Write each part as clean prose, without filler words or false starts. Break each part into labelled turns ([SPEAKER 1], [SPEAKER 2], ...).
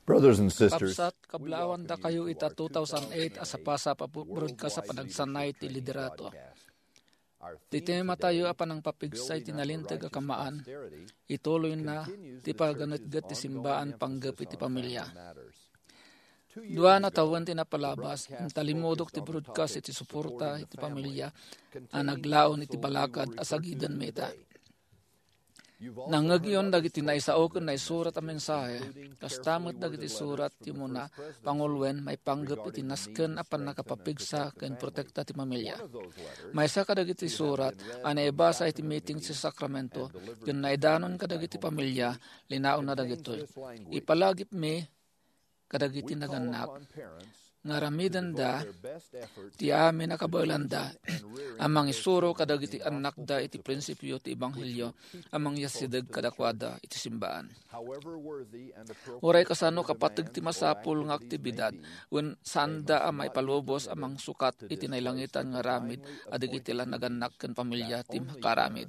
[SPEAKER 1] Brothers and sisters,
[SPEAKER 2] Kapsat, kablawan da kayo ita 2008 asapasa pa-broadcast sa panagsanay ti liderato. Ti tema tayo apan ang papigsay tinalintag akamaan, ituloy na ti paganatgat ti simbaan panggap iti pamilya. Dua na taon ti napalabas, ang talimodok ti broadcast iti suporta iti pamilya, ang naglaon iti balakad asagidan meta. Nangagyon dagiti naisaoken na isurat a mensahe, kastamot dagiti surat ti muna pangulwen may panggap iti nasken apan nakapapigsa ken protekta ti pamilya. Maysa kadagiti surat a naibasa iti meeting sa Sacramento ken naidanon kadagiti pamilya linaon na dagitoy. Ipalagip mi kadagiti naganak nga ramidan da ti amin nakabailanda amang isuro kadagiti anak da iti prinsipyo ti ebanghelyo amang yasideg kadakwada iti simbaan. Uray kasano kapateg ti masapul nga aktibidad wen sanda a maipalubos amang sukat iti nailangitan nga ramid adigiti lan naganak ken pamilya ti makaramid.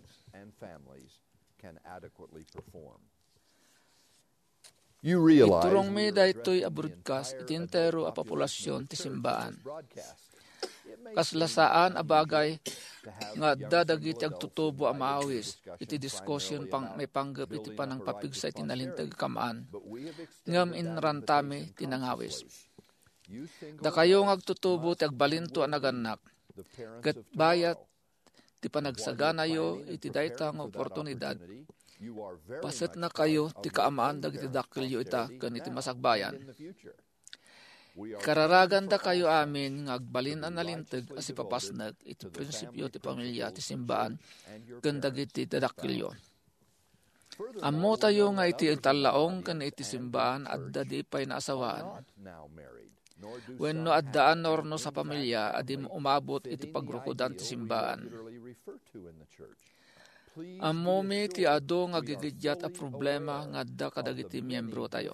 [SPEAKER 2] Iturong mi daytoy a broadcast iti entero a populasyon ti simbaan. Kaslasaan a bagay nga dadagiti agtutubo a maawis iti diskusyon pang may panggap iti panang papigsay tinalintag kamaan ngam inrantami tinangawis. Da kayo nga agtutubo ti agbalinto a naganak ket bayat ti panagsaganayo iti daytang oportunidad. Paset na kayo ti kaamaan dagiti dakilyo ita ken iti masakbayan. Kararagan da kayo amin nga agbalin an nalinteg as ipapasnag iti prinsipyo ti pamilya ti simbaan ken dagiti dadakilyo. Ammo tayo nga iti talaong ken iti simbaan adda di pay naasawaan. Wenno addaan norno sa pamilya adim umabot iti pagrukodan ti simbaan. Ammo mi ti ado nga gigidyat a problema nga adda kadagiti miyembro tayo.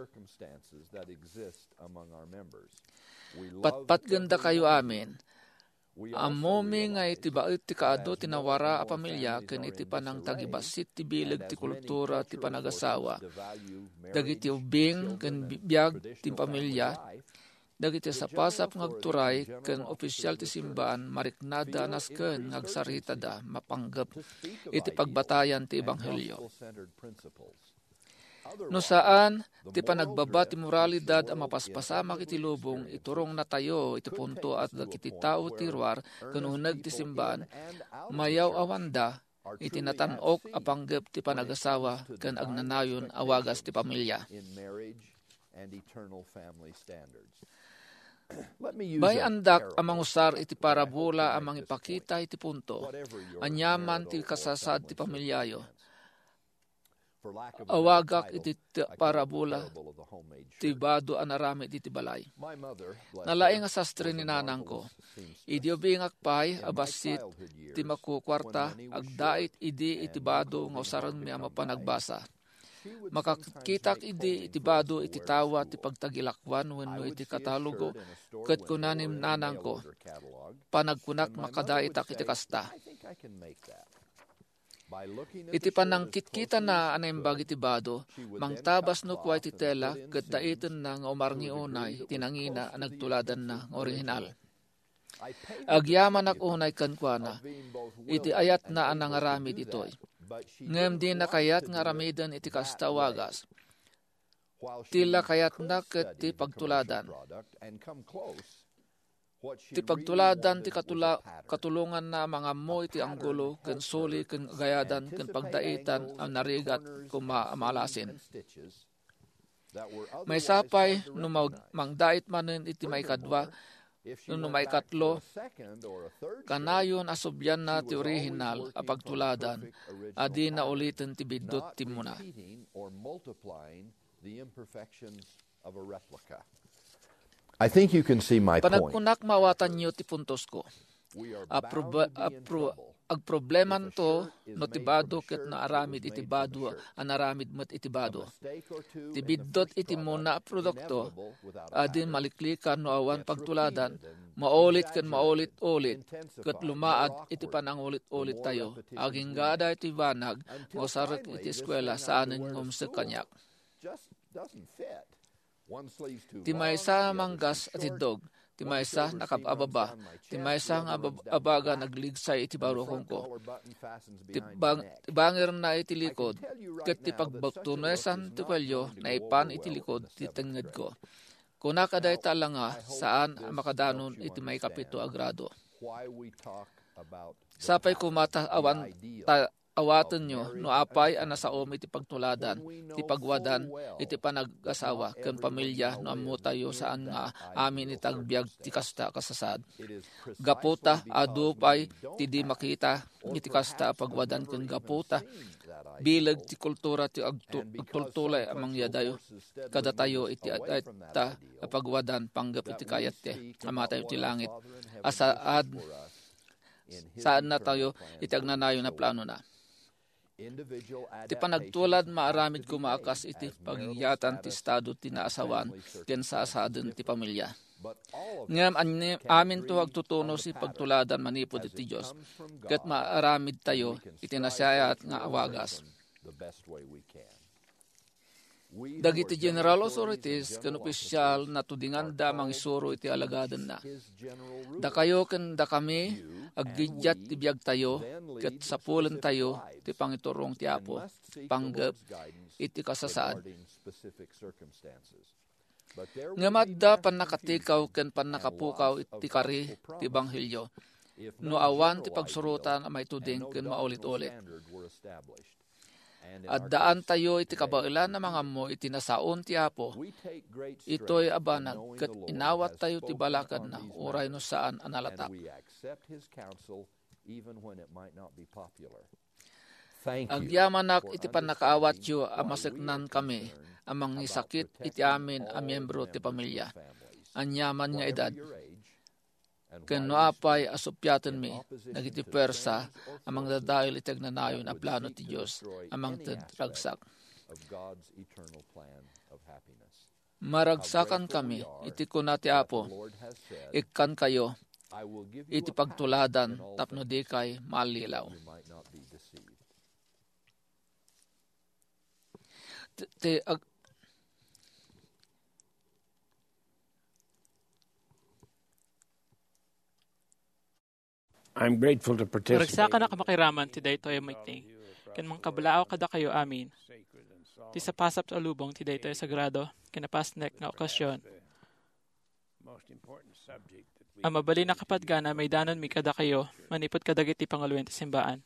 [SPEAKER 2] Patpat ganda kayo amin. Ammo mi nga iti bait ti kaado tinawara a pamilya ken iti panang tagibasit ti bileg ti kultura ti panagasawa. Dagiti ubing ken biyag ti pamilya. Dagiti sapasap ngagturay ken opisyal ti simbaan mariknada nasken ngagsarita da mapanggep iti pagbatayan ti ebanghelyo. No saan ti panagbaba ti moralidad a mapaspasamak iti lubong iturong na tayo iti punto at dagiti tao ti ruar ken uneg ti simbaan mayaw awanda iti natan-ok a panggep ti panagasawa ken agnanayon a wagas ti pamilya. Bay andak amang usar iti parabola amang ipakita iti punto. Anyaman ti kasasad ti pamilyayo. Awagak iti parabola ti bado anaramid iti balay. Nalaing asastre ni nanang ko. Idi ubingak pay abasit ti makukwarta agdait idi iti bado nga usaran mi ama panagbasa. Makakitak idi iti bado iti tawa ti pagtagilakwan wenno iti katalogo ket kunanim nanang ko panagkunak makadaitak iti kasta. Iti panangkitkita na anaimbag iti bado mangtabas no kwa iti tela ket daiten na nga umarngi unay tinangina nagtuladan na original. Agyaman ak unay kankwana iti ayat na anangaramid itoy. Ngem di nakayat nga ramidan iti kasta wagas. Tila kayat na ket ti pagtuladan. Ti pagtuladan ti katulungan na mga mo iti anggulo ken suli ken gayadan ken pagdaitan ang narigat kumamalasin. May sapay no mangdait manen iti maikadwa no maikatlo kanayon asubyan na ti original a pagtuladan adi na ulitin ti biddot ti muna.
[SPEAKER 1] I think you can see my point.
[SPEAKER 2] Panagkunak mawatan nyo ti puntos ko. Agprobleman to no tibado ket na aramid itibado anaramid met itibado. Tibiddot iti muna a produkto adin maliklikan no awan pagtuladan maulit ken maulit-ulit ket lumaad iti panangulit-ulit tayo. Aging gada iti banag mo sarek iti eskwela saanen ngumsek kanyak. Ti maysa manggas at idog, ti maysa nakabababa, ti maysa nga abaga nagligsay iti barukong ko. Ti bangir na iti likod, ket ti pagbaktunesan ti palyo na ipan iti likod ti tenged ko. Kuna kaday talanga saan makadanon iti may kapito agrado. Sapay kumata awaten nyo no apay anasaom iti pagtuladan, iti pagwadan, iti panag-asawa, ken pamilya no ammo tayo saan nga amin itagbiag ti kasta kasasad. Gaputa adupay ti di makita iti kasta pagwadan ken gaputa bilag ti kultura ti agtultulay amang yadayo kada tayo iti ta pagwadan panggap iti kayat ti amatayo ti langit asaad saan na tayo iti agnanayo na plano na. Ti panagtulad maaramid kumaakas iti pagiyatan ti estado ti naasawan ken sa asaden ti pamilya. Ngem amin to agtutuno si pagtuladan manipod iti Dios ket maaramid tayo iti nasayat nga awagas. Dagiti general authorities ken opisyal na tudingan da mangisuro iti alagaden na. Da kayo ken da kami aggidyat ti biag tayo ket sapulen tayo ti pangiturong ti Apo panggep iti kasasaad. Ngamadda pannakatikaw ken pannakapukaw iti kari ti Ebanghelyo. No awan ti pagsurutan a maituding ken maulit-ulit. At daan tayo iti kabailan na mga mo iti nasaon ti Apo. Ito'y abanag ket inawat tayo ti balakad na uray no saan analatak. Agyamanak iti panakaawat yu amaseknan kami amang isakit iti amin a miyembro ti pamilya. Anyaman nga edad. Ken no apay asupyaten mi nagiti persa amang dadail iti agnanayon a plano ti Dios amang ragsak. Maragsakan kami iti kuna ti Apo. Ikkan kayo iti pagtuladan tapno di kay maalilaw.
[SPEAKER 3] I'm grateful to participate.
[SPEAKER 4] Ragsaka na kamakiraman ti daytoy miting. Ken mangkabalaaw kada kayo amin. Ti sa pasap sa lubong ti daytoy sagrado kinapasnek nga okasyon. Ang mabali na kapadgana may danon mi kada kayo manipod kadagiti pangaluwen ti simbaan.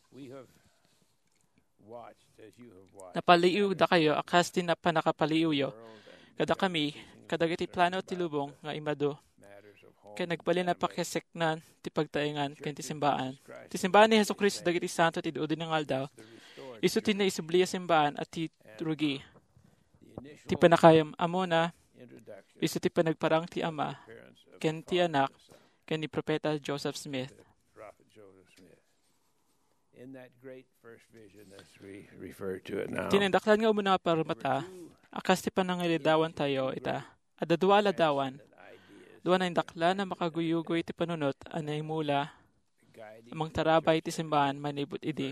[SPEAKER 4] Napaliiw da kayo akas ti napanakapaliiw yo. Kada kami kadagiti plano ti lubong nga imado. Kaya nagbali na pakiseknan ti pagtaingan ken ti simbaan. Ti simbaan ni Hesukristo dagiti santo ti duod ng aldaw. Isu ti na isubliya simbaan at ti rugi. Ti panakayam amona, isu ti panagparang ti ama, ken ti anak, ken ni propeta Joseph Smith. Tinendaklan nga umuna parumata, akas ti panangilidawan tayo ita, adadwala dawan, duwan na indakla na makaguyugoy ti panunot anay mula amang tarabay ti simbahan manibut idi.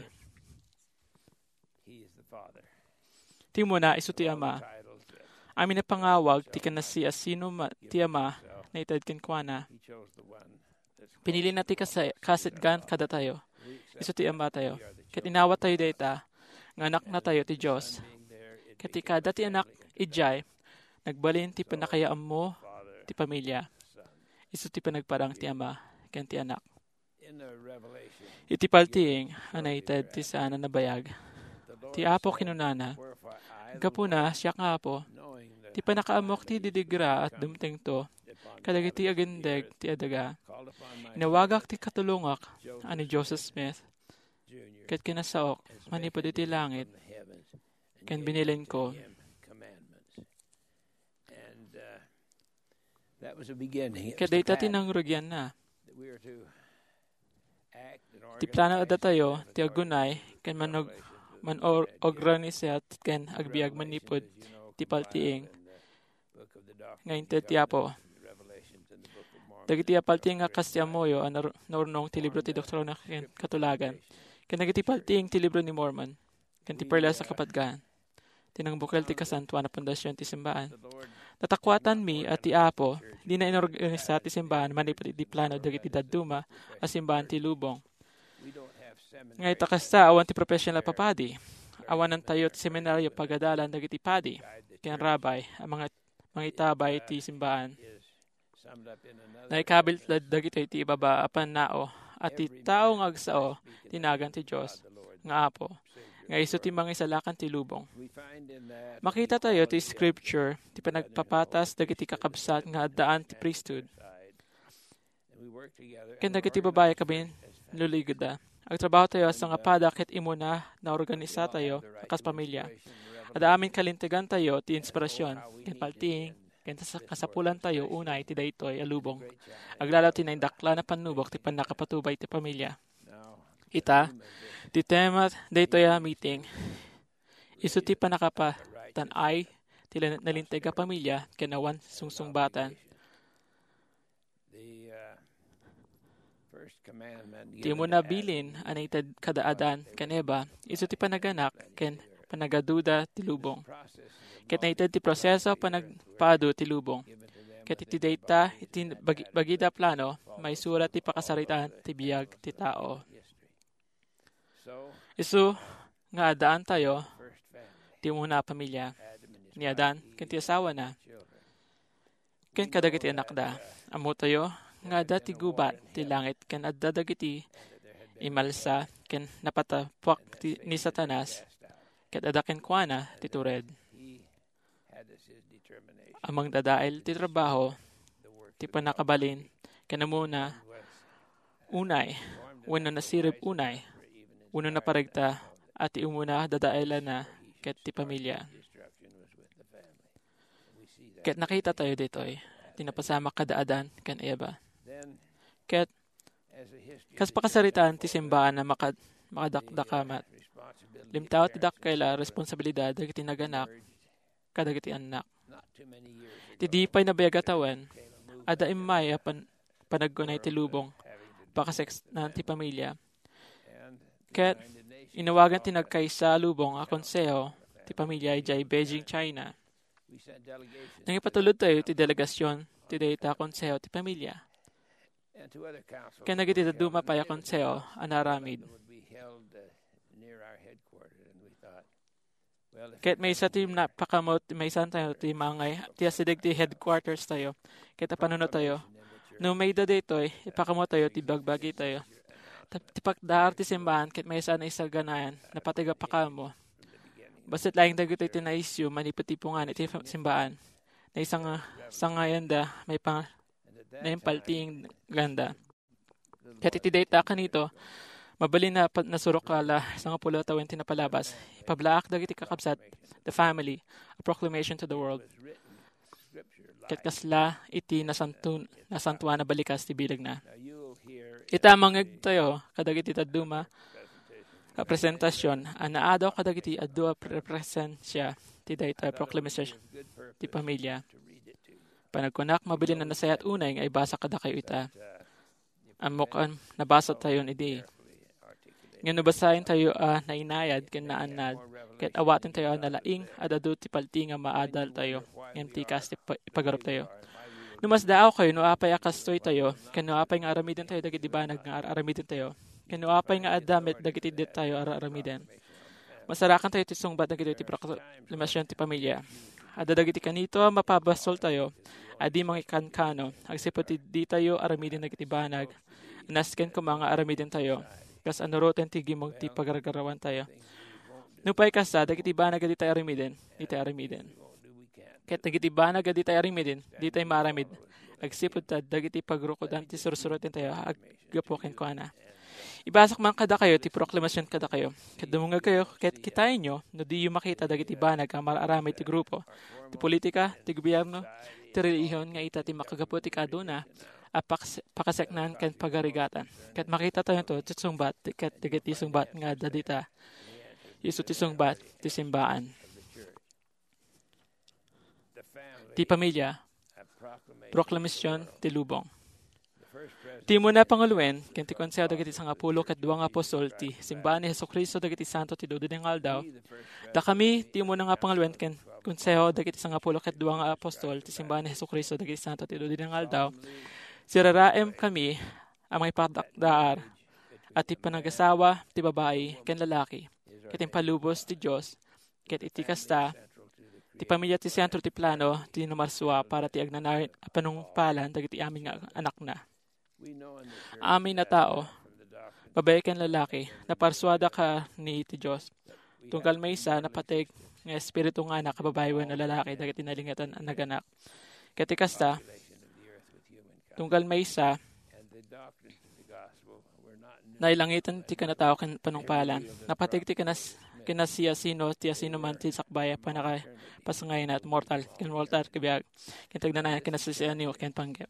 [SPEAKER 4] Ti muna isu ti ama. Amin na pangawag ti kanasi asino ti ama na itad kenkwana. Pinili na ti kasitgan kada tayo. Isu ti ama tayo. Ket inawat tayo dayta nga anak na tayo ti Dios. Ket kada ti anak ijay nagbalin ti panakayaam mo ti pamilya. Isu ti panagparang ti ama ken ti anak. Iti paltiing anaited ti sana nabayag. Ti Apo kinunana. Gapuna siya nga Apo. Ti panakaamok ti didigra at dumteng to. Kadagiti agendeg ti adaga. Inawagak ti katulungak ani Joseph Smith. Ket kinasaok manipod iti langit. Ken binilin ko. Kadayta tinangrugyan na. Ti plano ada tayo, ti agunay, ken organiset, ken agbiag manipod, ti paltiing. Ngayon ti Apo. Dagiti apaltiing nga kas ti amoyo, naurnong ti libro ti Doktor na katulagan. Ken dagiti paltiing ti libro ni Mormon, ken ti perla sa kapadgaan. Tinangbukal ti kasantuan na pundasyon ti simbaan. Natakwatan mi at ti Apo, di na inorganisa ti simbahan manipot iti plano dagiti dadduma a simbahan ti lubong. Ngay takasta awan ti professional papadi. Awan tayo ti seminaryo pagadalan dagiti padi. Ken rabay ang mga itabay ti simbahan. Naikabil dagiti ti ibaba apan nao at ti taong agsao tinagan ti Dios nga Apo. Nga iso ti mga isalakan ti lubong. Makita tayo ti scripture ti panagpapatas dagiti kakabsat nga daan ti priesthood. Ken dagiti babae kabin luligda. Agtrabaho tayo sa nga pada ket imo na organisa tayo akas pamilya. Ada amin kalintigan tayo ti inspirasyon ken palting ken kasapulan tayo unay ti daytoy alubong. Aglalaw ti naindakla na panubok ti panakapatubay ti pamilya. Ita ti tema daytoy a meeting. Isu ti panakapatan-ay ti nalintega pamilya ken awan sungsungbatan. Ti mo nabilin anay kadaadan kaneba isu ti panaganak ken panagaduda ti lubong. Ket naited ti proseso panagpado ti lubong. Ket iti data iti bagida plano may surat ti pakasaritaan ti biyag ti tao. Isu nga adaan tayo ti muna pamilya ni Adan ken ti asawa na ken kadagiti anak da. Amo tayo nga adda ti gubat ti langit ken adda dagiti imalsa ken napatapuak ni Satanas ket adda ken kuana ti tured. Amang dadael ti trabaho ti panakabalin ken amuna unay wenno nasirib unay uno na paregta at ti umuna dadaelan na ket ti pamilya. Ket nakita tayo ditoy tinapasama kadaadan ken Eva. Ket kas pakasaritaan ti simbahan na makadakdakamat. Limtaw ti dakkel responsibilidad dagiti naganak kadagiti anak. Ti dipay na bayagatawan ada immay panaggunay ti lubong pakaseks na ti pamilya. Ket inawagan ti nagkaysa lubong a konseho ti pamilya jay Beijing, China. Nangipatulod tayo ti delegasyon ti dayta konseho ti pamilya. Ken nagiti daduma paya konseho anaramid. Ket may isa ti napakamot may isan tayo ti mangay ti asidig ti headquarters tayo. Ket apanuno tayo. No may dadaytoy ipakamot tayo ti bagbagi tayo. Ti pagdar ti simbahan ket may isa na isaganayan napatiga pakamo. Basit laing dagitoy ti naisyu manipatipungan iti simbahan. Na isang sangayanda may pang naimpalting ganda. Ket iti dayta kanito mabalin na nasurokala sa nga pulo tawin tinapalabas. Ipablaak dagiti kakabsat, the family, a proclamation to the world. Ket kasla iti nasantuan na balikas ti bilag na. Ita mangeg tayo kadagiti taduma a presentasyon anaadaw kadagiti adua represensya ti dayta proclamation ti pamilya. Panagkunak mabilin na nasayat unay nga ibasa kada kayo ita. Amokan nabasa tayo ni di. Nga nabasahin tayo nainayad ken naanad ket awaten tayo nalaing adadu ti palti nga maadal tayo ngem ti kas ti ipagarup tayo. Numas daaw kayo no apay akastoy tayo ken no apay nga aramiden tayo dagiti banag nga aramiden tayo ken no apay nga addamet dagiti det tayo aramiden. Masarakan tayo ti sungbat dagiti ti proklamasyon ti pamilya. Adda dagiti kanito mapabasol tayo adi mangikankano agsipot di tayo aramiden dagiti banag nasken ko mga aramiden tayo. Kas anuroten ti gimong ti pagaragarawan tayo. Nupay kasa, dagiti banag di tayo aramiden, di tayo aramiden. Ket dagiti banag di tayo aramiden, di tayo maaramid. Agsipod ta, dagiti pagrukodan ti sursuroten tayo, aggapoken ko ana. Ibasak man kada kayo, ti proklamasyon kada kayo. Ket dumungag kayo, ket kitayin nyo, no di yung makita dagiti banag ang mararamid ti grupo. Ti politika, ti gobyerno, ti relihiyon nga ita ti makagapo ti kaduna, pakaseknan ken pagarigatan. Ket makita tayo to ti sungbat ket dagiti sungbat nga dadita. Isu ti sungbat ti simbahan. Ti pamilya. Proklamasyon ti lubong. Ti mo na panguluen, ken ti konseho dagiti sangapulo ket duang apostol ti simbahan ni Hesukristo dagiti santo ti dudo ng aldaw. Da kami ti mo na nga panguluen ken konseho dagiti sangapulo ket duang apostol ti simbahan ni Hesukristo dagiti santo ti dudo ng aldaw. Siraraem kami ang may padakdaar at ti panagasawa ti babae ken lalaki ket impalubos ti Dios ket iti kasta ti pamilya ti sentro ti plano ti numarsua para ti agnanayon a panungpalan dagiti amin nga anak na. Amin na tao, babae ken lalaki, naparsuada ka ni ti Dios. Tungkal maysa napateg nga espiritu nga anak babae wenno lalaki dagiti nalingatan ang naganak. Ket kasta tungkal maysa nailangitan ti kanatao ken panungpalan. Napateg ti kinasiya sino ti asino man ti sakbaya panaka pasangay na at mortal kabiyag ken tagnanayan kinasisiya niyo ken panggep.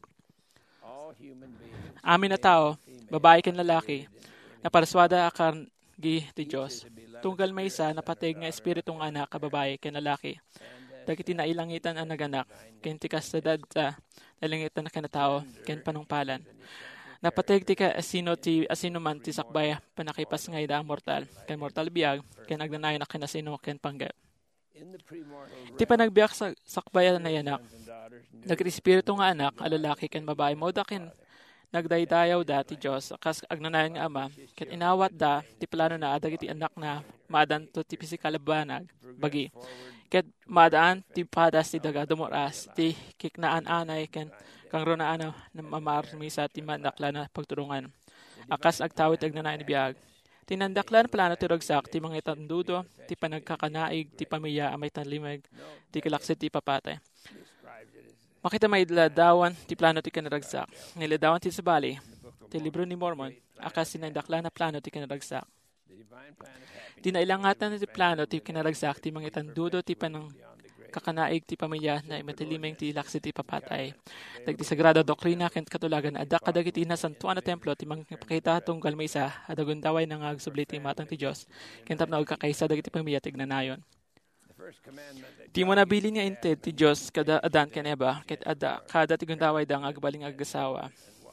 [SPEAKER 4] Amin na tao, babae ken lalaki, naparswada akan gi ti Dios. Tunggal maysa napateg nga espiritu nga anak ka babae ken lalaki. Dagiti nailangitan ang naganak ken ti kastadad ta nailangitan na kanatao ken panungpalan. Napateg ti ka asino man ti sakbaya panakipas ngay da mortal ken mortal biag ken agnanayon na kinasino ken panggep. Ti panagbiak sa sakbayan na yanak. Dagiti espiritu nga anak, alalaki ken babae mo da ken nagdaydayaw da ti Dios kas agnanayon nga ama ket inawat da ti plano na dagiti anak na maadanto ti pisikal banag bagi. Ket maadaan ti padas ti daga dumuras ti kiknaan anay ken kang ronaan na mamarmisa ti mandakla na pagturungan. Akas agtawit agnanayon ni biag. Tinandaklan plano ti ragsak ti mga itandudo, ti panagkakanaig, ti pamilya amay talimag, ti kalaksit ti papatay. Makita may ladawan ti plano ti kanaragsak. Niladawan ti sabali, ti libro ni Mormon, akas sinandaklan na plano ti kanaragsak. Tinailangatan ti plano ti kanaragsak, ti mga itandudo, ti panang kakanaig ti pamilya na imatilimeng ti laksit ti papatay. Dagiti sagrada doktrina ken katulagan adda kadagiti nasantuan na templo ti mangpakita tunggal maysa adagundaway nga agsubli ti matang ti Dios ken tapno agkakaisa dagiti pamilya ti gnanayon. Ti mo nabili niya inted ti Dios kada Adan ken Eva ket adda kada ti gundaway da nga agbaling agasawa.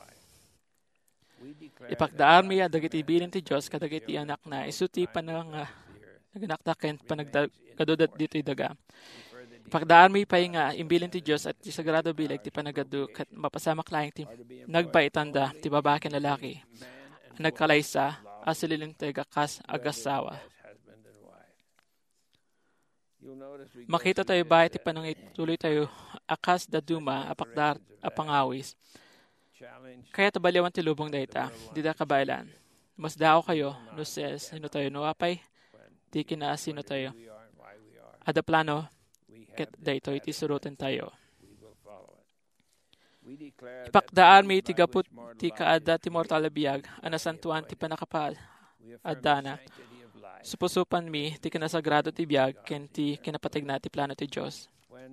[SPEAKER 4] Ipakdaan mi dagiti bilin ti Dios kadagiti anak na isu ti panang naganakta ken panagkadudat dito'y daga. Pagdaan mo ipay nga imbilin ti Dios at ti sagrado bilag ti panagadu kat mapasamak laing ti nagbaitanda ti babae ken lalaki. Nagkalaysa asililinteg akas agasawa. Makita tayo ba ti panangituloy tayo akas daduma apakdar apangawis. Kaya tabaliwan ti lubong dayta, di da kabailan. Mas dao kayo, no says, sino tayo no apay, di kinaasino tayo. Ada plano, ket dayto iti surutan tayo. Ipakdaan mi iti gaput ti kaada ti mortal biag, anasantuan ti panakapal, adana. Supusupan mi ti kinasagrado ti biag, ken ti kinapateg na ti plano ti Dios.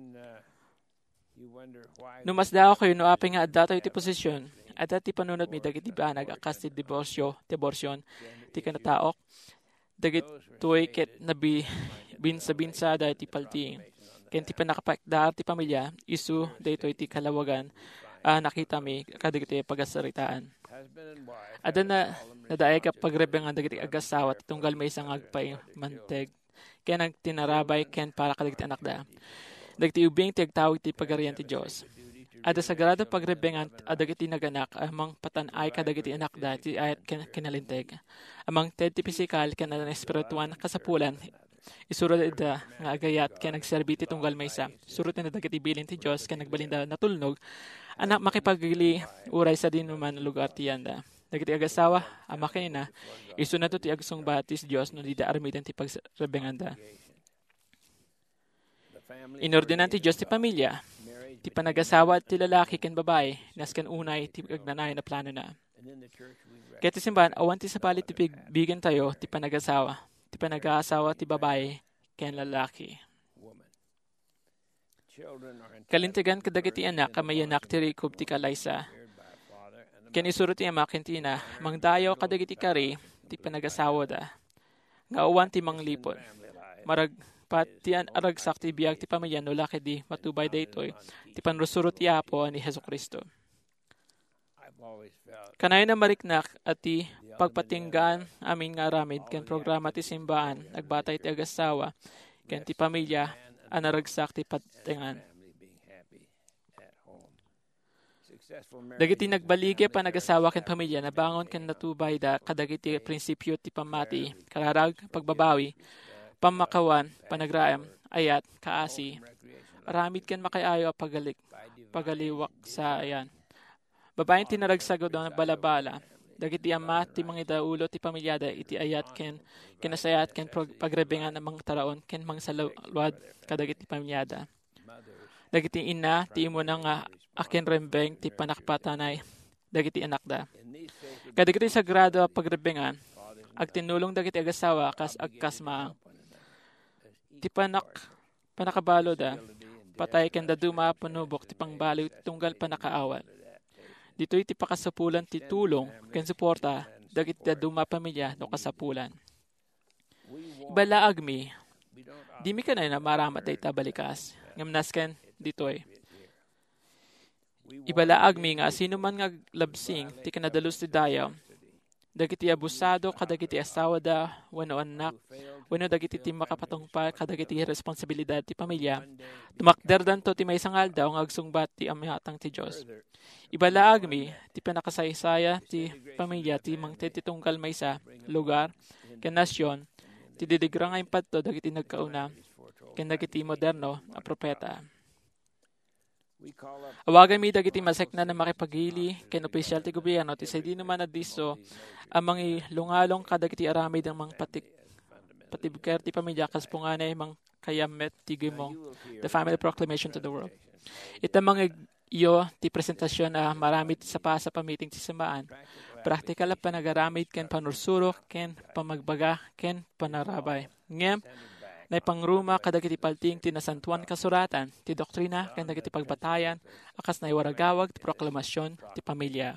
[SPEAKER 4] Numasdao kayo no apay nga adda tayo ti posisyon, adda ti panunod mi dagiti banag akas ti diborsyon, ti kanataok, dagit tuway ket nabi binsa da ti palting. Ken ti panakapakdar ti pamilya, isu daytoy ti kalawagan, nakita mi kadagiti pagasaritaan. Ada na nadaay ka pagrebengan dagiti agasawa ti tunggal may isang agpay manteg. Ken ang tinarabay ken para kadagiti anak da. Dagiti ubing ti agtawag ti pagarian ti Dios. Ada sagrado pagrebengan adagiti naganak amang patanay kadagiti anak da ti ayat kinalinteg. Amang ted ti pisikal ken ang espirituan kasapulan isuro da nga agayat ken nagserbi ti tunggal maysa. Surot na dagiti bilin ti Dios ken nagbalinda natulnog anak makipagili uray sa dinuman lugar ti yanda. Dagiti agasawa ama kanina isu na to ti agsung batis Dios no di da armidan ti pagrebenganda. Inordinan ti Dios ti pamilya. Ti panagasawa ti lalaki ken babae nasken unay ti agnanay na plano na. Ket ti simbahan awan ti sapalit ti bigan tayo ti panagasawa. Ti panag-aasawa ti babae ken lalaki. Kalintigan kadagiti anak kamayanak ti Jacob ti kalaysa. Ken isuro ti ama ken tina mangdayo kadagiti kari ti panag-asawa da. Nga uwan ti manglipon. Marag pati aragsak ti biag ti pamilya no laki di matubay daytoy ti panrusuro ti Apo ni Hesukristo. Kanay na mariknak at ti pagpatinggan amin nga aramid ken programa ti simbaan nagbatay ti agasawa ken ti pamilya anaragsak ti patingan. Dagiti nagbalige pa nagasawa ken pamilya nabangon ken natubay da kadagiti prinsipyo ti pamati kararag pagbabawi pamakawan panagraem ayat kaasi aramid ken makayayo a pagaliwak sa ayan. Babaeng tinaragsagod ang balabala. Dagiti ama ti mga idaulo ti pamilyada iti ayat ken kinasayat ken pagrebingan amang taraon ken mang salawad kadagiti pamilyada. Dagiti ina ti imo na nga akin rembeng ti panakpatanay dagiti anak da. Kadagiti sagrado a pagrebingan agtinulong dagiti agasawa kas agkasmaang. Ti panakabalo da patay ken daduma panubok ti pangbaliw tunggal panakaawat. Dito'y ti pakasapulan ti tulong ken suporta dagiti daduma pamilya no kasapulan. Ibalaag mi di mi kanay na maramat day tabalikas ngamnas ken dito'y. Ibalaag mi nga sino man nga labsing ti kanadalos ti dayaw dagiti abusado kadagiti asawa da wenno anak wenno dagiti ti makapatungpal kadagiti responsibilidad ti pamilya tumakderdan to ti maysang aldaw nga agsungbat ti amihatang ti Dios. Ibalaag mi ti panakasaysaya ti pamilya ti mangtitungkal maysa lugar ken nasyon ti didigra nga impadto dagiti nagkauna ken dagiti moderno a propeta. Awagan mi dagiti masekna na makipagili ken opisyal ti gobyerno ti say di naman adiso amang ilungalong kadagiti aramid ang mang patibker ti pamilya kas punganay mang kayamet ti gimong the family proclamation to the world. Ita mga iyo ti presentasyon na maramit sa pa sa pamiting ti simbaan. Praktikal na panagaramid ken panursurok ken pamagbaga ken panarabay. Ngem na ipangruma kadagiti palting ti nasantuan kasuratan, ti doktrina, ken dagiti pagbatayan, akas na iwaragawag ti proklamasyon ti pamilya.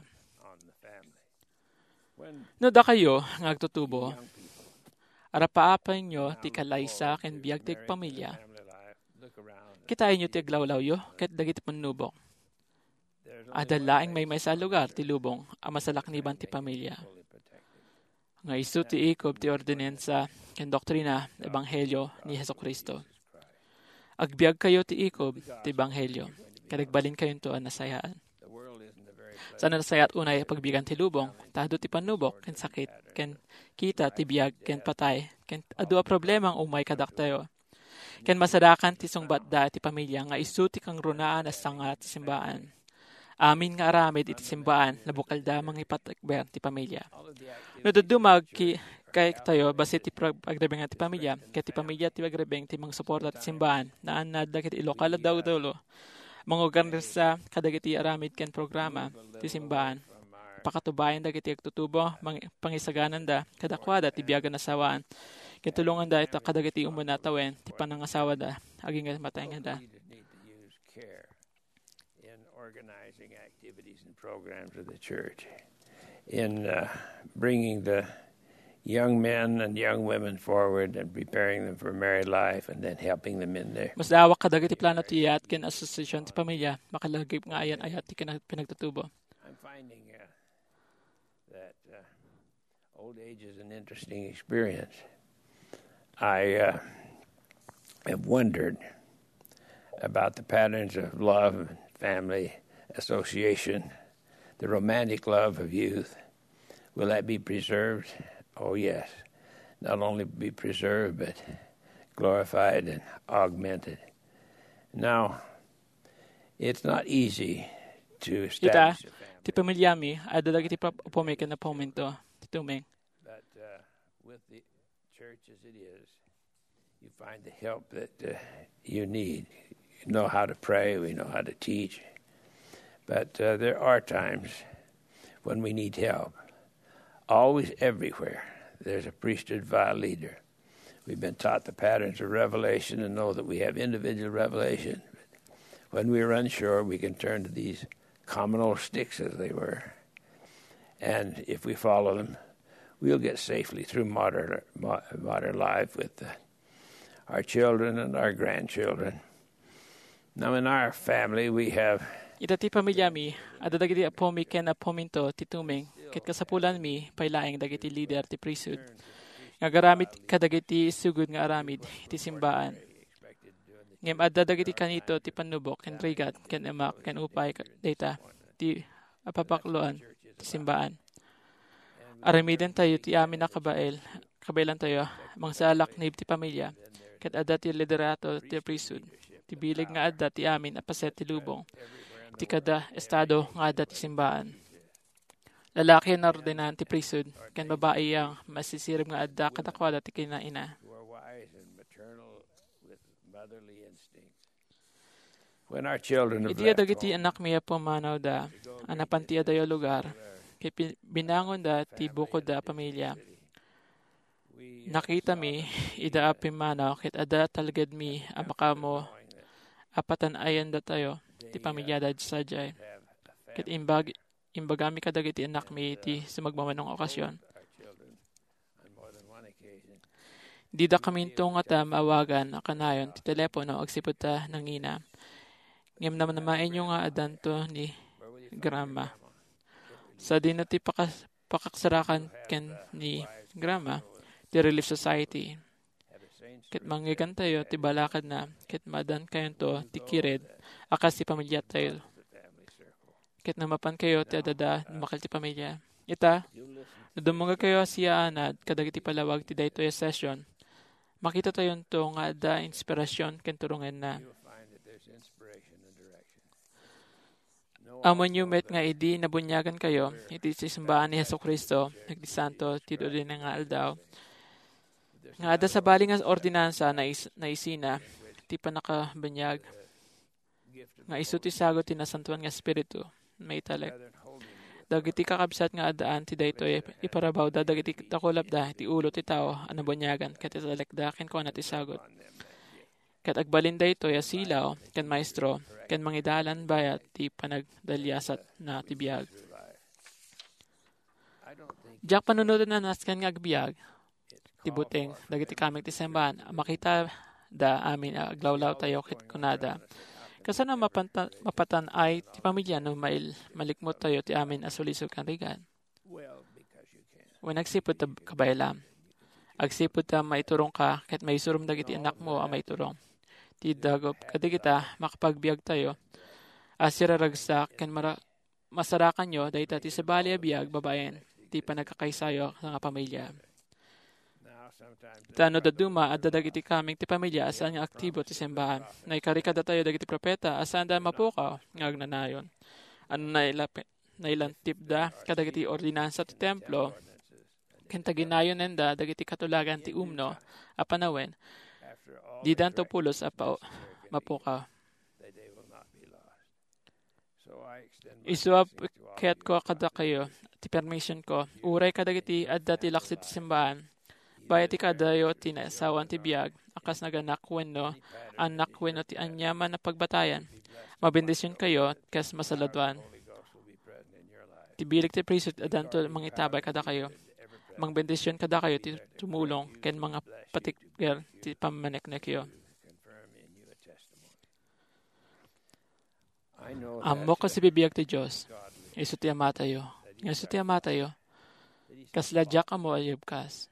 [SPEAKER 4] No da kayo nga agtutubo, arapaapan nyo ti kalaysa ken biag ti pamilya. Kitain nyo ti aglawlaw yo, ket dagiti panubok. Adalaing may sa lugar ti lubong, ang masalakniban ti pamilya. Nga isu ti ikob ti ordinansa ken doktrina ebanghelyo ni Hesukristo. Agbiag kayo ti ikob ti ebanghelyo. Kadagbalin kayo to nasayaan. Sana nasayat unay pagbigan ti lubong, tahdo ti panubok ken sakit ken kita ti biag ken patay ken adu a problema ang umay kadaktayo. Ken masadakan ti sungbat da ti pamilya nga isu ti kang runaan as sanga ti simbaan. Amin nga aramid iti simbaan na bukal da mga ipatakber ti pamilya. No dadumag kay tayo basi ti pagrebeng ti pamilya, kay ti pamilya ti pagrebeng ti mga suporta ti simbaan na anad dagiti lokal daw dolo. Mga organisa kadagiti aramid ken programa ti simbaan. Pakatubayan dagiti agtutubo pangisaganan da kadakwada ti biyagan asawaan. Ken tulungan da ita kadagiti umunatawen ti panangasawa da aging mataengan da.
[SPEAKER 3] Organizing activities and programs of the church, in bringing the young men and young women forward and preparing them for married life and then helping them in there.
[SPEAKER 4] Mas dawak kadagiti plano ti ayat ken association ti pamilya makalagip nga ayan ayat ti pinagtutubo.
[SPEAKER 3] I'm finding that old age is an interesting experience. I have wondered about the patterns of love, family, association, the romantic love of youth. Will that be preserved? Oh, yes. Not only be preserved, but glorified and augmented. Now, it's not easy to establish a family.
[SPEAKER 4] Ti pamilyami, adala kiti upomekan na pomento, titumeng.
[SPEAKER 3] But with the church as it is, you find the help that you need. You know how to pray, we know how to teach. But there are times when we need help. Always, everywhere, there's a priesthood file leader. We've been taught the patterns of revelation and know that we have individual revelation. When we are unsure, we can turn to these common old sticks, as they were. And if we follow them, we'll get safely through modern life with our children and our grandchildren. Now, in our family, we have
[SPEAKER 4] Ita ti pamilya mi, ada dagiti apo mi ken apo minto ti tumeng, ket kasapulan mi, pailaeng dagiti leader ti priesthood. Nga garamit kadagiti sugod nga aramid, ti simbaan. Ngem adda dagiti kanito ti panubok, ken rigat, ken emak, ken upay, data, ti apapakloan, ti simbaan. Aramiden tayo ti amin na kabailan tayo, mangsalak nib ti pamilya, ket adda ti liderato ti priesthood, ti bilig nga adda ti amin apaset ti lubong, ti kada estado nga adda ti simbaan. Lalaki na ordinan ti priesthood, ken babae ang masisirib nga adda kadakwada ti kinaina. Iti adagiti anak miya pumanaw da, anapan ti adayo lugar, kay binangon da ti bukod da pamilya. Nakita mi, ida apim manaw, kit ada talgad mi, amakamo, apatan ayan da tayo, ti pamilya da sadyay. Kit imbagami kadagiti anak mi ti sumagmamanong okasyon. Di da kamintong ata maawagan akanayon ti telepono agsipod ta nangina. Ngem naman namain nyo nga adanto ni Grandma. Sa di na ti pakaksarakan ken ni Grandma, ti Relief Society. Kit manggigan tayo, ti balakad na, kit madan kayo to, ti kired, akas ti pamilya tayo. Kit namapan kayo, ti adada, makal ti pamilya. Ita, nadumungag kayo siya anad, kadagiti palawag ti daytoy session, makita tayo to nga ada inspirasyon ken turungan na. Amon yung met nga idi nabunyagan kayo, iti sisimbahan ni Jesucristo, nagdisanto, tido din nga aldaw. Nga ada sa baling nga ordinansa na isina, ti panakabanyag, nga isu ti sagot ti nasantuan nga espiritu, may talek. Dagiti kakabsat nga adaan ti daytoy iparabaw da dagiti takulap da ti ulo ti tao anabunyagan ket talek da ken kuana ti sagot. Ket agbalin daytoy asilaw ken maestro ken mangidalan bayat ti panagdalyasat na ti biag. Jak panunutan na nasken nga agbiag ti buteng dagiti kameng ti sembahan makita da amin aglawlaw tayo ket kunada. Kasana mapatan ay ti pamilya no malikmot tayo ti amin asulisog kan rigan. When nagsipod ta kabaylam, agsipod ta maiturong ka ket maisurum dagiti anak mo a maiturong. Ti dagop kadigita makapagbiag tayo. Asiraragsak ken masarakan nyo dayta ti sabali a biag babaen ti panagkakaysayo nga pamilya. Tano daduma at dagiti kaming ti pamilya asan nga aktibo ti sembahan. Naikarikada tayo dagiti propeta asan da mapukaw nga agnanayon. Ano nailantip da kadagiti ordinansa ti templo kentaginayon nenda dagiti katulagan ti umno apanawen di danto pulos apa mapukaw. Isuap ket ko kada kayo ti permission ko uray kadagiti adda ti laksit ti sembahan. Bayat ti kadayo ti naisawan ti biag, akas naganak wenno, anak wenno ti anyaman na pagbatayan. Mabendisyon kayo, kas masaladuan. Ti bilik ti priesthood adanto mangitabay kada kayo. Mangbendisyon kada kayo ti tumulong, ken mga patikger ti pamanek-nek kayo. Amo kasi bibiyag ti Diyos, iso ti amatayo. Iso ti amatayo, kas ladyak amo ayub kas.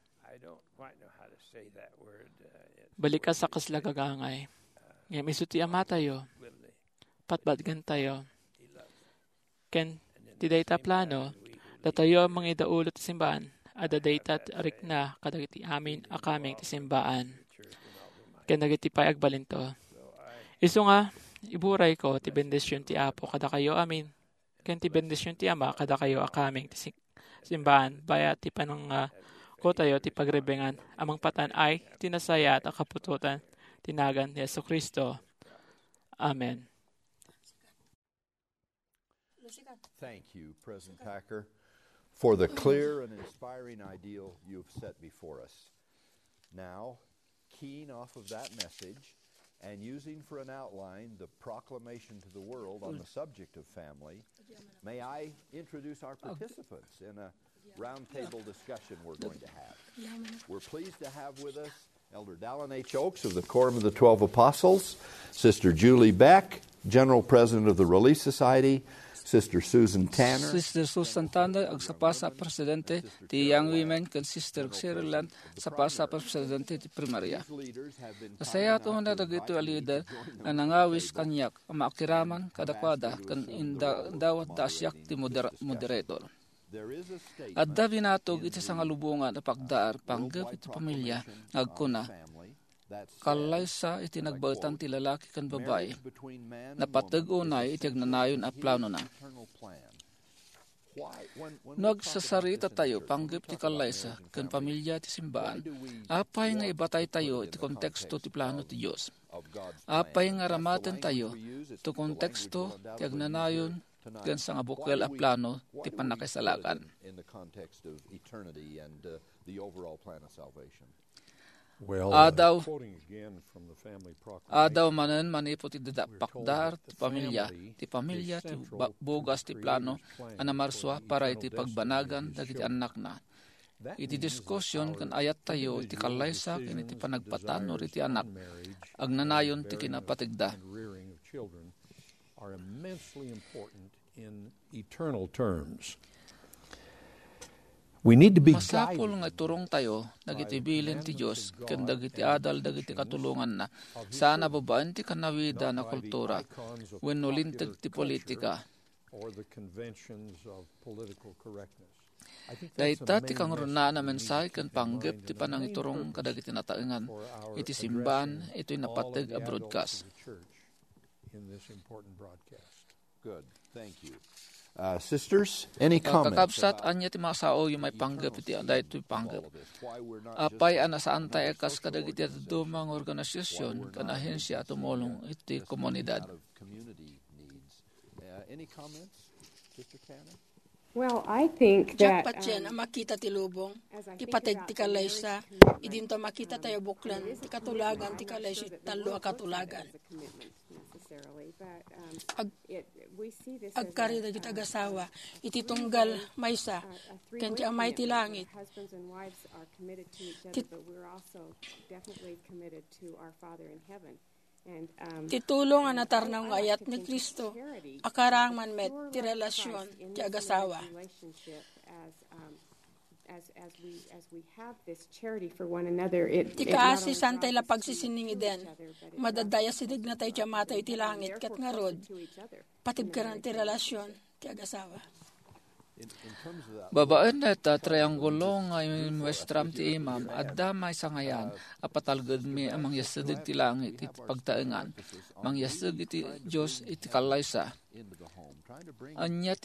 [SPEAKER 4] Balik ka sa kaslagagangay. Ngayon, isuti ama tayo. Patbatgan tayo. Ken, ti dayta plano, datayo mga idaulo ti simbahan, ada dayta arik na kadagiti amin akaming ti simbahan. Ken, nagiti pay agbalin to. Iso nga, iburay ko, ti bendisyon ti apo, kada kayo amin. Ken, ti bendisyon ti ama, kada kayo akaming ti simbahan. Baya ti panang ko tayo ti pagrebengan amang patan ay tinasaya at kapututan tinagan ni Jesucristo. Amen.
[SPEAKER 1] Thank you, President Packer, for the clear and inspiring ideal you have set before us. Now, keying off of that message and using for an outline the proclamation to the world on the subject of family, may I introduce our participants in a roundtable discussion we're going to have. We're pleased to have with us Elder Dallin H. Oaks of the Quorum of the 12 Apostles, Sister Julie Beck General President of the Relief Society, Sister Susan Tanner.
[SPEAKER 2] Sister Susan Tanner ag sa pasa presidente ti Young Women ken Sister Siriland sa pasa presidente ti Primaria. Asaya to na dagito a leader na nangawis kanyak ang maakiraman kadakwada ken dawat dasyak ti moderator. Adda binatog iti sangalubungan na pagdaar panggap iti pamilya agkuna kalaysa iti nagbautan ti lalaki kan babae napatag-unay iti agnanayon a plano na. Nagsasarita tayo panggap ti kalaysa kan pamilya ti simbaan apay nga ibatay tayo iti konteksto ti plano ti Dios. Apay nga ramaten tayo ti konteksto ti agnanayon gan sa nga bukel a plano ti panakasalakan. Adaw manen manipo ti pakdar ti pamilya ti bugas ti plano anamarswa para iti pagbanagan dagiti anak na. Iti diskusyon kan ayat tayo iti kalaysa ken iti panagpatanor iti anak agnanayon ti kinapatigda.
[SPEAKER 5] Are immensely important in eternal terms. We need to be
[SPEAKER 2] masapul nga turong tayo dagiti bilin ti Dios ken dagiti adal dagiti katulungan na sana babaan ti kanawida na kultura wenno linteg ti politika
[SPEAKER 5] or the conventions of political correctness.
[SPEAKER 2] Dayta ti kangruna na mensahe ken panggep ti panangiturong kadagiti nataengan iti simbahan ito'y napateg a broadcast.
[SPEAKER 5] In this important broadcast.
[SPEAKER 1] Good. Thank you. Sisters, any comments?
[SPEAKER 2] Kakabsat anya ti masao yung may panggap iti daytoy panggap. Apay ana saan tayo kas kadagiti dumang organisasyon kan ahensya tumulong iti komunidad.
[SPEAKER 1] Any comments, Sister Tanner?
[SPEAKER 6] Well, I think that
[SPEAKER 7] Patyen ang makita ti lubong, ti pateg ti kalaysa, idinto makita tayo buklan, ti katulagan, ti kalaysa, talo a katulagan. Agkari da kita agasawa, iti tunggal maysa, ken ti amay ti langit. Titulong ang natarnaw nga ayat ni Kristo, akarang man met ti relasyon ti agasawa.
[SPEAKER 6] As we have this charity for one another,
[SPEAKER 7] ti kaasi santay la pagsisiningi den, madadaya sidig na tayo tiya matay ti langit, kat nga rod, patibkaran ti relasyon ti agasawa.
[SPEAKER 2] Babaan na ita triangulo nga muestram ti imam at damay sa ngayan apatalgad mi ang mangyasadig ti langit iti pagtaengan mangyasag iti Diyos iti kalaysa anya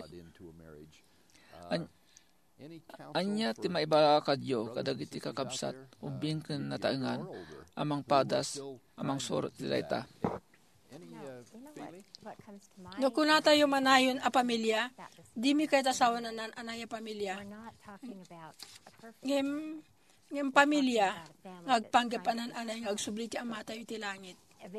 [SPEAKER 2] ti maibakadyo kadagiti kakabsat ubing ken nataengan amang padas amang sorot ti dayta.
[SPEAKER 7] No kuna tayo manayon a pamilya, di mi kay tasawa na anay a pamilya. Ngem pamilya, ngagpanggapanan anay ngagsubli ti ama tayo ti langit.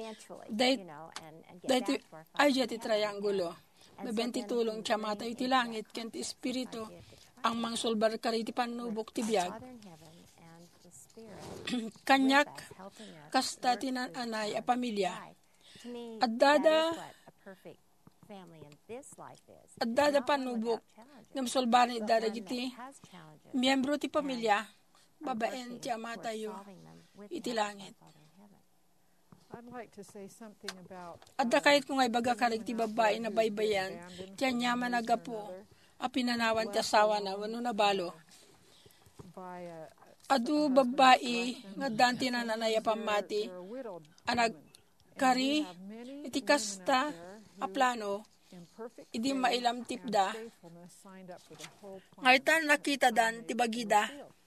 [SPEAKER 7] Dahito ay ti triangulo. Mabenti tulong ti ama tayo ti langit, ken ti espiritu, ang mangsulbar kari ti panubok ti biyag. Kanyak, kasta tinan anay a pamilya. At dada panubok ng solbani dadagiti miyembro ti pamilya babaen ti ama tayo iti langit. Adda kahit kung ay baga karig ti babae na baybayan ti anyaman nagapo a pinanawan ti asawa na wano nabalo. Adu babae nga danti na nanaya pamati anag kari iti kasta a plano idi mailam tipda ngaitan nakita dan ti bagida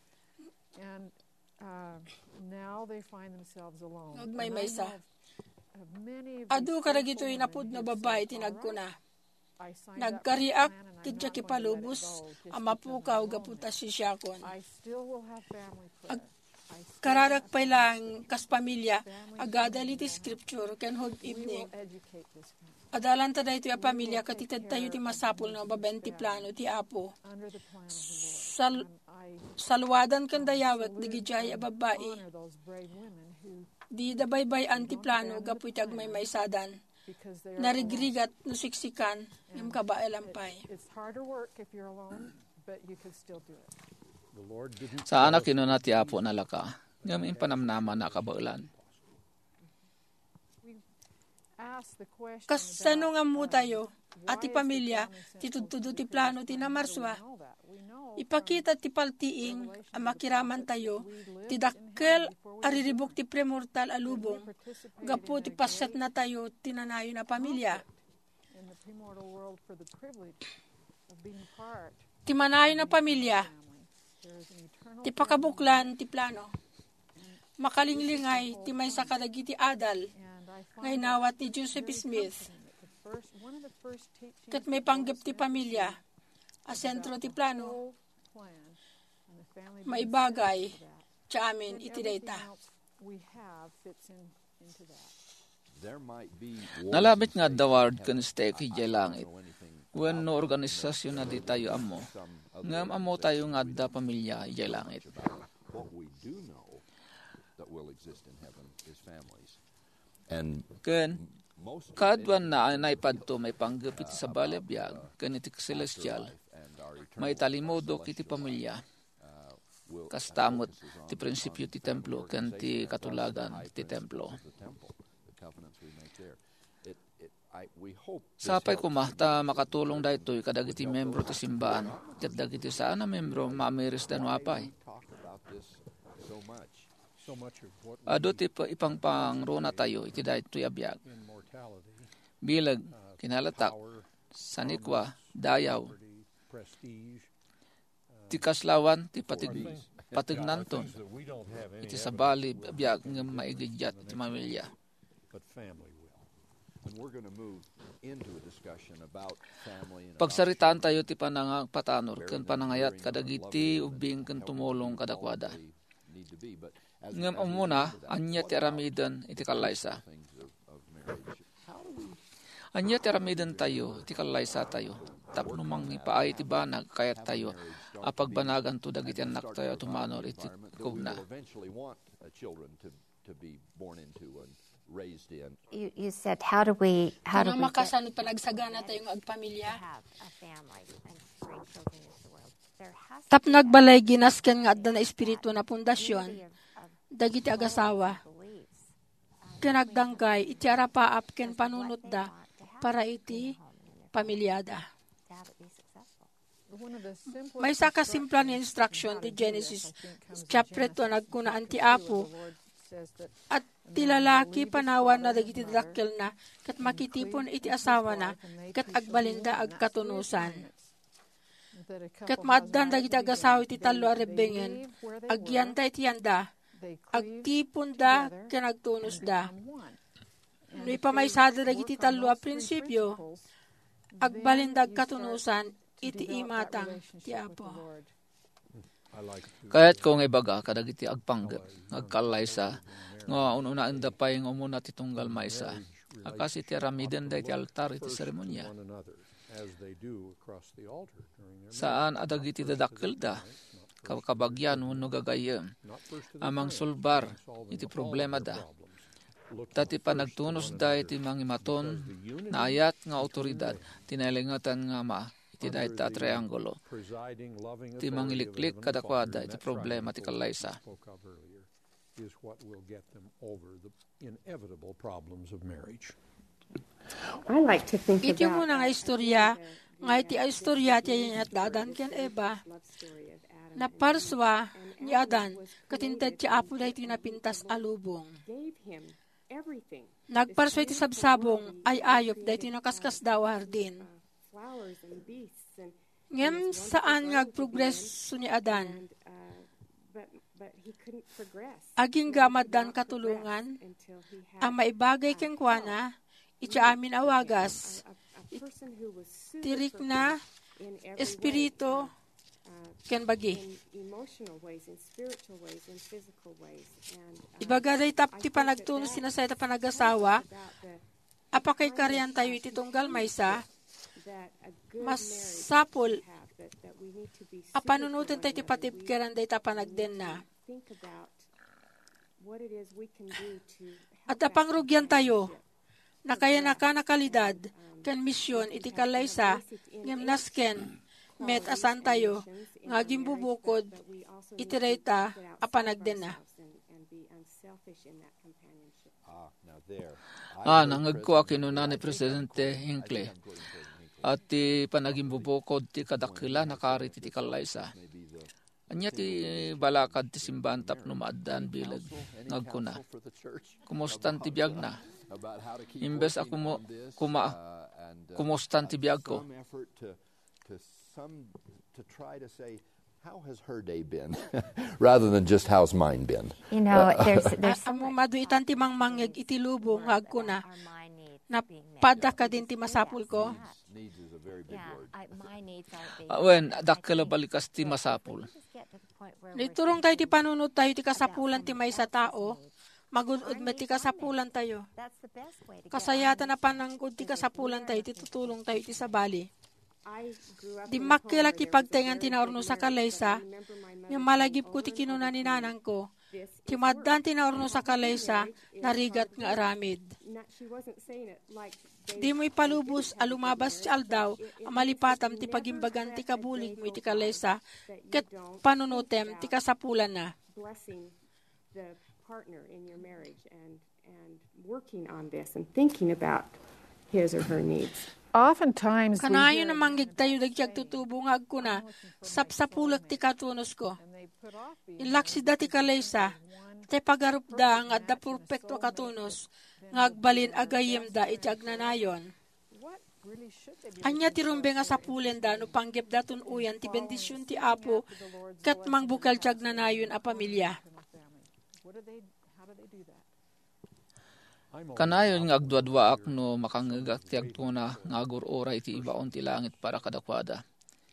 [SPEAKER 7] ngagmaymaysa adu karagito inapud na babae tinagkuna nagkariak tidya kipalubos amapukaw gaputa si siyakon kararak pa lang kas pamilya agadali ti scripture ken hod evening adalan ta dayto a pamilya katitad tayo ti masapul na babenti plano ti apo salwadan ken dayawet digijay a babae di dabaybay anti plano gapu ti agmaymaysadan narigrigat nusiksikan yung kabaelampay.
[SPEAKER 2] Sa anak kinuna ti Apo nalaka, ngamin panamnama na kabaulan.
[SPEAKER 7] Kasano nga mo tayo, ati pamilya, ti tudtudo ti plano ti namarswa. Ipakita ti paltiing, ang makiraman tayo, ti dakkel ariribok ti premortal alubong, gapo ti paset na tayo, tinanayo na pamilya. Ti manayo na pamilya, ti pakabuklan ti plano. Makalinglingay ti may sakadagi ti adal, ngay nawat ni Joseph Smith. Kat may panggap ti pamilya, asentro ti plano, maibagay, tsa amin iti data.
[SPEAKER 2] Nalabit nga daward kan stake hijay langit. When no organisasyon na di tayo amo, ngam amo tayo nga da pamilya hijay langit.
[SPEAKER 1] What we do know that will exist in heaven is families. And
[SPEAKER 2] Ken, kadwan na naipadto may panggapit sa balebiyag, ken iti celestial, may talimodo iti pamilya, kastamot ti prinsipyo ti templo, ken ti katulagan ti templo. Sapay kumahta makatulong daytoy kadagiti membro ti simbaan, ket dagiti saan na membro maamiris dan wapay. Ado ti ipangpang rona tayo iti daytoy abiyag. Bilag, kinalatak, sanikwa, dayaw, ti kaslawan, ti patignanton, iti sabali abiyag ng maigidyat iti mamilya. Pagsaritaan tayo ti panangpatanor, ken panangayat kadagiti ubing ken tumulong kadakwada. Ngem umuna, anya ti aramidan iti kalaysa. Anya ti aramidan tayo, iti kalaysa tayo. Tapno mang ipaay ti banag, kayat tayo, apagbanagan to dagiti anak tayo tumanor iti kubna.
[SPEAKER 8] You said, how do we
[SPEAKER 7] makasanod panagsagana tayong agpamilya? Tap nagbalay ginasken nga adda na espiritu na pundasyon, dagiti agasawa, kinagdanggay, iti arapaap ken panunot da, para iti pamilyada. May sakasimpla ni instruction ti Genesis chapter 2 nagkunaan ti Apo, at ti lalaki panawan na dagiti dakkel na, kat makitipon iti asawa na, kat agbalinda agkatunusan. Kat maaddan dagiti agasawa iti talo arebengen, agyanda iti yanda, agtipon da, ken agtunus da. No ipamaysada dagiti talo a prinsipyo, agbalinda agkatunusan, iti imatang ti Apo.
[SPEAKER 2] Kaya't kung ibaga, kadagiti agpanggap, agkalaysa, nga ununaan da pa yung umuna ti tunggal maysa. Akas iti aramidan da iti altar iti seremonya. Saan adagiti dadakkel da, kabagyan uno gagayem, amang sulbar iti problema da. Tati panagtunos da iti mangimaton na ayat nga otoridad, tinalingatan nga ma, iti dahit ta triangulo. Iti mangiliklik kadakwada iti problema ti kalaysa.
[SPEAKER 5] Is what will get them over the inevitable problems of marriage.
[SPEAKER 6] I like to think about
[SPEAKER 7] iti muna nga istorya, nga iti istorya ti at dadan ken Eva, na parswa ni Adan, katintad ti Apo da iti napintas alubong. Nagparswa iti sabsabong, ay ayop da iti nakaskas daw hardin. Ngem saan nga agprogreso ni Adan? Aging gamad dan katulungan, ang maibagay keng kuana, itya amin awagas, tirik na, espiritu, ken bagi. Ibagaday tapti panagtunos sinasayta panagasawa, apakay karyan tayo iti tunggal maysa, mas sapol, apanunutin tayo tipatibkeran day tapanagden na. At apangrugyan tayo, nakaya nakalidad, ken misyon iti kalaysa, ngem nasken, met asan tayo, nga gimbubukod, itireta, apanagden na.
[SPEAKER 2] Nangag ko kinuna ni Presidente Hinckley. At ti panaging bubukod ti kadakila nakari ti kalaysa. Anya ti balakad ti simbahan tapno maaddan bilag ngagkuna. Kumustan ti biyag na. Imbes ako mo kumustan ti biyag ko.
[SPEAKER 1] To try to say, how has her day been, rather than just how's mine been.
[SPEAKER 8] You know, there's
[SPEAKER 7] Amo maduitan ti mangmangyag iti lubong ngagkuna. Napada ka din ti masapul ko.
[SPEAKER 1] Needs is a very big word.
[SPEAKER 8] my needs are big.
[SPEAKER 2] Wen dakkel balikas ti masapul.
[SPEAKER 7] Niturong tayo ti panunod tayo ti kasapulan ti may sa tao. Magudud met ti kasapulan tayo.
[SPEAKER 8] That's the best way to get
[SPEAKER 7] Kasayatan na pananggod ti kasapulan tayo, ti tutulong tayo ti sabali. Di makilaki pagtengan tinaorno sa kalaysa, nga malagip ko ti kinuna ni nanang ko. Ti maddan tinaorno sa kalaysa, narigat nga aramid. Di mo ipalubos alumabas ti aldaw, amalipatam ti pagimbagan ti kabulig mo iti kalaysa, ket panunutem ti kasapulan na.
[SPEAKER 6] The partner in your marriage and working on this and thinking about his or her needs.
[SPEAKER 9] Oftentimes,
[SPEAKER 7] Kanayo na manggig tayo dagyag tutubo nga agkuna, sapsapulak ti katunos ko. Ilaksida ti kalaysa, ti pagarupda nga da perfecto katunos, nga agbalin agayem da iti agnanayon. Anya ti rumbe nga sapulen da no panggep da tunuyan ti bendisyon ti Apo, kat mangbukal ti agnanayon a pamilya.
[SPEAKER 2] Kanayon nga agduadwaak no makangagak ti agtuna nga aguroray ti ibaon ti langit para kadakwada.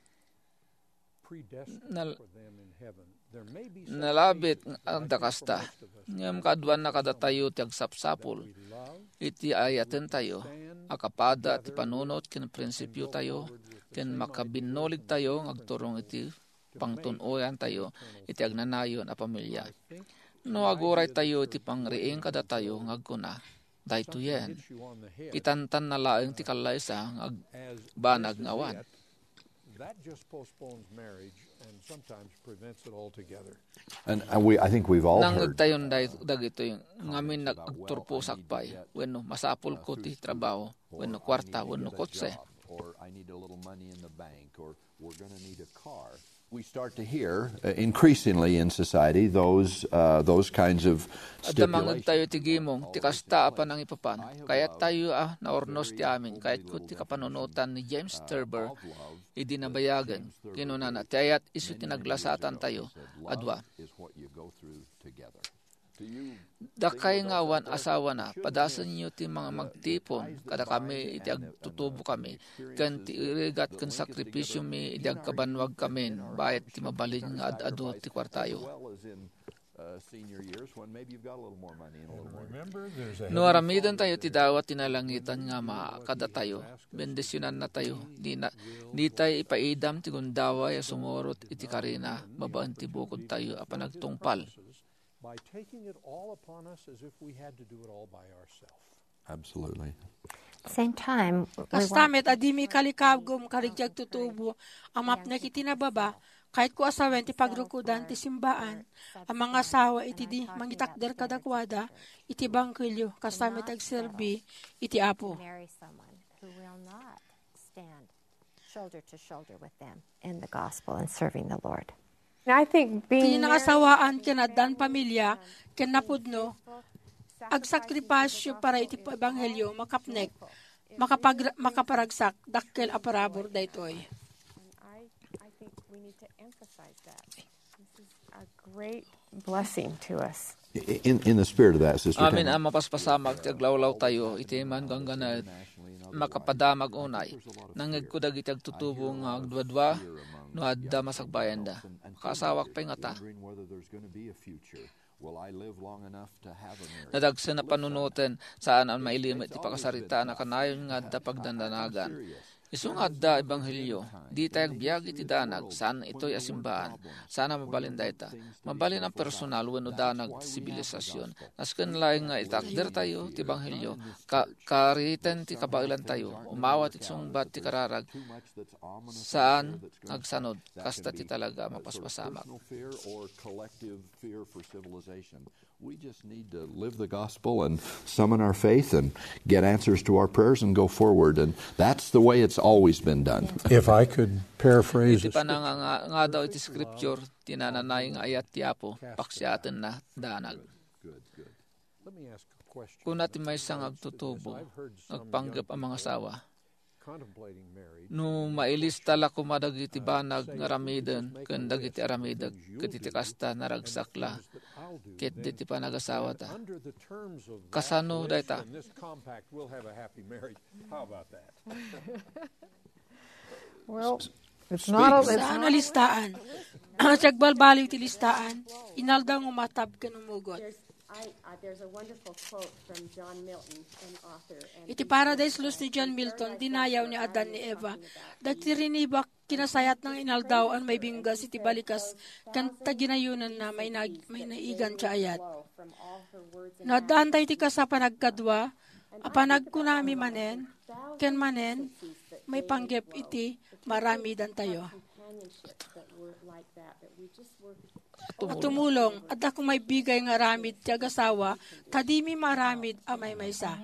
[SPEAKER 2] Nalabit ang dakasta. Ngam kadwan na kadatayo ti agsapsapul. Iti ayaten tayo. Akapada ti panunot ken prinsipyo tayo. Ken makabinolig tayo ngagturong iti pangtunoyan tayo. Iti agnanayon a pamilya. No aguray tayo iti pangriing kada tayo ngagkuna. Dahito yan. Itantan na laeng ti kalaysa banag ngawan.
[SPEAKER 5] That just postpones marriage and sometimes prevents it altogether.
[SPEAKER 1] And I think we've all heard.
[SPEAKER 2] Nangagtayon dagito yung ngamin nagturpo sakpay. Wenno masapul ko ti trabaho. Wenno kwarta, wenno kotse.
[SPEAKER 1] Or I need a little money in the bank, or we're going to need a car. We start to hear increasingly in society those kinds of
[SPEAKER 2] Adamangag
[SPEAKER 1] stipulations.
[SPEAKER 2] tayo ti gimong, ti kasta apan ang ipapan. Kayat tayo naornos ti amin, kayat ko ti kapanunutan ni James Thurber, idinabayagan. Kinuna na, ti ayat isu tinaglasatan tayo, adwa. Dakay nga awan asawa na, padasan niyo ti mga magtipon, kada kami iti agtutubo kami, kan ti irigat kan sakripisyo mi iti agkabanwag kami, bayat ti mabalin nga adu ti kwartayo. No aramidan tayo ti dawat tinalangitan nga makada tayo, bendisyonan na tayo, di tayo ipaidam ti gundawa ya sumurot iti karina, babaan ti bukod tayo apan nagtungpal.
[SPEAKER 5] By taking it all upon us as if we had to do it all by ourselves.
[SPEAKER 1] Absolutely.
[SPEAKER 8] Same time,
[SPEAKER 7] Kastamet adimi kalikabgom karigyag tutubo, amap na kitinababa, kahit ko asawen ti pagrukudan ti simbaan, ang mga asawa iti di mangitakder kadakwada, iti bangkilyo, kastamet agserbi, iti Apo.
[SPEAKER 8] marry someone who will not stand shoulder to shoulder with them in the gospel and serving the Lord.
[SPEAKER 9] I think
[SPEAKER 7] Kini
[SPEAKER 9] being
[SPEAKER 7] nakasawaan kinadan pamilya, kinapudno, agsakripasyo para iti ebanghelyo, makapnek, makaparagsak, dakkel aparabor daytoy.
[SPEAKER 9] I think we need to emphasize that. This is a great blessing to us.
[SPEAKER 1] In the spirit of that, Sister
[SPEAKER 2] Amin
[SPEAKER 1] Tamara,
[SPEAKER 2] ang mapaspasamag ti aglawlaw tayo, iti man gangganad, makapadamag unay, nangag ko dagiti agtutubo nga agdwadwa, no adda masagbayan da. Kasawak pa nga ta. Nadagsa na panunutin saan ang mailimit ti pakasarita na kanayon nga adda pagdandanagan. Isungad da ebanghelyo, di tayag biyag iti danag, saan ito'y asimbaan, sana mabalin dayta. Mabalin ang personal wenno danag sibilisasyon. Nasken laeng nga itakder tayo ti ebanghelyo, kariten ti kabailan tayo, umawat iti sungbat ti kararag, saan agsanod, kasta ti talaga mapaspasamak.
[SPEAKER 1] We just need to live the gospel and summon our faith and get answers to our prayers and go forward. And that's the way it's always been done.
[SPEAKER 5] If I could paraphrase
[SPEAKER 2] Iti panang nga daw iti scripture, tinananay nga ayat ti Apo, paksyaten na danag.
[SPEAKER 5] Let me ask a question.
[SPEAKER 2] Kung natin may isang agtutubo, agpanggap ang mga asawa,
[SPEAKER 5] Contemplating marriage.
[SPEAKER 2] no mailista la kumadag iti banag nga ramiden, ken dagiti aramidag, ket iti kasta naragsakla, ket diti panagasawa ta.
[SPEAKER 5] Under the terms of that
[SPEAKER 2] Kasano
[SPEAKER 5] list
[SPEAKER 2] dayta?
[SPEAKER 5] and this compact, we'll have a happy marriage. How about that?
[SPEAKER 9] Well, it's not
[SPEAKER 7] Sa analistaan, tiyagbalbaliw ti listaan, inaldaw umatab kanumugot.
[SPEAKER 6] There's a wonderful quote from John Milton, an author. And
[SPEAKER 7] Iti Paradise Lost ni John Milton, dinayaw ni Adan ni Eva. Dati rinibak kinasayat ng inaldaw an may binggas iti balikas kan taginayunan na may naigan siya ayat. Nadaan tayo ti kasa panagkadwa, apanagkunami manen, ken manen, may panggep iti marami dan tayo. At tumulong, at ako may bigay nga ramid ti agasawa, tadimi maramid amay maysa.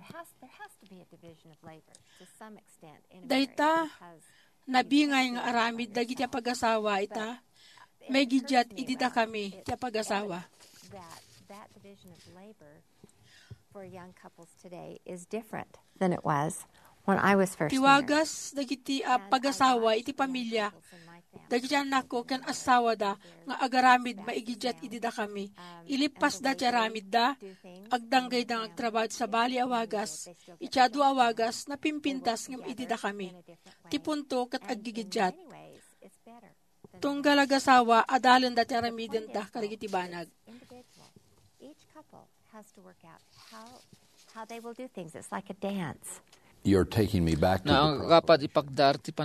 [SPEAKER 7] Dayta, nabingay nga aramid dagiti pag-asawa ita, may gidyat idida kami ti pag-asawa.
[SPEAKER 8] That division of labor for young couples today is different than it was when I was first married.
[SPEAKER 7] Tiwagas dagiti pag-asawa iti pamilya. Dagiti anak ko ken asawa da nga agaramid maigidyat idida kami. Ilipas da ti aramid da agdanggay da agtrabaho sa bali awagas. Ityado awagas na pimpintas ngem idida kami. Ti punto ket aggigidyat. Tunggal agasawa adalan da ti aramiden da karigiti banag.
[SPEAKER 8] Each couple has to work out how they will do things. It's like a dance.
[SPEAKER 1] You're taking me back to
[SPEAKER 2] Na ang kapat ipagdar ti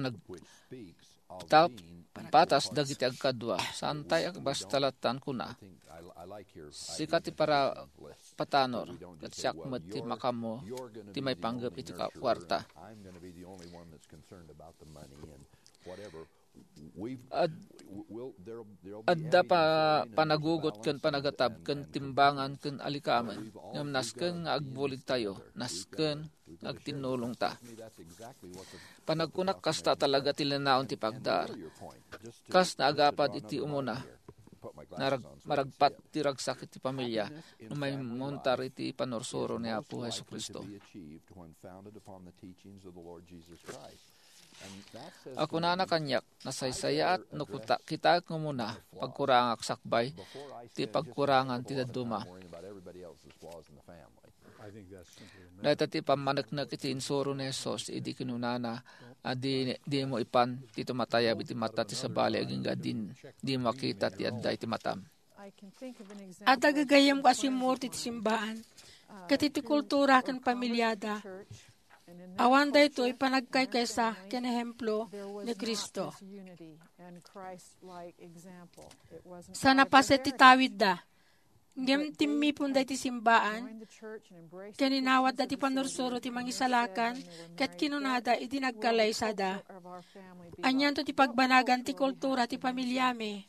[SPEAKER 2] patas dagiti agkadwa, santay agbastalatan kuna. Sikat ti para patanor, kat siyak met ti makamo, ti may panggap iti kwarta. Adda pa panagugot ken panagatab ken timbangan ken alikamen. Ngem nasken nga agbulig tayo, nasken agtinulong ta. Panagkunak kasta talaga ti lenaon ti pagdar. Kas naagapad iti umuna. Maragpat ti ragsak iti pamilya no may montar iti panorsuro ni Apo Jesucristo. Ako na nakanyak, nasaysayat no kita kumuna pagkurangak sakbay, ti pagkurangan ti daduma. Dahil ti pamanaknak iti insuro ni Jesus, idi kinunana, di mo ipan, ti tumatayab iti mata ti sabali, aging gadin, di makita ti adda iti matam.
[SPEAKER 7] At agagayam ko asimur ti simbaan, katiti kultura kan pamilyada, awan da ito ipanagkay kaysa kinehemplo ni Kristo. Sa napaset ti tawid da, ngem timmi pun da ti simbaan, kaninawat da ti panursuro ti mangisalakan, ket kinunada iti nagkalaysa da. Anyan to ti pagbanagan ti kultura ti pamilyame.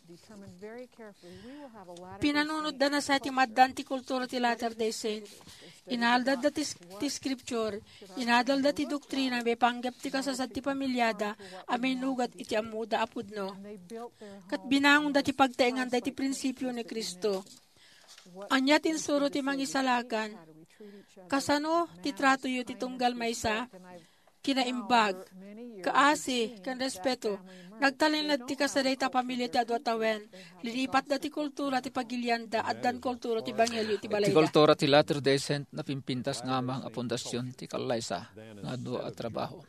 [SPEAKER 7] Pinanunod da na sa ti maddan ti kultura ti Latter-day Saint. Inaldad da ti scripture, inadal da ti doktrina, may panggap ti kasasad ti pamilyada, amay nugat iti amuda apudno. Kat binangon da ti pagtaingan da ti prinsipyo ni Kristo. Anya tinsuro ti mangisalakan, kasano ti trato yu ti tunggal maysa, kinaimbag, kaasi, kan respeto, nagtalinlad ti kasaday ta pamilya ti adwatawen, linipat da ti kultura ti pagilyanda, at dan kultura ti bangelyo ti balayda.
[SPEAKER 2] Ti kultura ti Latter-day Saint na pimpintas ngamang a pundasyon ti kalaysa, nga do at trabaho.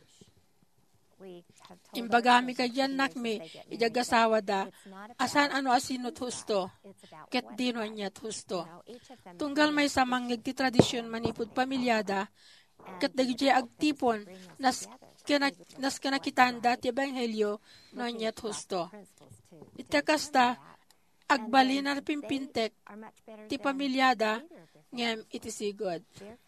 [SPEAKER 7] Imbagami ka dyan nakmi, idagasawa da, asan ano asinot husto, ket dino anyat husto. Tunggal may samang ti tradisyon manipod pamilyada, ket dagiti agtipon, nas nas kinakitanda ti ebanghelyo no nyet husto. Iti kasta, agbali na pimpintek, ti pamilyada, ngem iti sigod.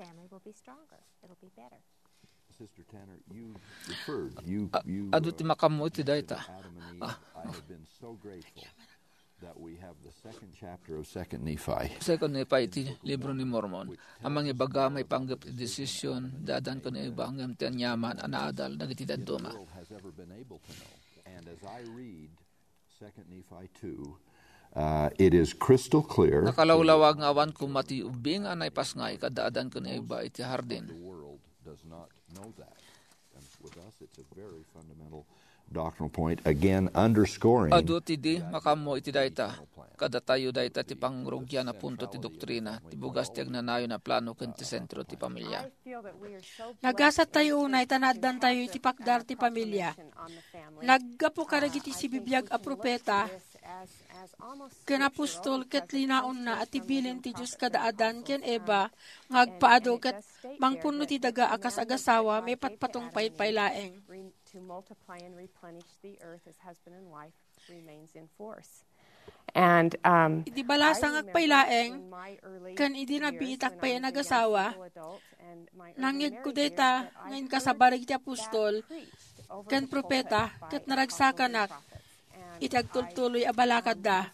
[SPEAKER 1] Sister Tanner, you referred, you
[SPEAKER 2] Adu ti makamu iti dayta.
[SPEAKER 1] I have been so grateful that we have the second chapter of Second Nephi.
[SPEAKER 2] Second Nephi iti libro ni Mormon. Amang ibaga may panggap ti desisyon, dadan ko na ibang ti anyaman, anaadal, nagiti daduma.
[SPEAKER 1] The world has ever been able to know. And as I read Second Nephi 2, it is crystal clear.
[SPEAKER 2] Nakalawlawag nga awan kung mati ubing anay pasngay, kadaadan ko na iba iti hardin.
[SPEAKER 1] The world does not know that. And with us, it's a very fundamental doctrinal point, again underscoring
[SPEAKER 2] Adu ti di makamo iti dayta, kada tayo dayta ti pangrugya na punto ti doktrina, ti bugas ti agnanayo na plano ken ti sentro ti pamilya.
[SPEAKER 7] Nagasat tayo unay, tanaddan tayo iti pakdar ti pamilya. Naggapo karagiti si bibiyag a propeta, ken apostol ket linaon na at ibilin ti Diyos kadaadan ken Eva, ngagpaado ket mangpunno ti daga akas agasawa, may patpatong paylaeng.
[SPEAKER 9] To multiply and replenish the earth as husband and wife remains in force. And
[SPEAKER 7] idi balasang agpaylaeng kan idi nabiitak pay nagasawa nangig kudeta ngayon kasabarag ti apostol kan propeta ket naragsakanak itagtultuloy a balakad da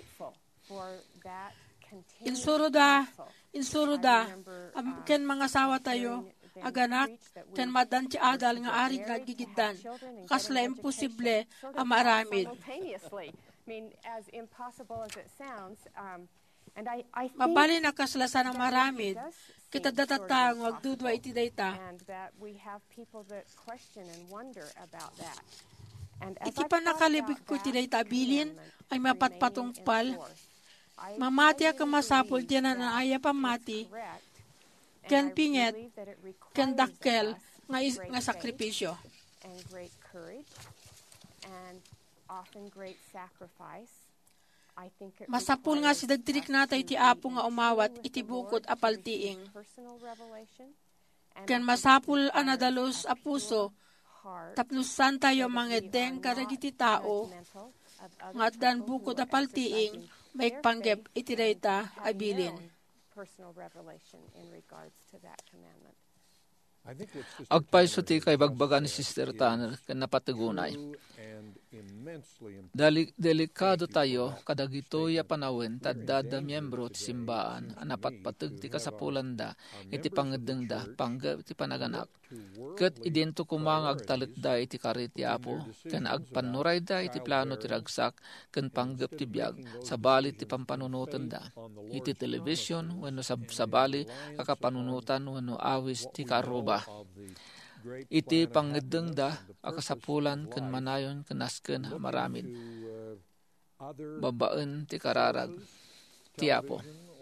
[SPEAKER 7] insuruda ken mga sawa tayo aganak, ken madan ti adal nga arig nagigiddan, kasla imposible ang maaramid. Mabali na kaslasan ang maramid, kita datatang wagdudwa iti dayta. Iti pa nakalibig ko iti dayta bilin, ay mapatpatungpal. Mamati ka masapol tiyan na naaya pamati, ken pinget, ken dakkel, nga sakripisyo. Masapul nga si dagtirik natay ti apo nga umawat iti bukod apaltiing. Ken masapul anadalos a puso, tapnusan tayo mangedeng karagiti tao, nga dan bukod apaltiing, may panggep iti dayta abilin.
[SPEAKER 9] Personal revelation in regards to that commandment.
[SPEAKER 2] Agpayso ti kay bagbaga ni Sister Tanner ken napatugunay. Delikado tayo kadagito ya panawin tadda miyembro ti simbaan anapatpateg ti kasapulanda iti pangedengda pangga ti panaganak. Ket idento kumang agtalekda iti karit ti Apo ken agpanuray da iti plano ti ragsak ken panggep ti biag sabali ti pampanunutan da. Iti television wenno sabali akapanunutan wenno awis ti karoba. Iti pangedeng da akasapulan ken manayon ken nasken maramid babaen ti kararag ti Apo.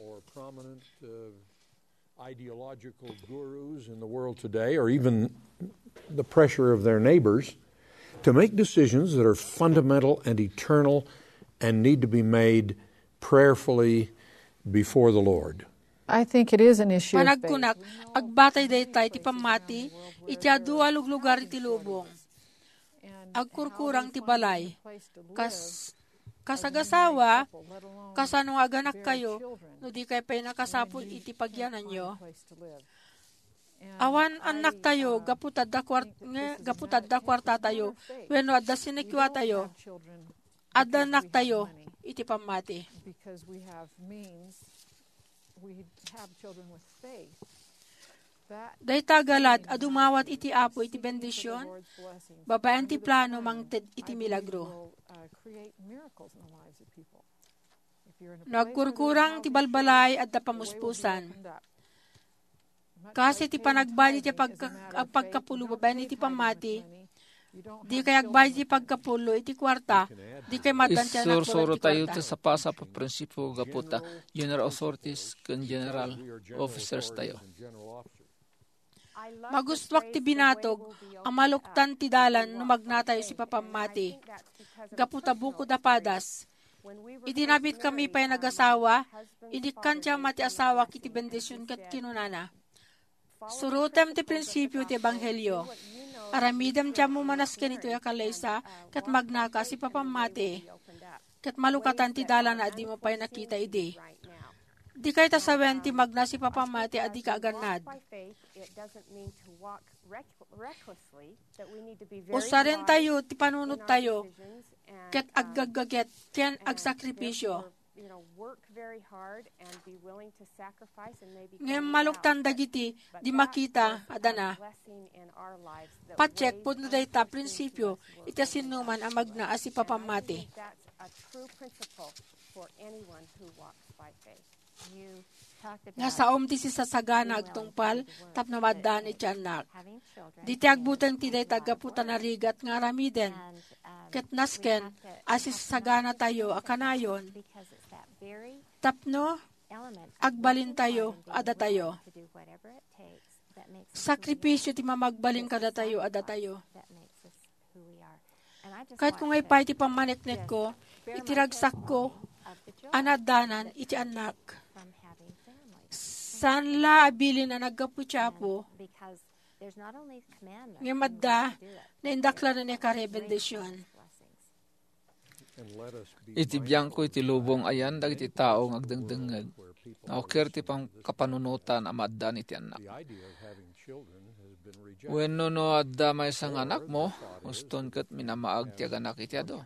[SPEAKER 5] Ideological gurus in the world today, or even the pressure of their neighbors, to make decisions that are fundamental and eternal and need to be made prayerfully before the Lord.
[SPEAKER 10] I think it is an issue of faith.
[SPEAKER 7] Panagkunak, agbatay daytay ti pamati, iti adualog lugar iti lubong. Agkurkurang ti balay. Kasagasawa, kasano aganak kayo, no di kayo pa'y nakasapul iti pagyanan nyo. Awan anak tayo, gaputad da kwarta tayo, wenno adda sinikwa tayo, adda anak tayo, iti pamati. Day tagalat, adumawat iti Apo iti bendisyon, babayan ti plano mangted iti milagro. Nagkurkurang ti balbalay at pamuspusan. Kasi ti panagbali ti pagkapulo, babayan iti pamati, di kay agbali ti pagkapulo iti kwarta, di kay matansya na
[SPEAKER 2] Isuro tayo sa pasa pa prinsipo gaputa, general authorities ken general officers tayo.
[SPEAKER 7] Magustwak ti binatog, ang maluktan ti dalan no magnatayo si papamati. Gaputa buko da padas. Idinabit kami pa'y nag-asawa, idikan siya mati asawa kiti bendisyon kat kinunana. Surutem ti prinsipyo ti ebanghelyo. Aramidam tiyan mo manas kanito ya kalaysa, kat magnaka si papamati. Kat malukatan ti dala na di mo pa'y nakita idi. Di kayo tasawen ti magna si papamati adi ka aganad. Usaren tayo, ti panunod tayo, ket aggagaget, ken agsakripisyo. Ngayon maluktan dagiti, di makita, adana. Pacheck po na dayta prinsipyo, itasinuman ang magna asi papamati. Nga sa ti si sasagana agtungpal, tapno madan iti anak. Diti agbutang ti day tagaputan na rigat nga ramiden. Ket nasken, asi sasagana tayo akanayon. Tapno, agbalin tayo, ada tayo. Sakripisyo ti mamagbalin kada tayo, ada tayo. Kahit kung ay pa iti pamaneknek ko, itiragsak ko, anadanan, iti anak. San la abilin na nagkapuchapo, ngayon madda, na indakla na niya karebendisyon.
[SPEAKER 2] Iti biyang ko iti lubong ayan, dagiti tao ng agdengdengag. Naukir ti pang kapanunutan amaddan iti anak. Wenno no adda may sang anak mo, uston kat minamaag ti aganak iti ado.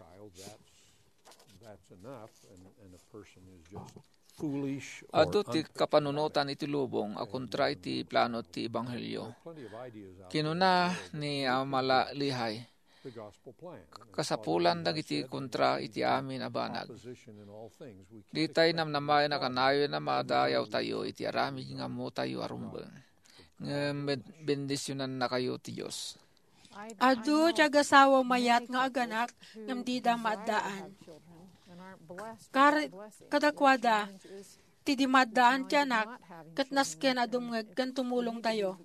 [SPEAKER 2] Ado ti kapanunutan iti lubong, akontra iti plano ti Ebanghelyo. Kinuna ni Amala Lihay, kasapulan dagiti kontra iti amin abanag. Di tayo namnamay na kanayo na madayaw tayo iti arami nga mo tayo arumbang. Bendisyonan na kayo ti Diyos.
[SPEAKER 7] Adu tiagasawa mayat nga aganak ngam di da maddaan. Kadakwada ti di maddaan ti anak ket nasken adumngeg ken tumulong tayo.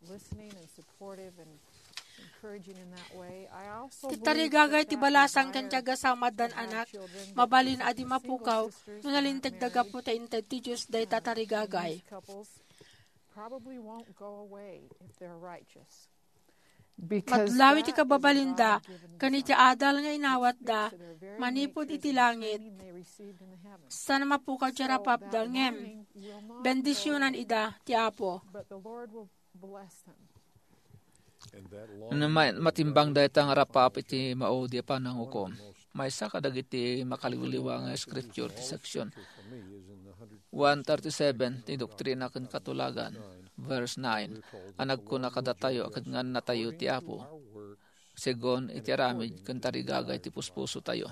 [SPEAKER 7] Ti tarigagay ti balasang ken tiagasawa maddan anak mabalin adi mapukaw no nalinteg daga po ta inted ti Dios day tatarigagay. Matlawi ti kababalinda, kaniti adal nga inawat da, manipod iti langit, sana mapukaw ti rapapdal ngem, bendisyonan ida ti Apo.
[SPEAKER 2] Matimbang dahita nga rapap iti maudi pa ng hukom. May isa kadagiti makaliwiliwa nga scripture ti section 137 ti doktrina ken katulagan. Verse 9, anag ko nakadatayo akad nga natayo ti Apo. Segon iti aramid ken tarigagay ti puspuso tayo.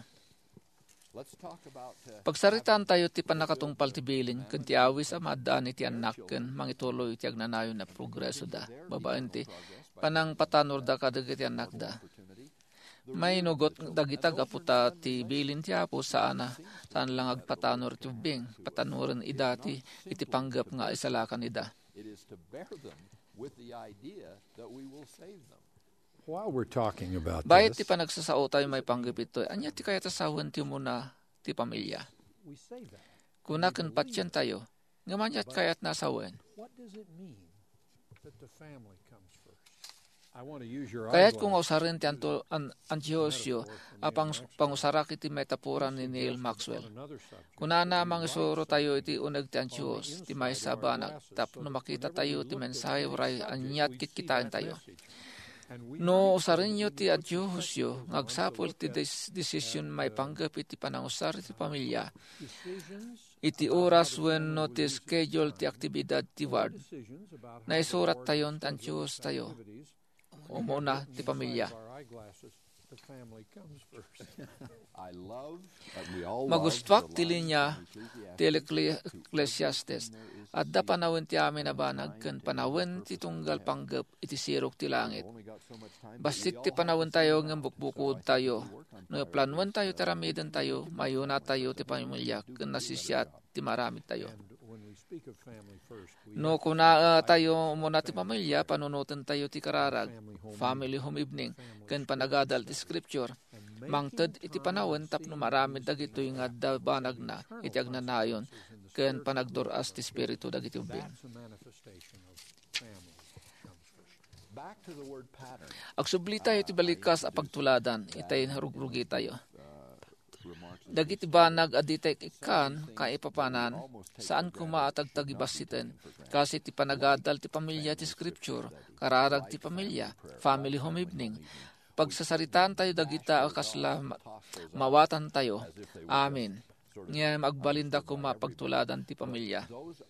[SPEAKER 2] Pagsaritaan tayo ti panakatungpal ti bilin ken ti awis a maddaan iti anak ken mangituloy ti agnanayon na progreso da. Babaen ti panang patanor da kadagiti anak da. May nugot dagita gaputa ti bilin ti Apo saan lang agpatanor ti ubing patanoren ida ti iti panggap nga isalakan ida.
[SPEAKER 1] It is to bear them with the idea that we will save them.
[SPEAKER 5] While we're talking about
[SPEAKER 2] Bayat
[SPEAKER 5] this,
[SPEAKER 2] ti panagsasao tayo may panggapit to, anya ti kaya tasawan ti muna ti pamilya.
[SPEAKER 5] we say that.
[SPEAKER 2] Kunakan patyan tayo, nga manyat kaya't nasawan.
[SPEAKER 5] What does it mean that the family comes first? I want to use your
[SPEAKER 2] Kaya't
[SPEAKER 5] eyeglass.
[SPEAKER 2] kung usarin ti Antihosyo, apang pangusarak iti metapuran ni Neil Maxwell. Kunana mangisuro tayo iti unag ti Antihos, ti may sabanag, tapno makita tayo ti mensahe uray anyat kitkitain tayo. No usarin nyo ti Antihosyo, ngagsapol ti desisyon may panggap iti panangusar iti pamilya. Iti oras wenno ti schedule ti aktibidad ti ward. Naisurat tayo ti Antihos tayo. Umuna ti pamilya. Magustwak ti linya ti Ecclesiastes at da panawin ti amin abanag ken panawin ti tunggal panggap iti sirok ti langit. Basit ti panawin tayo ng bukbukod tayo. No planuan tayo taramiden tayo, mayuna tayo ti pamilya ken nasisyat ti marami tayo. No kuna tayo muna ti pamilya, panunutan tayo ti kararag, family home evening, ken panagadal ti scripture. Mangted iti panawin tapno marami dagito yung adda banag na iti agnanayon, ken panagdoras ti spiritu dagiti ubing. Agsubli tayo ti balikas a pagtuladan, itay narugrugi tayo. Dagiti banag aditay ikan kaipapanan, saan kumaatagtag ibasiten, kasi ti panagadal ti pamilya ti scripture, kararag ti pamilya, family home evening. Pagsasaritaan tayo dagita kasla mawatan tayo. Amen. Nga magbalinda kumapagtuladan ti pamilya.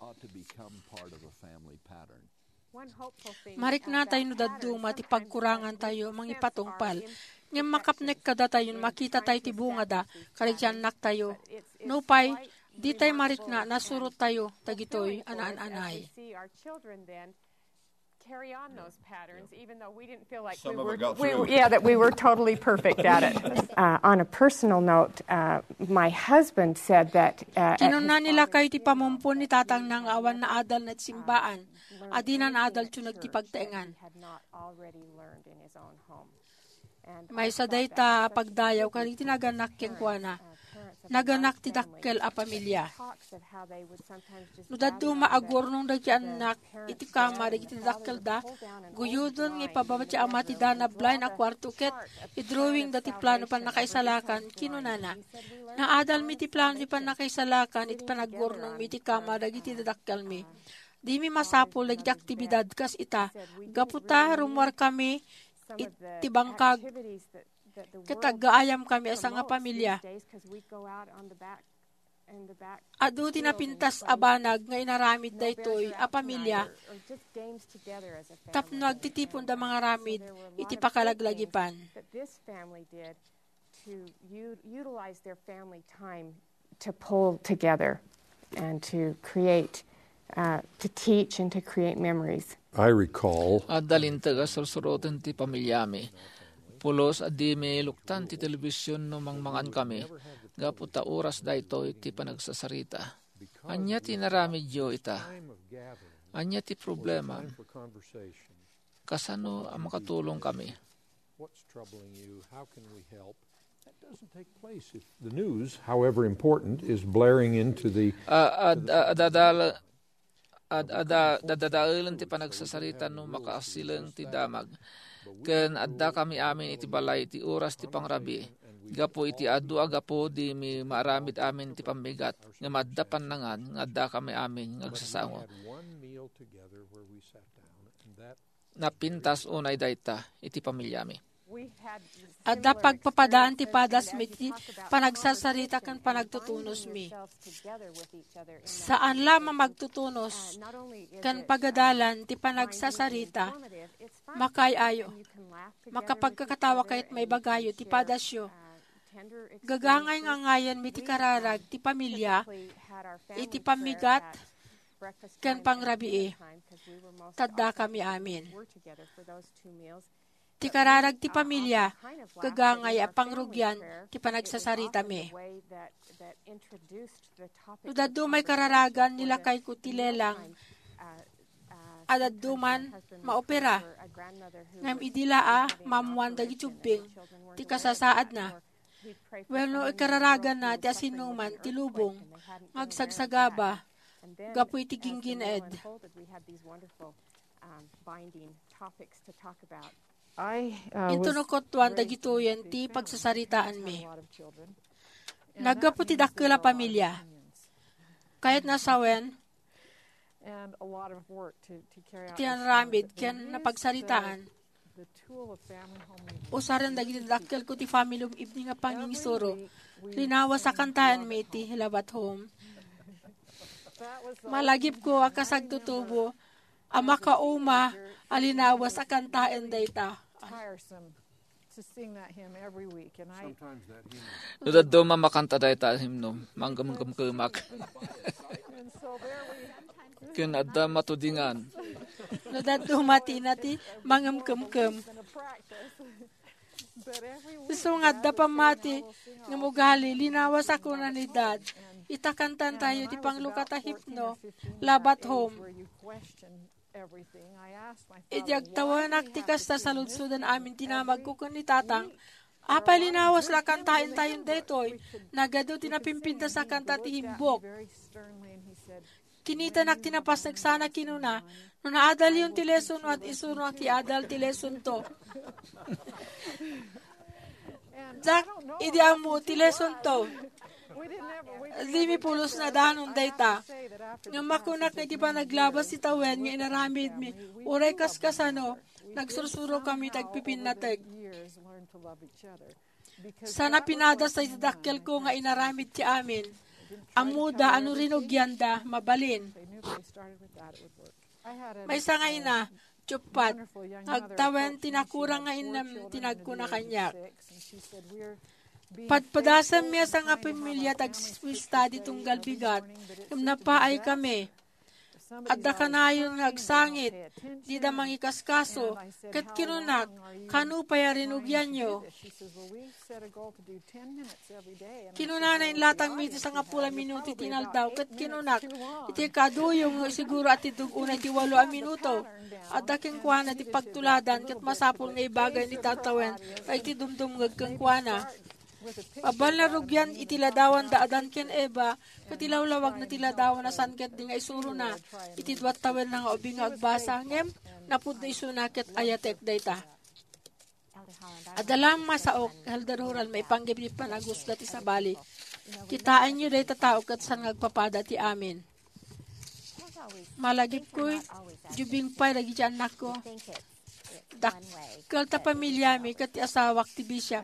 [SPEAKER 7] Marik na tayo no daduma ti pagkurangan tayo mangipatungpal. Nga makapnek kada tayo makita tayo ti bunga da karigyanak tayo. No pay, di tayo marik na nasurot tayo tagitoy anaan-anay.
[SPEAKER 9] Carry on those patterns, even though we didn't feel like that we were totally perfect at it.
[SPEAKER 6] On a personal note, my husband said that
[SPEAKER 7] kinuna nila kayo ti pamumpon ni tatang nang awan na adal na simbaan. Adina na adal tiyong nagtipagtaengan. May sa dayta pagdayaw kari tinaganak keng kuana. Naganak ti dakkel a pamilya. Nudad maagor nung dagi anak, iti kama dagi ti dakkel da, guyudon nga ipababa ti ama ti dana blind a kwarto ket, idrawing da ti plano pan nakaisalakan, kinunana. Naadal mi ti plano ti pan nakaisalakan, iti panagor nung mi ti kama dagi ti dakkel mi. Di mi masapol dagi ti aktibidad kas ita, gaputa rumwar kami, iti bangkag, katagaayam kami asa nga pamilya. Adu tinapintas abanag nga inaramid da ito'y a pamilya. Tapno agtitipon da mga ramid, iti pakalaglagipan.
[SPEAKER 6] To utilize their family time to pull together and to create, to teach and to create memories.
[SPEAKER 5] I recall
[SPEAKER 2] Adalin taga sursuroten ti pamilyami. Pulos adi may luktan ti telebisyon no mangmangan kami. Gaputa oras da ito iti panagsasarita. Anya ti naramidyo ita. Anya ti problema. Kasano ang makatulong kami.
[SPEAKER 5] What's troubling you? How can we help? That doesn't take place if the news, however important, is blaring into the dadadaalan ti panagsasarita no makaasilang ti damag. Ken adda kami amin iti balay iti oras ti pangrabi. Gapo iti adu agapo di mi maaramid amin ti pambigat. Nga madda panangan nga adda kami amin ngagsasango. Napintas unay dayta iti pamilyami.
[SPEAKER 7] Adda pagpapadaan ti padas mi ti panagsasarita kan panagtutunos mi. Saan lamang magtutunos kan pagadalan ti panagsasarita makayayo. Makapagkakatawa kayat may bagayo ti padasyo. Gagangay nga ngayan mi ti kararag ti pamilya iti pamigat kan pangrabi tadda kami amin. Ti kararag ti pamilya, gagangay a pangrugyan, ti panagsasarita mi. Nudaddo may kararagan nila kay kutilelang, adadduman maopera, ngam idila mamuan dagi tubing, ti kasasaad na. Well, ikararagan na ti asinuman, ti lubong, magsagsagaba, gapoy ti gingined. Intunukot tuwan dagituyen ti pagsasaritaan mi. Naggapo ti dakkel a pamilya. Kahit nasawen, ti anramid ken napagsaritaan. Usaran dagiti dakkel ko ti family evening nga pangingisuro. Linawa sa kantaan mi ti Labat Home. Malagip ko akasag tutubo, ama kauma alinawa sa kantaan dayta.
[SPEAKER 10] To sing that hymn every week, and
[SPEAKER 2] Nudaddo mamakanta dayta himno, manggam-gam-kemak. Ken adda matudingan.
[SPEAKER 7] Nudaddo mati mangam-kem-kem. So nga adda pamati nga mugali linawas ako na ni Dad. Itakantan tayo di panglukata hipno, Labat Home. Idyag tawanak tikas ta saludsudan amin tinamag ko ni Tatang. Apay linawas la kantain tayon detoy. Nagado tinapimpinta sa kanta ti himbok. Kinita nak tinapas nagsana kinuna, no naadal yung tileson at isuno ang kiadal tileson to. Jak, idi amo tileson to. Limi pulos na danon dayta. Nga makunak na di pa naglabas si tawen nga inaramid mi. Uray kaskasano, nagsursuro kami tagpipinatag. Sana pinada sa itadakkel ko nga inaramid ti amin. Amuda, ano rin og yanda, mabalin. May sa nga ina, tsupat, agtawan tinakurang nga inam, tinagko na kanyak. Padpadasan miya sa nga pamilya tag-study tunggal bigat, napaay kami. At da kanayon nagsangit, di da mangikaskaso, kat kinunak, kanu payarin ugyan nyo. Kinunanayin latang miti sa nga pula minuti tinaldaw, kat kinunak, iti kaduyong siguro at ituguna iti 8 minuto. At da kengkwana ti pagtuladan, kat masapol nga ibagay ni tatawen, ay iti dumdumgag kengkwana. Abal na rugyan itiladawan daadan ken eba, katilawlawag na tiladawan na sanket di nga isuro na, itidwat tawen na nga ubing nga agbasa, ngem, napud na isunakit ayatek dayta. Adalam masaok, haldarural may panggibli panagusda ti sabali. Kitaan nyo dayta tao kat san ngagpapada ti amin. Malagip ko'y, jubing pa'y lagi ti anak ko. Dakkel ta pamilya mi, kat ti asawak ti bisya.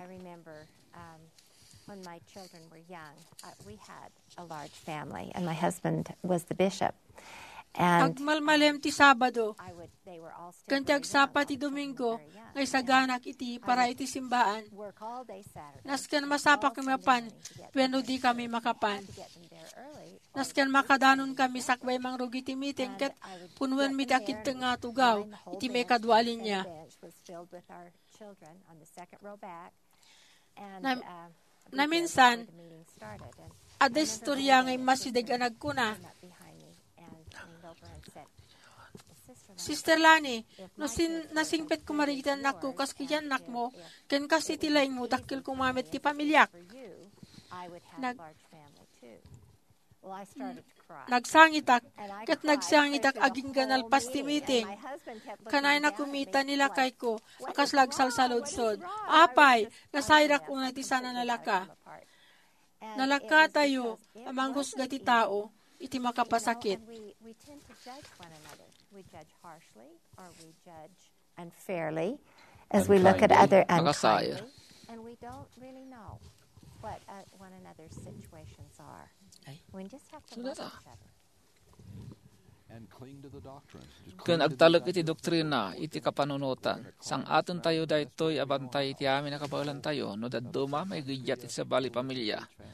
[SPEAKER 8] When my children were young, we had a large family, and my husband was the bishop. And
[SPEAKER 7] agmalmalem ti Sabado, kanti agsapa ti Domingo, ngay saganak iti para iti simbaan. Nasken masapak kami mapan, pweno di kami makapan. Nasken makadanon kami sakbay mangrugi ti meeting, ket punwen mi takit nga tugaw, iti may kadwalin niya. Na minsan, ada istorya ngay masidag anag ko na. Sister Lani, no nasingpet ko marigitan nak ko, kas kiyan nak mo, ken kasi tilaing mo, dakil kumamit ti pamilyak. Nagsangitak, kat nagsangitak aging ganal pas ti meeting. Kanay na kumita nila kay ko, akas lagsal sa lodsod. Apay, nasayrak una ti sana nalaka. Nalaka tayo, amang husga ti tao, iti makapasakit.
[SPEAKER 8] We tend to judge one another. We judge harshly or we judge unfairly as we look at other unkindly. And we don't really know what one another's situations are. We just have to love each other.
[SPEAKER 1] And cling to the doctrine.
[SPEAKER 2] Ken agtalek iti doktrina, iti kapanunutan. Sang aton tayo daytoy abantay iti amin nakabaulan tayo, no dadduma may giyat iti sabali pamilya.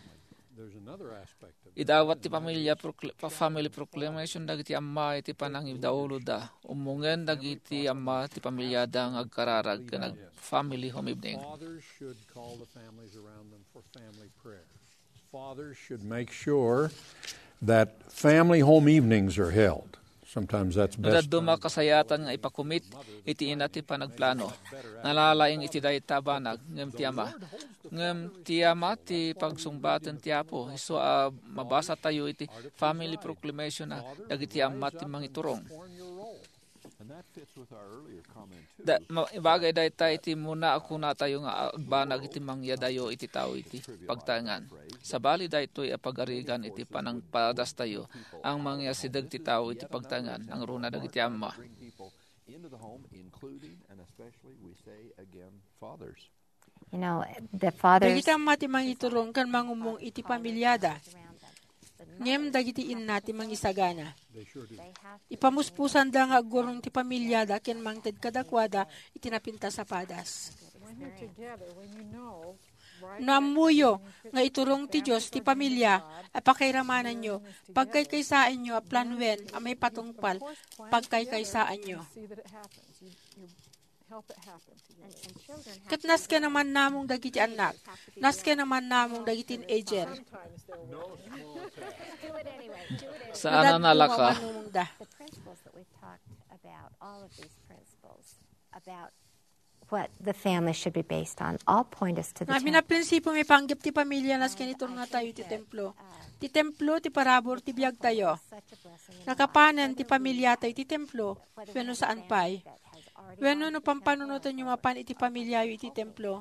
[SPEAKER 2] Idawat ti pamilya family proclamation dagiti amma iti panangib daulo da. Umungen dagiti amma ti pamilya da nga agkararag ken family home evening.
[SPEAKER 5] Fathers should call the families around them for family prayer. Fathers should make sure that family home evenings are held. Sometimes that's best.
[SPEAKER 2] Duma kasayatan nga ipakumit iti ina ti panagplano. Nalalaing iti dayta banag ngem ti ama ti pagsumbaten ti apo. So mabasa tayo iti family proclamation na dagiti ama ti mangiturong. Bagay dayta iti muna ako na tayo nga agbanag iti mangyadayo iti tao iti pagtangan. Sabali daytoy apagarigan iti panangpadas tayo ang mangyasidag ti tao iti pagtangan ang runa dagiti amma.
[SPEAKER 8] You know, the fathers.
[SPEAKER 7] Dagiti amma ti mangiturong kan mangumong iti pamilyada. Ngem dagiti inna ti mangisagana. Ipamuspusan da nga agurong ti pamilyada ken mangted kadakwada iti napinta sa padas. Namuyo nga iturong ti Diyos ti pamilya apakairamanan nyo pagkaykaysaan nyo aplanwen amay patungpal pagkaykaysaan nyo. Kat naske naman namong dagiti anak, naske naman namong dagiti teenager.
[SPEAKER 2] Saan nalaka?
[SPEAKER 8] The principles that we've talked about, all of these principles about what the family should be based on all point us to the
[SPEAKER 7] Nabi na prinsipyo may panggap ti pamilya nas kanitor nga tayo ti templo. Ti templo ti parabor ti biyag tayo. Nakapanan ti pamilya tayo ti templo. Weno saan pay. Weno no pampanunutan yung mapan iti pamilya yu iti templo.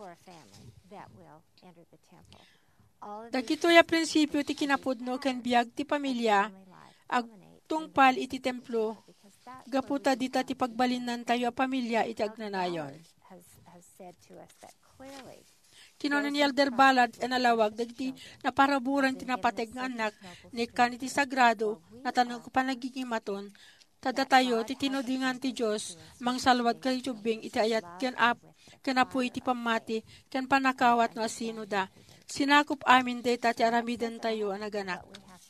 [SPEAKER 7] Dagito ya prinsipyo ti kinapudno ken biyag ti pamilya ag tungpal iti templo. Gaputa dita ti pagbalinan tayo a pamilya iti agnanayon. Kinono ni Elder Ballard analawag dagiti naparaburan ti napateg nga anak ni kan iti sagrado na tanong ko panagigimaton tada tayo ti tinudingan ti Dios mangsalwad kay tubing iti ayat ken apo iti pamati ken panakawat no asino da sinakop amin data ti aramiden tayo anaganak.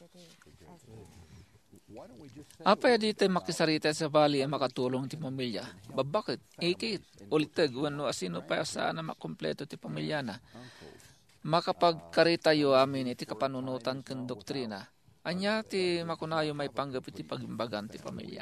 [SPEAKER 2] Apa ya dito makisarita sa bali ang makatulong ti pamilya? Babakit? Ikit? Ulitag? Wano asino pa saan na makompleto ti pamilya na? Makapagkarita yo amin iti kapanunutan ken doktrina. Anya ti makunayo may panggap iti pagimbagan ti pamilya.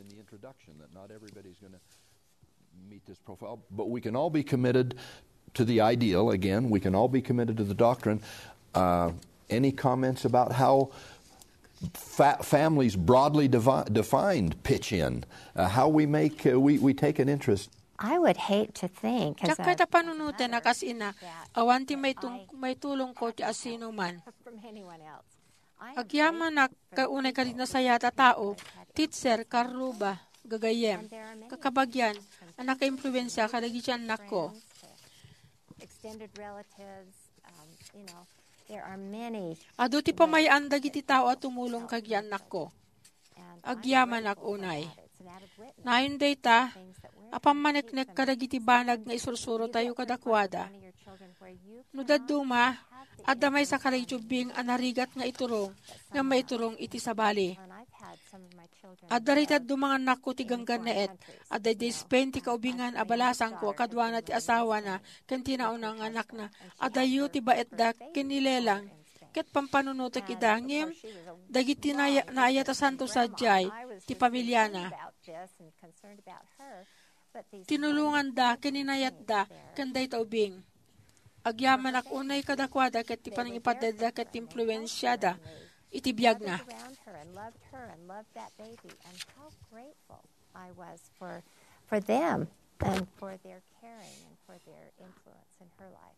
[SPEAKER 1] But we can all be committed to the ideal. Again, we can all be committed to the doctrine. Any comments about how families broadly defined pitch in, how we make we take an interest.
[SPEAKER 8] I would hate to think as
[SPEAKER 7] Kakita panunutan na kasina awanti may tulong ko ti asino man. Agyaman na kaunay ka rin na sayata tao, teacher, karuba, gagayem, kakabagyan, anak ka-impluensya, kadagi siya anak ko.
[SPEAKER 8] Extended relatives, there are many.
[SPEAKER 7] Ado ti pamayaan dagiti tao at tumulong kagyan anak ko. Agyaman ak unay. Nayon data, apamanek-nek kadagiti banag nga isursuro tayo kadakwada. No daduma, adamay sa karaytubing anarigat nga iturong, nga maiturong iti sabali. Adaritad dumang anak ko ti ganggan na et, aday di Spain ti kaubingan abalasang ko, kadwa na ti asawa na, ken tinaunang anak na, adayo ti baet da, kinilelang, ket pampanunutok idangim, dagiti naayata santo sadyay, ti pamilya na. Tinulungan da, kininayat da, kanday taubing. Agyaman ak unay kadakwada, ket ti panangipadada, ket impluensyada, iti biyag na.
[SPEAKER 8] For them and for their caring and for their influence in her life.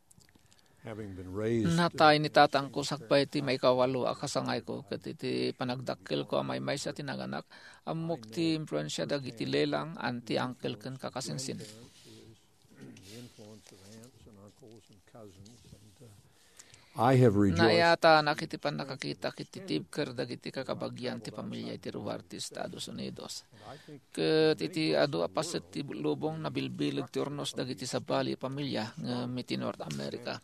[SPEAKER 2] Natay ni tatang ko sakpay ti may kawalo akasangay ko ket iti panagdakkel ko amay sa tinanganak amok ti impluensya dagiti lelang anti uncle ken kakasinsin.
[SPEAKER 5] I have rejoiced.
[SPEAKER 2] Naayata nakitipan nakakita kititib ker dagiti kakabagyan ti pamilya iti Ruarte, Estados Unidos. Ket iti adu apaset ti lubong nabilbilig ti ornos dagiti sabali pamilya nga miti North America.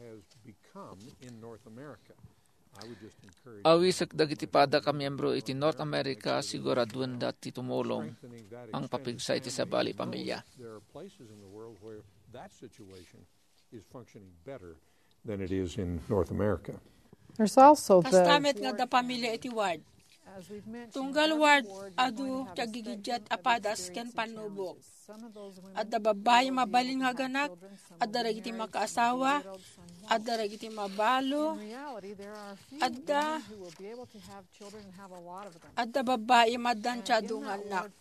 [SPEAKER 2] Awisek dagiti pada ka miyembro iti North America siguraduan dati tumulong ang papigsa iti sabali pamilya.
[SPEAKER 5] There are places in the world where that situation is functioning better than it is in North America.
[SPEAKER 10] There's also the
[SPEAKER 7] Kastamet nga da pamilya iti ward. Tunggal ward adu tagigidjat apadas ken panubok. Adda babae mabalin nga ganak, adda ragiti makaasawa, adda ragiti mabalo, adda babae madantsyado nga anak.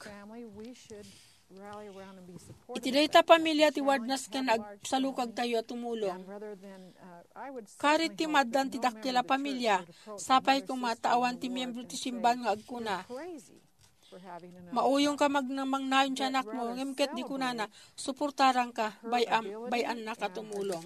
[SPEAKER 7] Iti dayta pamilya ti wardnas ken agsalukag tayo at tumulong. Karit ti maddan ti dakkila pamilya, sapay kumataawan ti miyembro ti simban nga agkuna. Mauyong ka magnamang nayon siya anak mo, ngimket di kunana, suportarang ka, bayan na ka tumulong.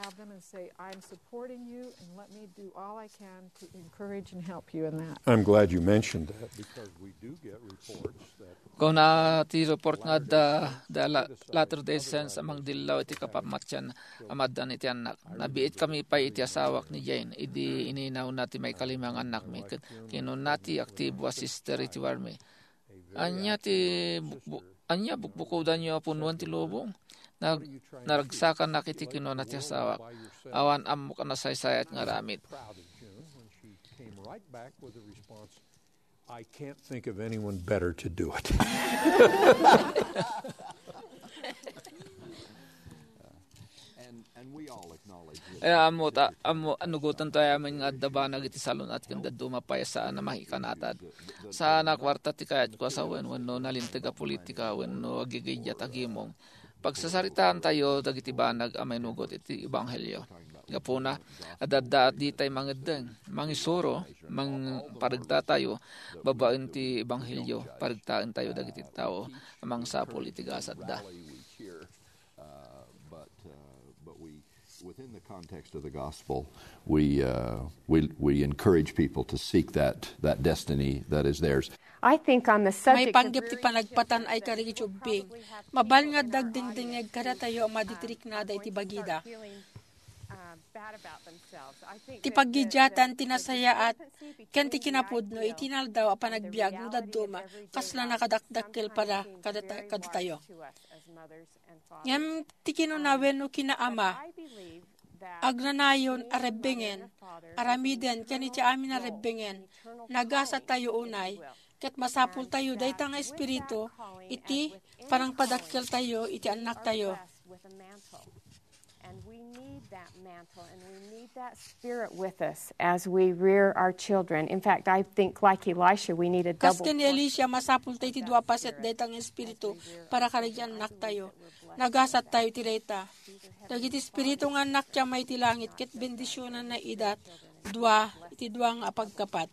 [SPEAKER 5] I'm glad you mentioned that because we do get reports that
[SPEAKER 2] Kung na ti report nga da Latter-day Saints amang dilaw iti kapamatyan amadan iti anak. Nabiit kami pa iti asawak ni Jane. Idi ininaw nati may kalimang anak mi. Kinon nati aktibo sister iti warmi. Anya bukbukodan nyo apunuan ti lubong. Naragsakan nakiti kinon nati asawak. Awan amok na saysayat nga ramit.
[SPEAKER 5] I can't think of anyone better to do it.
[SPEAKER 2] amo anugutan tayo amin nga dabanag iti salon at kanda dumapay sa na mahikanatad. Sa nakwarta ti kayat ko sa wenno nalintiga politika wenno agigidya tagimong. Pagsasaritaan tayo dagiti banag amay nugot iti ebanghelyo. Gapuna adada di tay mangedeng mangisuro mang paragta tayo babaen ti ebanghelyo paragtaan tayo dagiti tao amang sa politika sadda.
[SPEAKER 1] Within the context of the gospel, we encourage people to seek that destiny that is theirs.
[SPEAKER 6] I think on the
[SPEAKER 7] May
[SPEAKER 6] subject
[SPEAKER 7] panggap ti panagpatan ay karigi tubig. Mabal nga dagdingdingeg kada tayo maditirik na da iti bagida. Ti paggidyatan tinasaya at ken ti kinapudno itinaldaw a panagbiag no dadduma kasla nakadakdakkel para kada tayo. Ngem ti kinunawen no kinaama agnanayon arebbengen aramiden ken iti amin arebbengen nagasa tayo unay ket masapul tayo dayta nga espiritu iti parang padakkel tayo iti anak tayo.
[SPEAKER 6] And we need that mantle and we need that spirit with us as we rear our children. In fact, I think like Elisha, we need a double.
[SPEAKER 7] Kasken ni Elisha, masapul tayo ti dua paset detang espiritu para karigyan anak tayo. Nagasat tayo ti reta. Dagiti espiritu nga anak tiya may ti langit, ket bendisyonan na idat, iti dua nga pagkapat.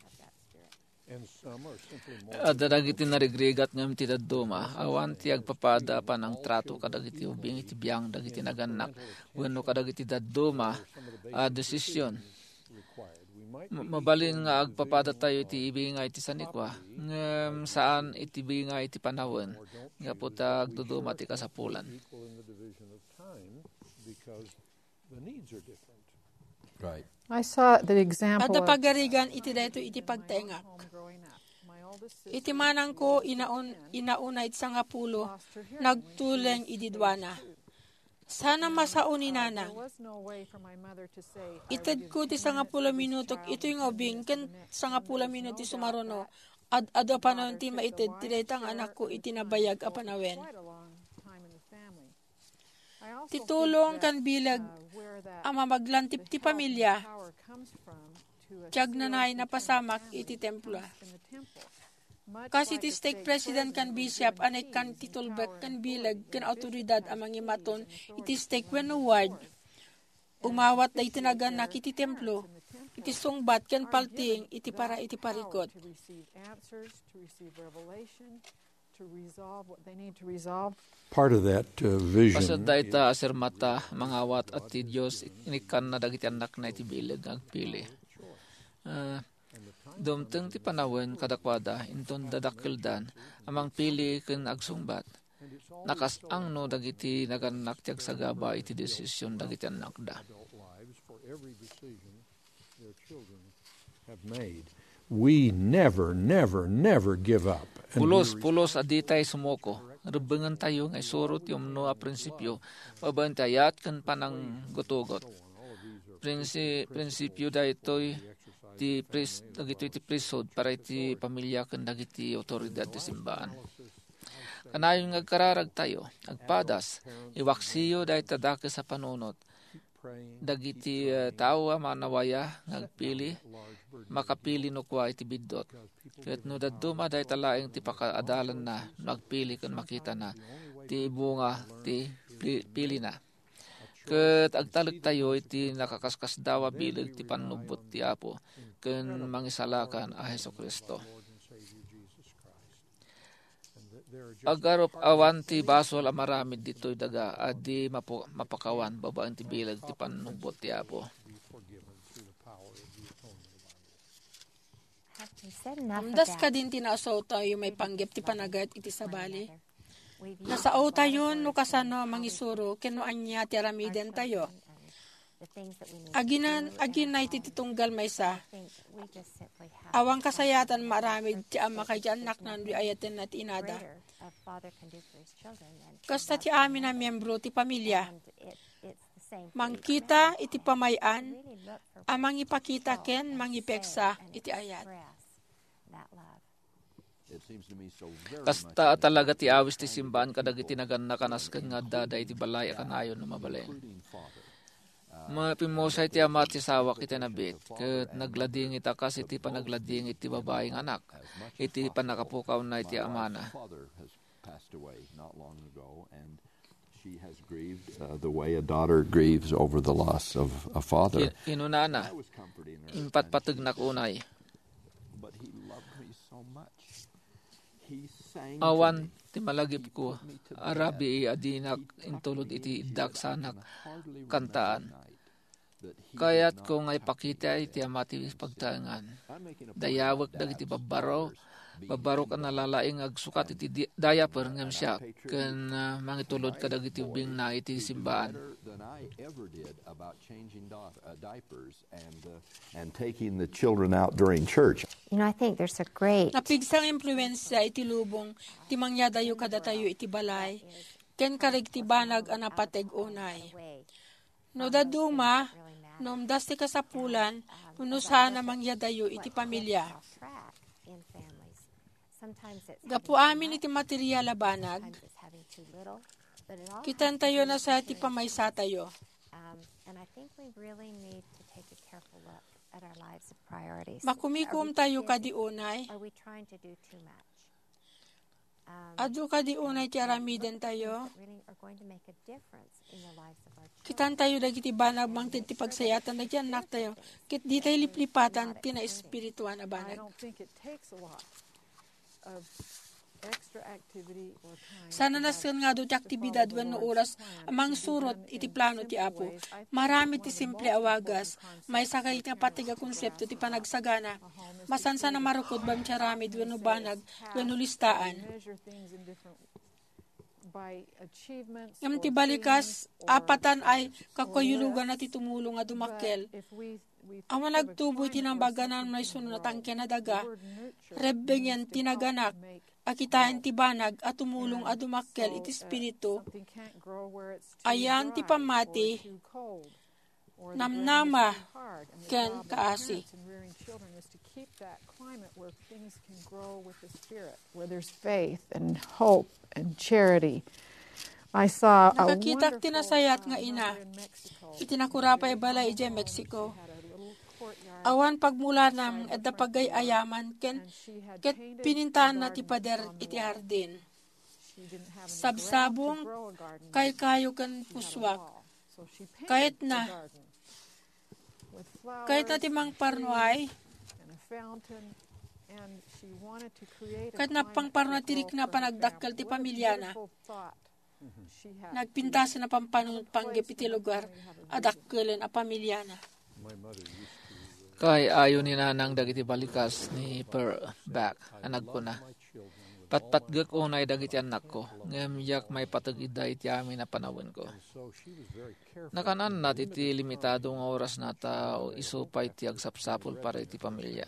[SPEAKER 2] Dagiti narigrigat ngam ti dadduma awan ti agpapada pa ng trato kadagiti ubing iti biyang dagiti naganak wenno kadagiti dadduma desisyon mabalin nga agpapada tayo iti ibingay iti sanikwa ngem saan iti ibingay iti panawon nga puta agduduma ti kasapulan.
[SPEAKER 1] Right.
[SPEAKER 10] I saw the example
[SPEAKER 7] Ada pagarigan iti dayto iti pagtengak. Iti manang ko inauna iti sangapulo nagtuleng ididwana. Sana masauni nana. Ited ko ti sangapulo minutok ito yung obing ken sangapulo minuto sumaruno ado panon ti maited ti daytang anak ko itinabayag a panawen. Titulong kan bilag ama maglantip ti pamilya tiyag nanay na pasamak iti templo. Kasi ti stake president kan bishop anay kan titulbek kan bilag kan autoridad amang imaton iti stake when award umawat na itinagan iti templo iti sungbat kan palting iti para iti parikot.
[SPEAKER 5] Part of that vision.
[SPEAKER 2] Pasad dayta aser mata mangawat at ti Dios inikan na dagiti anak na iti bilag agpili. Dumteng ti panawen kadakwada inton dadakkeldan amang pili ken agsungbat. Nakasang no dagiti naganak ti agsagaba iti desisyon dagiti anak da.
[SPEAKER 5] We never give up.
[SPEAKER 2] Pulos aditay sumoko. Rebengan tayo nga isurot yung no a prinsipyo. Mabantayat kan panang gutugot. Prinsipyo da ito'y ti priesthood para iti pamilya kan dagiti otoridad ti simbaan. Kanayon nga kararag tayo, agpadas, iwaksiyo da itadake sa panunot. Dagiti tao manawaya nagpili makapili no kwa iti biddot ket no dadduma day talaeng ti pakaadalan na nagpili ken makita na ti bunga ti pili na ket agtaleg tayo iti nakakaskas dawa bileg ti panubot ti Apo ken mangisalakan a Hesukristo. Agarop awan ti basol amaramid dito'y daga adi mapakawan babaan ti bilag ti panubot ti Apo.
[SPEAKER 7] Amdas ka din tinaasaw tayo may panggap ti panagat iti sabali. Nasaaw tayo no kasano mangisuro keno anya ti aramiden tayo. Aginay ti titunggal maysa. Awang kasayatan maramid ti ama kay anak nan ayaten at inada. Kasta ti amin na miyembro ti pamilya. Mangkita iti pamayan, amang ipakita ken mangipeksa iti ayat.
[SPEAKER 2] Kasta talaga ti awis ti simbahan kadagiti naganakanas ken nga daday ti balay kanayon na mabalayan. Mapimosay ti ama ti sawak iti nabit, ket naglading ita kas iti panaglading iti babaeng anak, iti panakapukaw na iti ama na.
[SPEAKER 1] She has grieved the way a daughter grieves over the loss of a father.
[SPEAKER 2] Inuna na, impatpatag na kunay.
[SPEAKER 1] But he loved me so much. He sang
[SPEAKER 2] awan ti malagip ko, arabi adinak intulod iti idak sanak kantaan. Kaya't kung ay pakita iti amati pagtaangan, dayawag dagiti babaro ka nalalaing agsukat iti diaper ngem siya ken mangitulod ka dagiti ubing na iti simbaan.
[SPEAKER 1] And taking the children out during church.
[SPEAKER 8] You know, I think there's a great
[SPEAKER 7] napigsang impluensya iti lubong ti mangyadayo kadatayo iti balay ken karigti banag anapateg unay. No daduma nom das ti kasapulan wenno sana mangyadayo iti pamilya. Gapu amin iti material a banag, kitan tayo na sa iti pamaysa tayo. Makumikum tayo kadi unay, adu kadi unay ti aramiden tayo, kitan tayo dagiti banag mangtid ti pagsayatan na dyan nak tayo, kit di tayo liplipatan ti na espirituan a banag. Sana nasken nga do ti aktibidad wenno oras amang surot iti plano ti Apo. Marami ti simple awagas, may sakay nga patiga konsepto ti panagsagana. Masansa na marukod bam ti aramid wenno banag wenno listaan. Ngam ti balikas apatan ay kakayulugan na ti tumulong nga dumakkel. Awan nagtuboy tinambaganan may sunod na tangke na daga, rebengyan tinaganak, akitain ti banag at tumulong at dumakkel iti spiritu, ayan ti pamati, namnama, ken kaasi.
[SPEAKER 10] Where there's faith and hope and charity. I saw a
[SPEAKER 7] nakakitak tinasayat nga ina, itinakurapay balay ije Mexico. Awan pagmulanam at napagay ayaman ket pinintahan na ti pader iti hardin. Sabsabong kay kayo kan puswak. Kahit na timang parnuay, kahit na pang parnuay tirik na panagdakkal ti pamilya na. Nagpintasan na pampanunod panggip iti lugar adakkelan a pamilya na.
[SPEAKER 2] Kay ayo ni nanang dagiti balikas ni per back anak ko na. Patpatgek unay dagiti anak ko. Ngem yak may patagida iti amin na panawin ko. Nakanan na iti limitado nga oras na tao isupay iti agsapsapul para iti pamilya.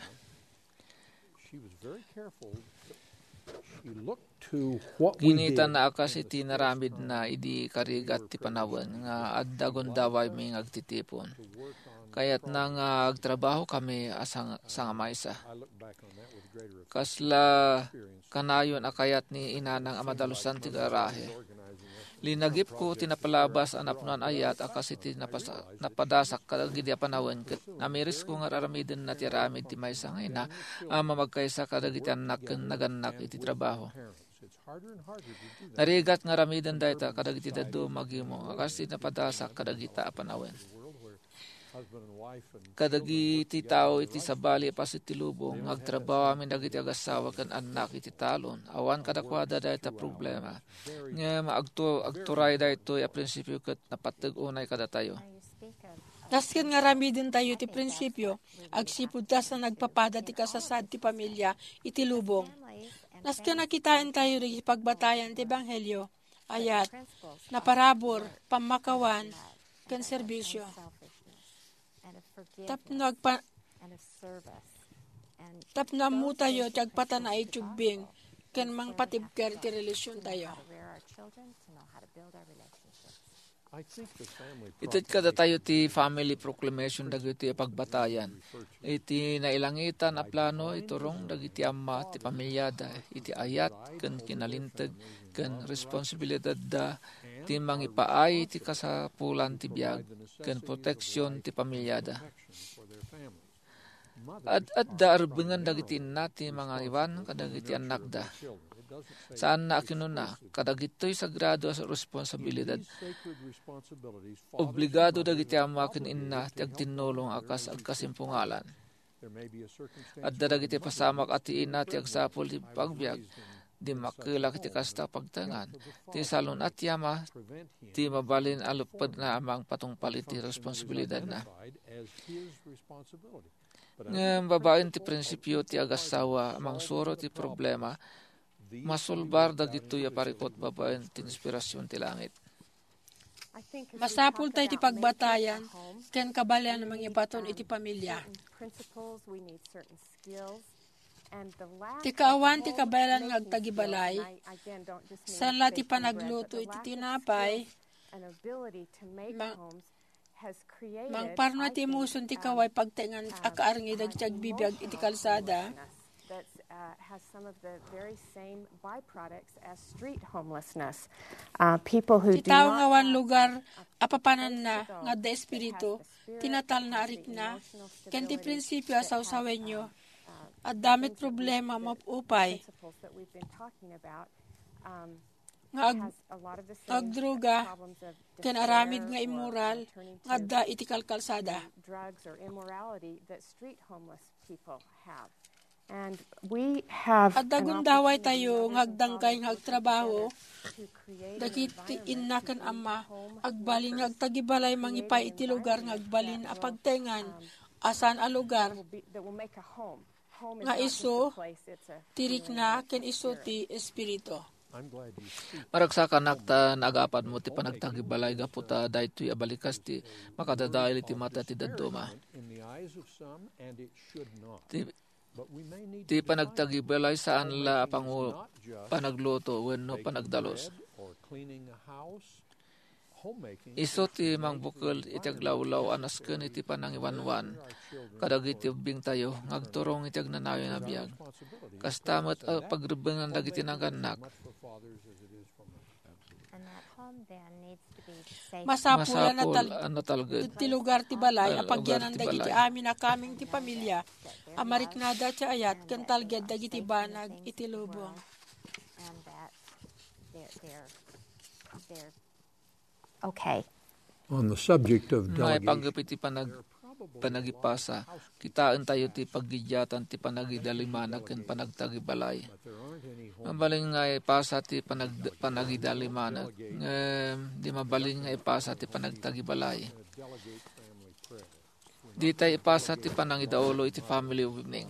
[SPEAKER 2] Ginita na akas iti naramid na idi karigat ti panawin nga addagon daway may agtitipon. Kaya't nang agtrabaho kami asang maysa. Kasla kanayon akayat ni inanang amadalusan ti garahe. Linagip ko tinapalabas anapnuan ayat akas iti napadasak kadagidi a panawin ket namiris ko nga raramiden na ti ramid ti maysa nga ina mamagkaysa kadagiti anak ken naganak iti trabaho. Narigat nga ramiden dayta kadagiti daddo magimo akas iti napadasak kadagita a panawin. Kadagiti tao iti sabali pas iti lubong agtrabaho amin dagiti agasawa ken anak iti talon awan kadakwada dayta problema nga agturay daytoy a prinsipyo ket napateg unay kada tayo.
[SPEAKER 7] Dasken nga ramiden tayo ti prinsipyo agsipud tas na nagpapada ti kasasad ti pamilya iti lubong. Dasken nakitain tayo ri pagbatayan ti ebanghelyo ayat naparabor pamakawan ken serbisyo. Tapno amu tayo tiyagpata na itubing ken mang patibker ti relasyon tayo.
[SPEAKER 2] Itit kada tayo ti family proclamation dagiti pagbatayan. Iti nailangitan a plano iturong dagiti amma ti pamilyada iti ayat ken kinalinteg ken responsibilidad da ti mangipaay ti kasapulan ti biag ken proteksyon ti pamilyada. At da arbengan dagiti inna ti mga iwan kadagiti anak da. Saan na akinuna, kadagito'y sagrado sa responsibilidad. Obligado dagiti ama ken inna ti agtinulong akas agkasimpungalan. At dagiti pasamak at ina ti agsapol ti pagbiag, di makilak ti kasta pagtangan. Ti salon at yama, ti mabalin alupad na amang patungpalit ti responsibilidad na. Ngayon babaen ti prinsipyo ti agasawa, amang suro ti problema, masulbar dagitoy parikot babaen ti inspirasyon ti langit.
[SPEAKER 7] Masapul tayo ti pagbatayan, ken kabalayan ng mga ibaton iti pamilya. Ti kaawan ti kabalan ng agtagibalay, sanla ti panagluto iti tinapay, mang parno ti muson ti kaway pagtengan akaarngi dagiti agbibiyag iti kalsada,
[SPEAKER 6] has some of the very same byproducts as street homelessness. People who do
[SPEAKER 7] not ngawan lugar apapanan na nga da espiritu tinatal na arik na ken ti prinsipyo asawsawenyo at damit problema mapupay nga agdruga ken aramid nga immoral nga da iti kalsada.
[SPEAKER 6] Drugs or immorality that street homeless people have. And we have
[SPEAKER 7] at dagundaway tayo ngagdangkay ngagtrabaho dagiti inna ken amma agbalin ngagtagibalay mangipay iti lugar ngagbalin a pagtengan asan a lugar nga isu tirik na ken isu ti espiritu.
[SPEAKER 2] Maragsakan nakta nagapad mo ti panagtagibalay gaputa daytoy abalikas ti makadadail ti mata ti dadduma. Ti panagtagibalay saan la panagluto wenno panagdalos. Iso ti mangbukol iti aglawlaw anas ken iti panangiwanwan. Kadagiti ubing tayo ngagturong iti agnanayo na biag. Kastamet pagrebengan dagiti naganak.
[SPEAKER 7] Masapula na talged ti lugar ti balay apagyanan dagiti amin na kaming ti pamilya amariknada ti ayat ken talged dagiti banag iti lubong.
[SPEAKER 8] Okay.
[SPEAKER 5] On the subject of
[SPEAKER 2] delegation, panagipasa, kitaan tayo ti paggijatan ti panagidalimanag ken panagtagibalay. Mabalin nga ipasa ti panagidalimanag, di mabalin nga ipasa ti panagtagibalay. Di tayo ipasa ti panangidaulo iti family evening.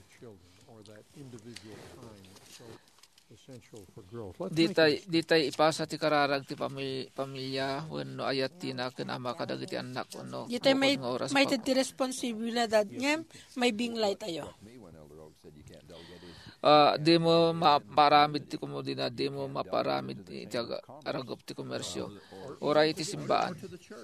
[SPEAKER 2] Di tayo ipasa ti kararag ti pamilya wenno ayat ti na ken ama kadagiti anak wenno.
[SPEAKER 7] Di tayo may ti responsibilidad ngem may binglay tayo.
[SPEAKER 2] Di mo maparamid ti komodina, di mo maparamid ti aragop ti komersyo. Oray ti simbaan.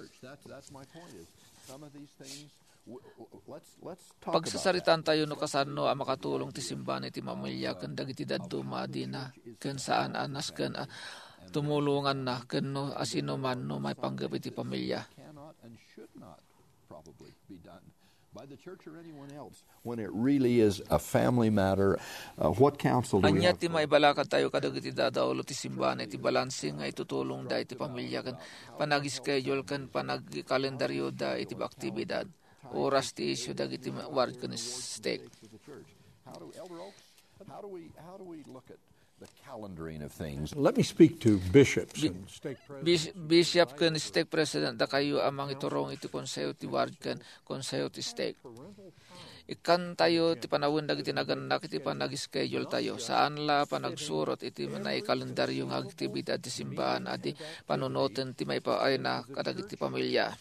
[SPEAKER 2] Pagsasaritan tayo no kasano a makatulong ti simbahan iti mamilya ken dagiti dadduma dina ken saan anas ken tumulungan na ken no asino man no may panggap iti pamilya.
[SPEAKER 1] By the church or anyone else, when it really is a family matter, what counsel do we have?
[SPEAKER 2] Anya ti maibalakad tayo kadagiti dadaulo ti simbahan iti balansing nga itutulong da iti pamilya ken panag-schedule ken panag-kalendaryo da iti aktibidad. Oras ti isyu dagiti ward ken stake.
[SPEAKER 1] How do we look at the calendaring of things?
[SPEAKER 5] Let me speak to bishops and stake presidents.
[SPEAKER 2] Bishop ken stake president da kayo amang iturong iti konseyo ti ward ken konseyo ti stake. Ikan tayo ti panawon dagiti naganak iti panag-schedule tayo saan la panagsurot iti manay kalendaryo nga aktibidad ti simbahan ati panunoten ti maipaay na kadagiti pamilya.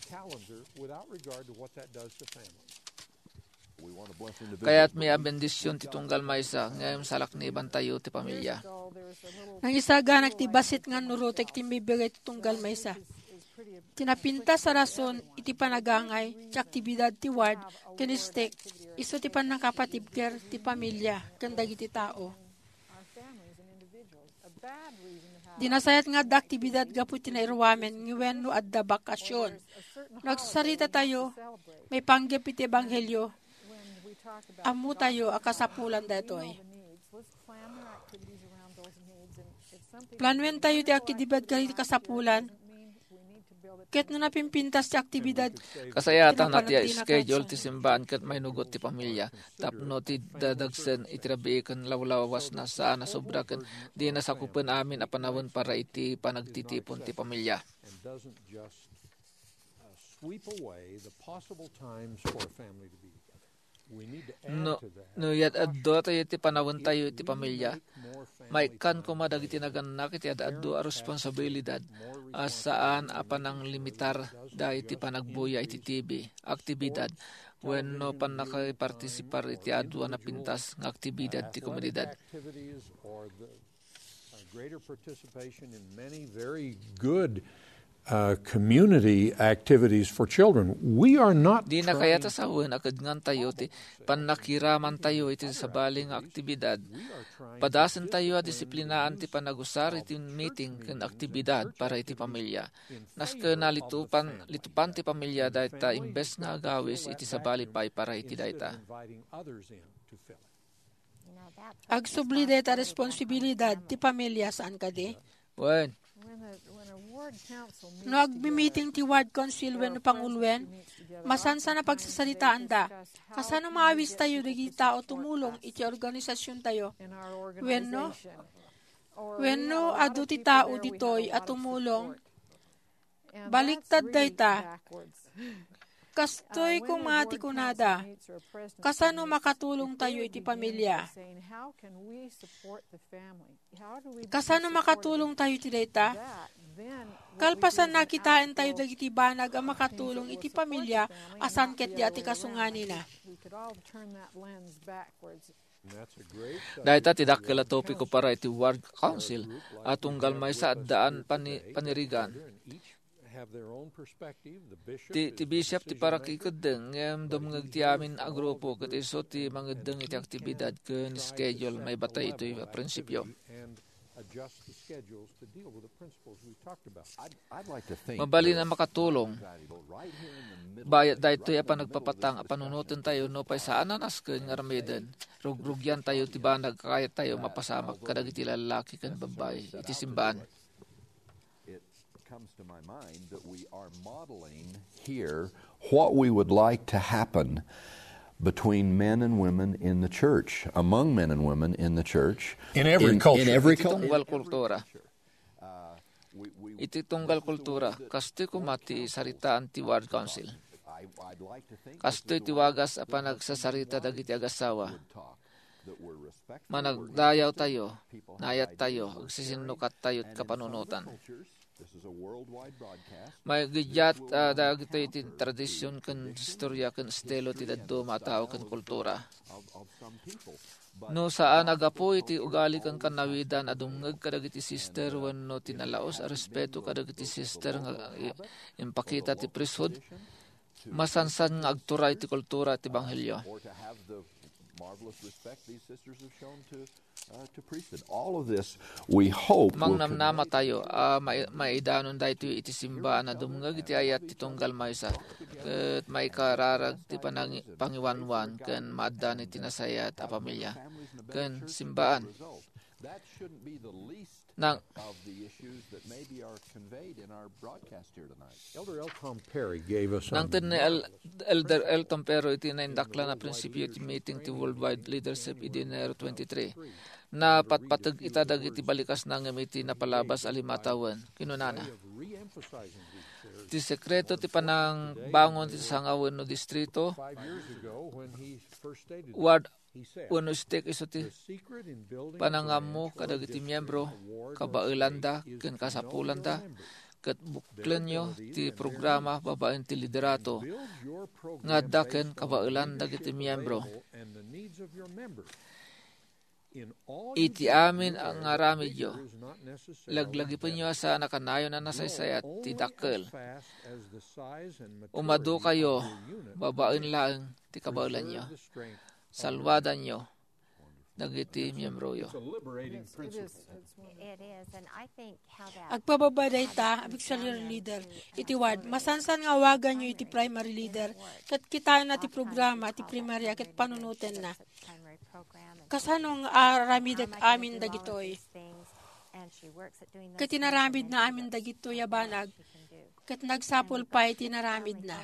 [SPEAKER 2] Kaya't may abendisyon ti tunggal maysa ngayong salakniban tayo ti pamilya.
[SPEAKER 7] Nang isaganag ti basit nga nurutek ti mibigay ti tunggal maysa. tinapinta sa rason iti panagangay ti aktibidad ti ward ken istek iso ti panakapatibker ti pamilya ken dagiti tao. Dinasayat nga da aktibidad gapu tinairwamen ngiwenno adda bakasyon. Nagsarita tayo, may panggap iti ebanghelyo, amu tayo akasapulan datoy. Planwen tayo ti aktibidad kari kasapulan, ket no napimpintas ti aktibidad.
[SPEAKER 2] Kasayatan na ti schedule ti simbahan ket may nugot ti pamilya. Tapno ti dadagsen itirabi ken lawlawas na saan na sobra ken di nasakupen amin a panawon para iti panagtitipon ti pamilya.
[SPEAKER 5] And doesn't just sweep away the possible times for a family to be together. We need to add to that.
[SPEAKER 2] No yat addo tayo iti panawon tayo iti pamilya. May kan kumadag iti naganak iti addo a responsibilidad saan apanang limitar da iti panagbuya iti TV aktibidad wenno pan nakapartisipar iti adwa na pintas nga aktibidad ti komunidad.
[SPEAKER 5] Greater participation in many very good community activities for children. We are not
[SPEAKER 2] di na kaya tasawin akad ngan tayo ti panakiraman tayo iti sabaling aktibidad. Padasen tayo a disiplinaan ti panagusar iti meeting ken aktibidad para iti pamilya. Naske na litupan ti pamilya dayta imbes nga agawis iti sabali pay para iti dayta.
[SPEAKER 7] Agsubli dayta responsibilidad ti pamilya saan kadi?
[SPEAKER 2] Wen.
[SPEAKER 7] No agbi-meeting ti ward council wenno pangulwen, masansa na pagsasalitaan da. Kasano maawis tayo dagi tao tumulong iti organisasyon tayo. Wenno adu ti tao ditoy at tumulong. Baliktad dayta. Kastoy kumati kunada. Kasano makatulong tayo iti pamilya? Kasano makatulong tayo iti dayta? Kalpasan nakitaan tayo dagiti banag ang makatulong iti pamilya asan ket di ati kasunganina.
[SPEAKER 2] Dahita tidak kala topiko para iti ward council at tunggal may sa daan panirigan. Ti bishop ti para kikadeng ngem dumngag ti amin a grupo ket iso ti mangedeng iti aktibidad ken schedule may batay ito'y prinsipyo. Mabali na makatulong. Bayat daytoy apan nagpapatang panunutin tayo no pay saan nanas ken ngarmeden. Rugrugyan tayo ti banag kayat tayo mapasamak kadagiti lalaki ken babae iti simbahan.
[SPEAKER 1] It comes to my mind that we are modeling here what we would like to happen between men and women in the church, among men and women in the church.
[SPEAKER 5] In every culture.
[SPEAKER 1] In every
[SPEAKER 2] culture. Iti tunggal kultura. Kastoy kumati saritaan ti ward council. Kastoy ti wagas apan nagsasarita dagiti agasawa. Managdayaw tayo, nayat tayo, agsisinukat tayo at kapanunutan. May gidyat dagito iti tradisyon ken istorya ken estilo ti daddo matao ken kultura. No saan agapo iti ugali ken kanawidan adungeg kadagiti sister wenno tinalaos a respeto kadagiti sister nga impakita ti priesthood masansan nga agtura iti kultura ti ebanghelyo.
[SPEAKER 1] Marvelous respect these sisters have shown to priesthood. All of this, we hope,
[SPEAKER 2] mangnamnama tayo, maidanon dahito iti simba na dumngag iti ayat ti tunggal maysa, ket may kararag ti pangiwanwan, ken maaddan iti nasayat a pamilya, ken simbaan.
[SPEAKER 1] That shouldn't be the least
[SPEAKER 2] of
[SPEAKER 1] the issues that maybe are conveyed in our broadcast here tonight.
[SPEAKER 5] Elder L. Tom Perry gave us
[SPEAKER 2] nang tin Elder L. Tom Perry iti naindakla na prinsipyo iti meeting ti Worldwide Leadership iti Enero 23. Na patpatag itadag iti balikas na iti napalabas alimatawan. Kinunana. Ti sekreto ti panang bangon ti sangawen no distrito. Ward uno stek iso ti panangamu kadagiti miyembro kabailanda ken kasapulanda ket buklenyo ti programa babaen ti liderato ngadda ken kabailanda dagiti miyembro iti amin ang ngaramidyo laglagi po niyo sa nakanayon na nasaysayat ti dakkel. Umado kayo, babaen lang ti kabaulan nyo. Salwadan nyo, dagiti miyembro yo.
[SPEAKER 7] Agpababaday ta, auxiliary leader, iti ward. Masansan nga wagan nyo iti primary leader, kat kita na ti programa, ti primarya, kat panunutin na. Kasanong ramid amin dagitoy. Kat tinaramid na amin dagitoy abanag, kat nagsapol pa iti naramid na.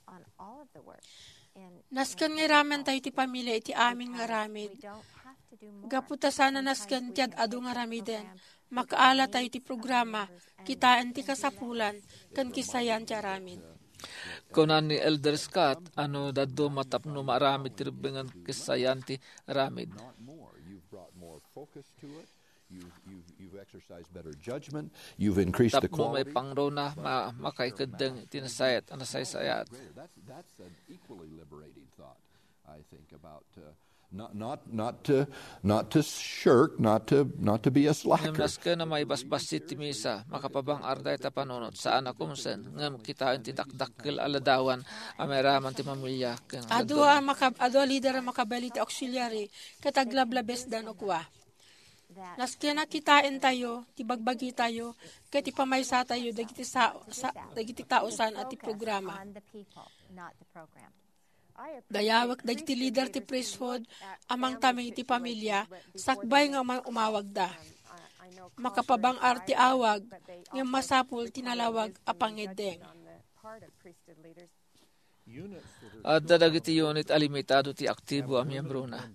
[SPEAKER 7] Naskan nga ramen tayo ti pamilya iti amin nga ramid. Gaputa sana naskan tiyad adu nga ramiden. Makaala tayo ti programa, kitaan ti kasapulan, kan kisayan ti ramid.
[SPEAKER 2] Kunan ni Elder Scott, ano daddo matapno maramid ti ribingan kisayan ti ramid.
[SPEAKER 1] You've brought more focus to it. You've exercised better judgment. You've increased the
[SPEAKER 2] Tapno may
[SPEAKER 1] quality.
[SPEAKER 2] pangro na makaikadeng tinasayat, anasay-sayat.
[SPEAKER 1] That's an equally liberating thought, I think, about not to shirk, not to be a slacker.
[SPEAKER 2] Ngam naska na may basbasit ti misa, makapabang arday ta panunot saan akumsen, ngam kita ti dakdakkel aladawan, ameraman ti mamilya.
[SPEAKER 7] Ado leader makabali ti auxiliary, kataglablabes dan okwa. Nasken na kitain tayo, ti bagbagi tayo, ket ipamaysa tayo dagiti taosan at ti programa. Dayawak dagiti leader ti priesthood, amang taming ti pamilya, sakbay nga umawag da. Makapabang arti awag, nga masapul tinalawag apangedeng.
[SPEAKER 2] At dagiti unit alimitado ti aktibo a miyembro na.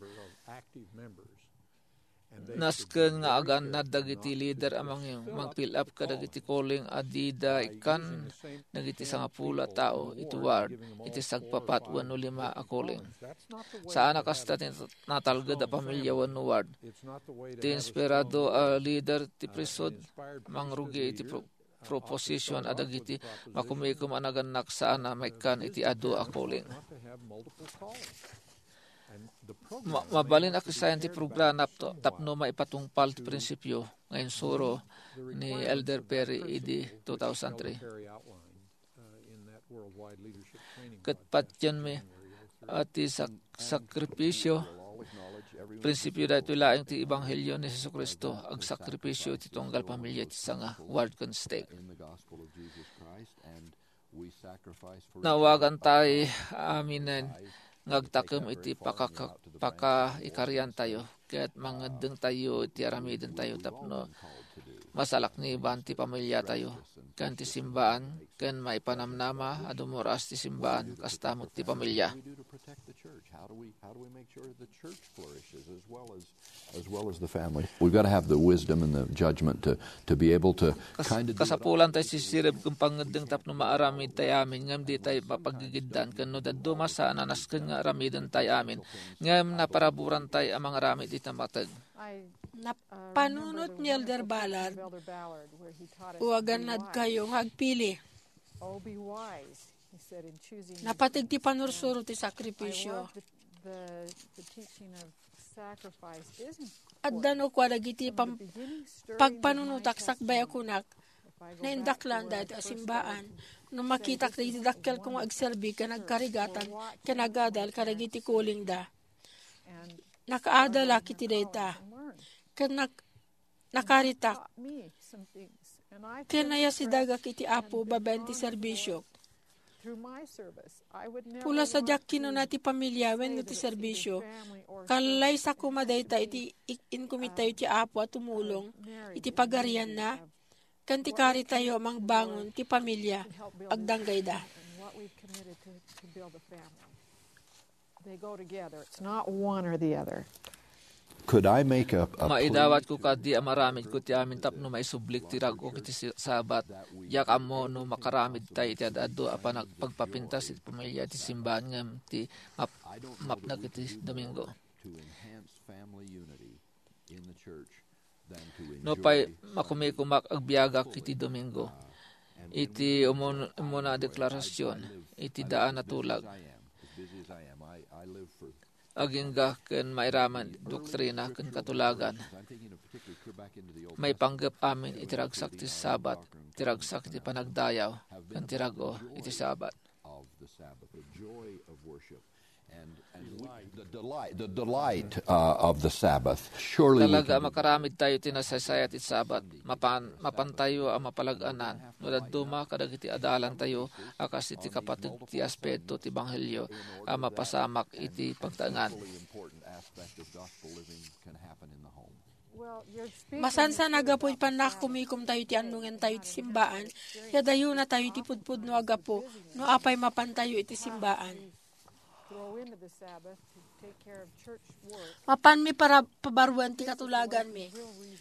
[SPEAKER 2] Nasken nga agan na dagiti leader amang yung mag-fill up ka dagiti calling adida ikan dagiti sangapula tao iti ward iti sagpapat 105 a calling. Saan nakasta natalgad a pamilya 1 ward. Ti inspirado a leader ti prisod mangrugi iti proposition adagiti makumikum anaganak saan na may kan iti adu a calling. Mabalin akisayan ti programa tapno maipatungpal ti prinsipyo ngayon suro ni Elder Perry idi 2003. Katpatyan mi ti sakripisyo prinsipyo dahito laing ti Ebanghelyo ni Jesucristo ag sakripisyo ti tunggal pamilya ti sanga ward kon stake. Nawagan tayo aminen ngagtakem iti paka-ikarian tayo ket mangedeng tayo iti aramiden tayo tapno masalak ni banti pamilya tayo ken ti simbaan ken maipanamnama adumuras ti simbaan kastamot ti pamilya.
[SPEAKER 1] How do we make sure the church flourishes as well as the family? We've got to have the wisdom and the judgment to be able to kind of
[SPEAKER 2] kasapulan tayo sisirib kung pangedeng tapno maaramid tayo amin ngam di tayo mapagigiddan ken no daddo masa nanasken nga aramiden tayo amin ngam naparaburan tayo amang aramid iti mateg.
[SPEAKER 7] Napanunot ni Elder Ballard, uwagan kayo hagpili. Napatig ti panursuro ti sakripisyo. At dano kwa dagiti pagpanunutak sakbay akunak na indaklan dahil asimbaan no makita kati dakkel kung agserbi ka nagkarigatan kanagadal karagiti kuling da. Nakaadala kiti data. Nakaritak. Kinaya si daga kiti apo babenti serbisyo. Pula sa jakino na ti pamilya wen ti serbisyo. Kalay sa kumadayta iti inkumita iti apo at tumulong iti pagarian na kanti kari tayo mang bangon ti pamilya agdanggay da.
[SPEAKER 10] They go together. It's not one or the other.
[SPEAKER 1] Could I make a
[SPEAKER 2] maidawat ko kadi amaramid ko ti amin tapno maisublik ti rago kiti sabat yak amo no makaramid tayo ti adado apan pagpapintas iti pamilya ti simbahan ngam ti mapnag iti Domingo. No pay makumikumak agbiagak iti Domingo. Iti umuna deklarasyon iti daan na tulag. agingga ken mairaman doktrina ken katulagan. May panggap amin itiragsak ti Sabat, tiragsak ti panagdayaw, ken tirago iti Sabat.
[SPEAKER 1] The delight of the Sabbath. Surely
[SPEAKER 2] talaga makaramid tayo tinasasayat iti Sabat, mapantayo ang mapalaganan. No daduma kadagiti adalan tayo akas iti kapatid ti aspeto ti Banghelyo mapasamak iti pagtangan.
[SPEAKER 7] Masansa nagapoy panak kumikom tayo ti anungan tayo ti simbaan, yadayo na tayo ti pudpud no agapo, no apay mapantayo iti simbaan. Mapan mi para pabaruan ti katulagan mi.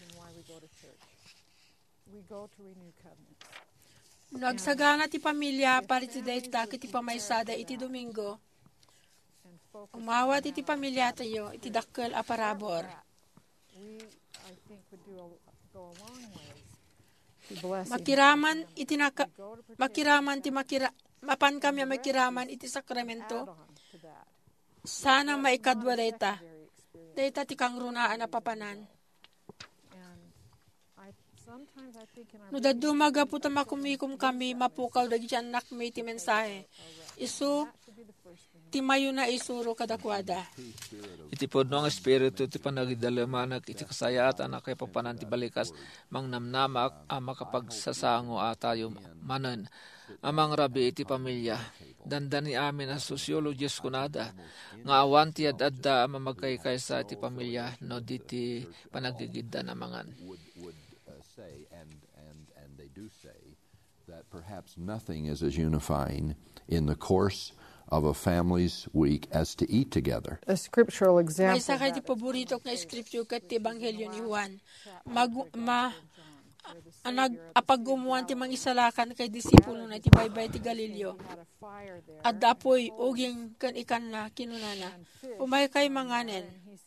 [SPEAKER 7] Nagsagana ti pamilya para ti dayta iti pamaysada iti Domingo. Umawat iti pamilya tayo iti dakkel a parabor. Mapan kami makiraman iti sakramento. Sana maikadwa dayta. Dayta ti kang runaan na papanan. No dadumaga po tamakumikum kami mapukaw dagi anak may ti mensahe. Isu ti mayo na isuro kadakwada.
[SPEAKER 2] Iti podno ang espiritu ti panagidalamanak iti kasayatan na kay papanan ti balikas mangnamnamak makapagsasango tayo manen. Amang rabi iti pamilya. Dandani amin ang sociologist kunada. Nga awan ti adda mamagkaykay sa iti pamilya no diti panagigidda na mangan.
[SPEAKER 1] And they do say that perhaps nothing is as unifying in the course of a family's week as to eat together.
[SPEAKER 10] A scriptural example.
[SPEAKER 7] May sakay ti paborito na scripture kat ti Ebanghelyo ni Juan. Apagumuan ti mangisalakan kay disipulo na ti baybay ti Galileo. At dapoy uging kan ikan na kinunana. Umay kay manganen.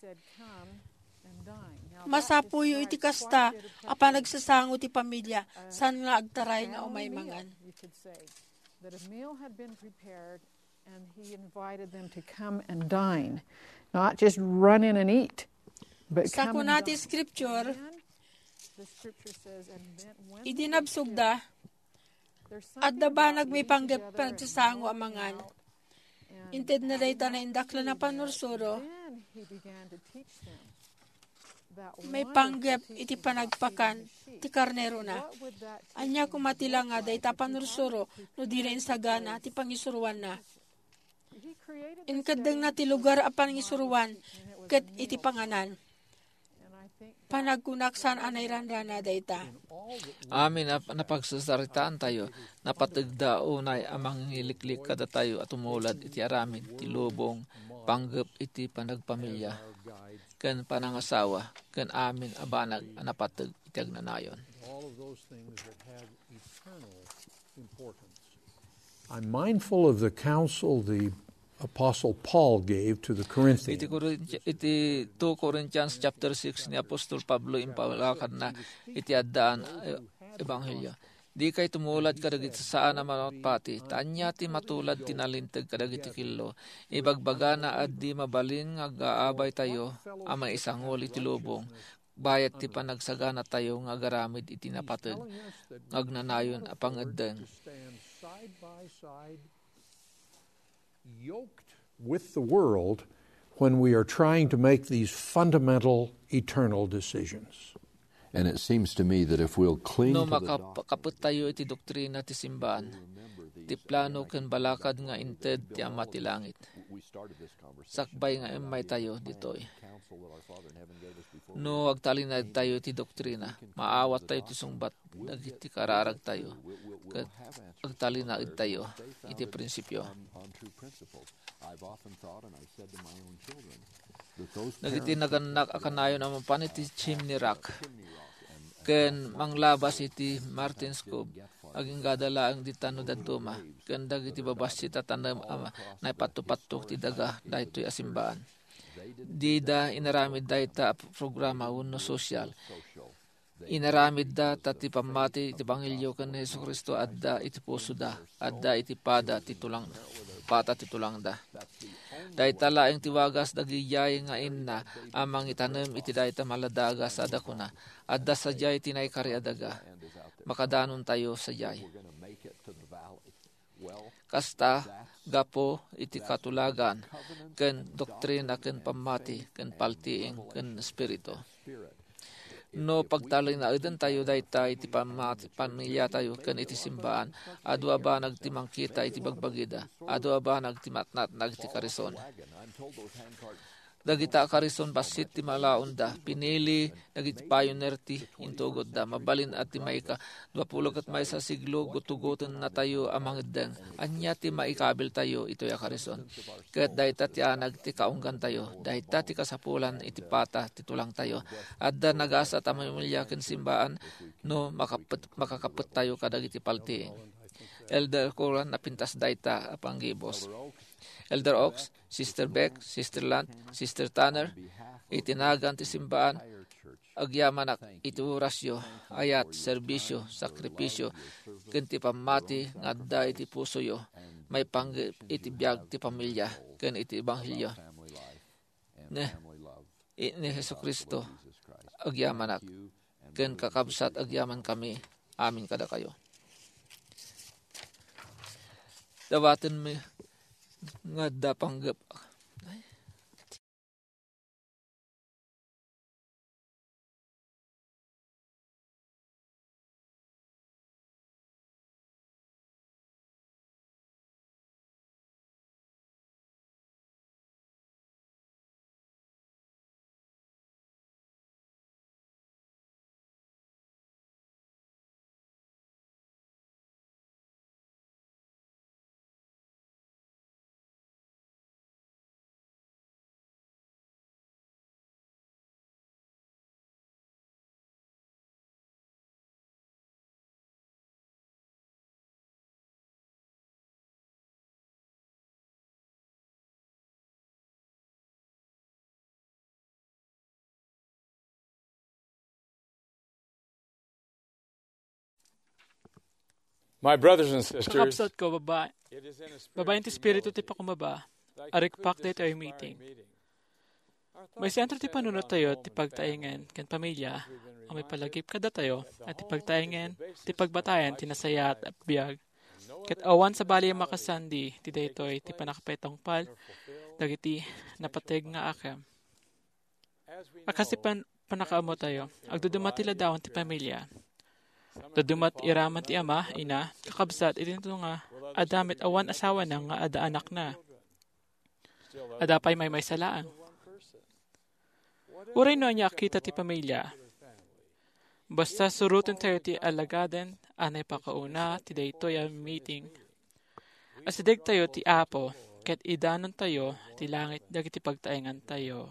[SPEAKER 7] Masapuyo iti kasta apan nagsasango ti pamilya san nga agtaray nga umay mangan.
[SPEAKER 10] That a meal had been prepared and he invited them to come and dine, not just run in and eat, but come and
[SPEAKER 7] dine. Sa scripture, idinabsugda at dabanag may panggap pagsasango amangan. Inted na dayta na indakla na panursuro, may panggap iti panagpakan ti karnero na. Anya kumatila nga dayta panursuro no di rin sagana ti pangisuruan na. Inkadeng na ti lugar a pangisuruan ket iti panganan. Panagkunaksan anay ranrana dayta.
[SPEAKER 2] Amin na pagsasaritaan tayo, napatagda unay amang ngiliklik kada tayo at umulad iti aramin, ti lubong, panggap iti panagpamilya, ken panangasawa, ken amin abanag napatag iti agnanayon.
[SPEAKER 5] I'm mindful of the counsel the Apostle Paul gave to the Corinthians.
[SPEAKER 2] Iti 2 Corinthians chapter 6 ni Apostol Pablo impalakad na iti addaan ebanghelyo. Di kay tumulad kadagit saan na manotpati, tanya ti matulad tinalintag kadagit ti kilo, ibagbaga na at di mabalin agaabay tayo, amay isangol iti lubong, bayat ti panagsagana tayo nga garamid iti napatag, ngagnanayon apangadden.
[SPEAKER 5] Yoked with the world when we are trying to make these fundamental eternal decisions.
[SPEAKER 1] And it seems to me that if we'll cling
[SPEAKER 2] no
[SPEAKER 1] to the
[SPEAKER 2] makaput tayo iti doktrina ti simbahan, ti plano ken balakad nga inted ti Ama ti langit. Sakbay nga emay tayo ditoy. No agtalinad tayo ti doktrina, maawat tayo ti sungbat, dagiti kararag tayo. Ket agtalinad tayo iti prinsipyo. Dagiti naganak akanayon amang pan iti chimney rock. Ken manglabas iti Martin's Cove aging gadala ang ditano daduma ken dagiti babas ita tanam na patupatok ti daga daytoy asimbaan. Dida inaramid dayta programa uno social. Inaramid da ti pamati iti Banghelyo ken Hesukristo adda iti puso da, adda iti pada titulang pata titulang da. Dayta laeng tiwagas dagiyay nga inna amang itanem iti dayta maladaga sa dakuna. Adda sadyay tinay kariadaga. Makadanon tayo sadyay. Kasta gapo iti katulagan ken doktrina ken pamati ken paltiing ken espiritu. No pagtaloy na eden tayo dayta iti pamilya tayo ken iti simbaan adu aba nagtimang kita iti bagbagida adu aba nagtimatnat nagti karison. Dagita karison basit ti malaunda pinili dagiti pioneer ti intugod da mabalin at ti maika 20 ket maysa siglo gutugoten na tayo amang eddeng anya ti maikabil tayo itoy karison ket dayta ti anag ti kaunggan tayo dayta ti kasapulan iti pata ti tulang tayo adda nagasa ta mamilya ken simbaan no makakapet tayo kadagiti paltiing. Elder Coran napintas dayta apanggibos. Elder Oaks, Sister Beck, Sister Lant, Sister Tanner, itinagan ti simbaan, agyamanak iti orasyo, ayat, serbisyo, sakripisyo, ken ti pamati, ngadda iti pusoyo, may panggip iti biyag ti pamilya, ken iti ebanghelyo. Ni Jesucristo, agyamanak, ken kakabsat agyaman kami, amin kada kayo. Dawaten mi, ngadda panggap.
[SPEAKER 11] My brothers and sisters,
[SPEAKER 4] kakabsat ko, babaeng ti spiritu ti pakumaba, arikpak dito ay meeting. May sentro ti panunot tayo, ti pagtaingan, ken pamilya, ang may palagip kada tayo, at ti pagtaingan, ti pagbatayan, ti nasaya at biyag. Ket awan sa bali makasandi, ti daytoy, ti panakapetong pal, dagiti napateg nga akam. Akasipan panakaamo tayo, agdudumatila dawan ti pamilya. Dadumat iraman ti ama, ina, kakabsat, itinito nga, adamit awan asawa na nga ada anak na. Adapay may salaan. Uray no niya kita ti pamilya. Basta surutin tayo ti alagaden, anay pakauna, ti daytoy ang meeting. Asidig tayo ti apo, ket idanon tayo, ti langit, dagiti pagtaengan tayo.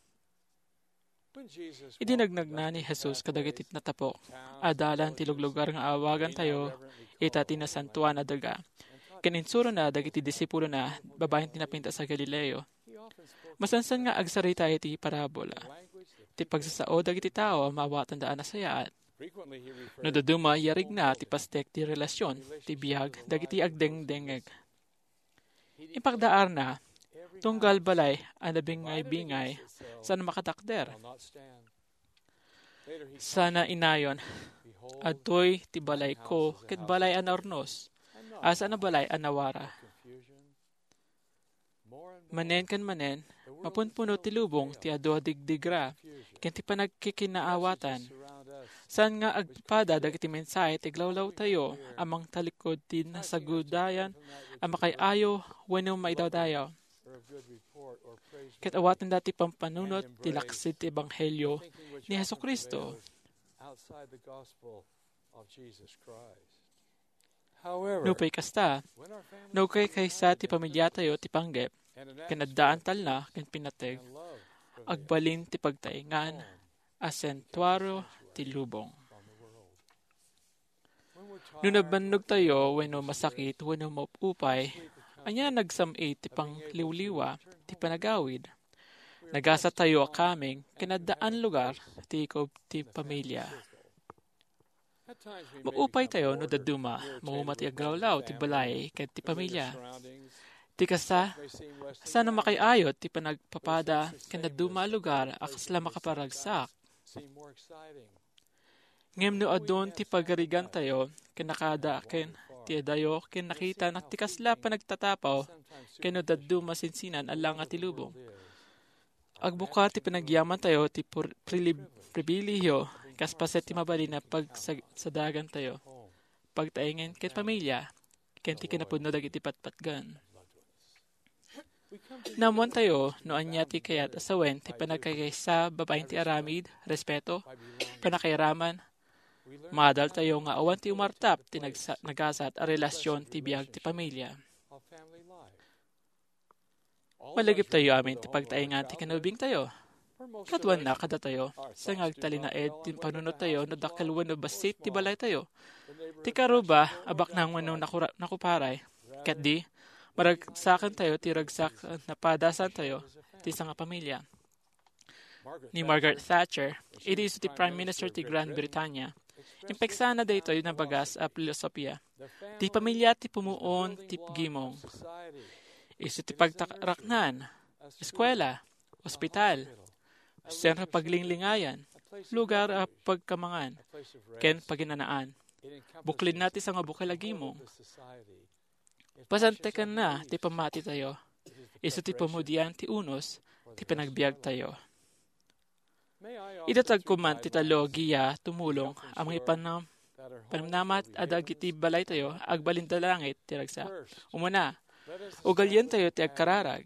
[SPEAKER 4] Idinagnag na ni Jesus kadagitit na tapok. Adalan ti luglugar nga awagan tayo, ita tinasantuan na daga. Kaninsuro na dagiti disipulo na, babaeng tinapinta sa Galileo. Masansan nga agsarita iti parabola. Ti pagsasao dagiti tao, mawatan daan na sayaat. No daduma, yarig na ti pastek ti relasyon, ti biyag, dagiti agdeng-dengeg. Ipagdaar na, tunggal balay, anabingay-bingay, sana makatakder. Sana inayon, atoy ti balay ko, ket balay anornos, asa na balay anawara. Manen kan manen, mapunpuno ti lubong ti ado digdigra, ken ti panagkikinaawatan. San nga agpada dagiti mensahe ti glawlaw tayo, amang talikod ti nasagudayan, amakay ayo, wenno maidawdayaw. Ket awaten dati pampanunot ti laksid ti ebanghelyo ni Jesucristo. Nupay kasta, no kay kaysa ti pamilya tayo ti panggep, kanadaan tal na, ken pinateg, agbalin ti pagtaingan, asentuaro ti lubong. No nagbannog tayo, wenno masakit, wenno maupupay, anya nagsamay ti pangliwliwa, ti panagawid. Nagasa tayo kaming kinadaan lugar ti ikob ti pamilya. Maupay tayo no daduma, maumati agrawlaw ti balay ket ti pamilya. Ti kasa, sana makayayot, ti panagpapada, kanaduma lugar, akasla makaparagsak. Ngem no adon ti pagarigan tayo, kinakada ken ti dayo, ken nakita na ti kasla panagtatapaw, ken no daddu masinsinan alang at ilubong. Agbuka ti pinagyaman tayo, ti pribiliyo, kaspaset ti mabali na pagsadagan tayo. Pagtaingan ken pamilya, ken ti kinapudno dagiti patpatgan. Namuan tayo, no anya ti kayat asawen, ti panagkaysa babaeng ti aramid, respeto, panakairaman, madal tayo nga awan ti umartap, ti nagasat a relasyon ti biyag ti pamilya. Malagip tayo amin ti pagtaingan ti kanubing tayo. Katwan na kada tayo, sa ngagtalinaed, tin panunod tayo, no dakalwan no basit, ti balay tayo. Ti karuba, abak nang wano nakuparay, kat di, maragsakan tayo, ti ragsak na padasan tayo, ti nga pamilya. Ni Margaret Thatcher, iti iso ti Prime Minister ti Grand Britannia, impeksana dayto yung nabagas a filosofiya. Ti pamilya ti pumuon, ti gimong. Iso ti pagtaraknan, eskwela, ospital, sentra paglinglingayan, lugar a pagkamangan, ken paginanaan. Buklin natin sa nga bukalagi mo. Pasantekan na, ti pamati tayo. Iso ti pamudian, ti unos, ti pinagbiag tayo. Idatag kuman ti talogiya, tumulong, amang panamnamat adagiti balay tayo, agbalinda langit, ti ragsa. Umuna, ugalyan tayo ti agkararag.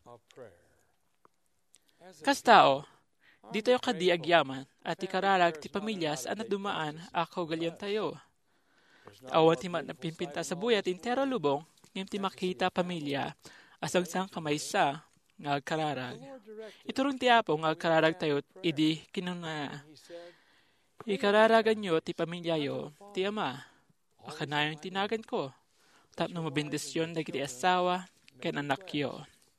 [SPEAKER 4] Kastao, di tayo kadi agyaman, at ti kararag ti pamilyas anat dumaan, ako ugalyan tayo. Awan ti napimpinta sa buyat, intero lubong, ngem ti makita pamilya, asang sang kamaysa, nga agkararag. Iturong ti apo, nga agkararag tayo, idi kinuna. Ikararagan nyo ti pamilya yo, ti ama, akanayon tinagan ko. Tapno mabindisyon dagiti asawa, ken anak yo.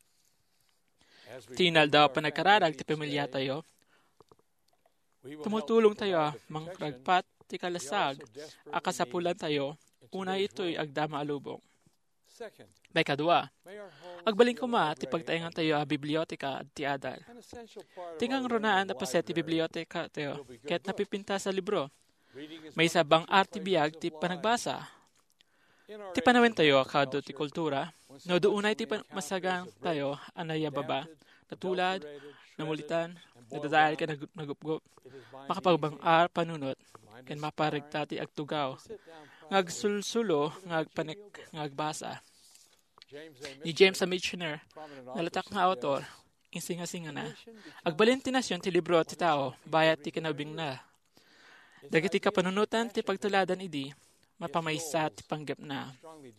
[SPEAKER 4] Tinal daw pa nagkararag ti pamilya tayo. Tumutulong tayo, mangragpat ti kalasag, akasapulan tayo, una ito'y agdama alubong. May kadwa, agbaling kuma ti pagtaingan tayo a biblioteka at ti adal. Tingang runaan na paset ti biblioteka tayo, kaya't napipinta sa libro. May sabang arte biyag ti panagbasa. Ti panawin tayo akado ti kultura, no doonay ti masagang tayo anaya baba, natulad, namulitan, nadadahal ka nagupgup, makapagbang panunot, ken maparigta ti agtugaw, ngagsulsulo, ngagpanik, ngagbasa. Ni James a Michener, nalatak nga autor, insinga-singa na, agbalin ti nasyon ti libro ti tao, bayat ti kinabing na. Dagiti kapanunutan ti pagtuladan idi, mapamaysa ti panggap na.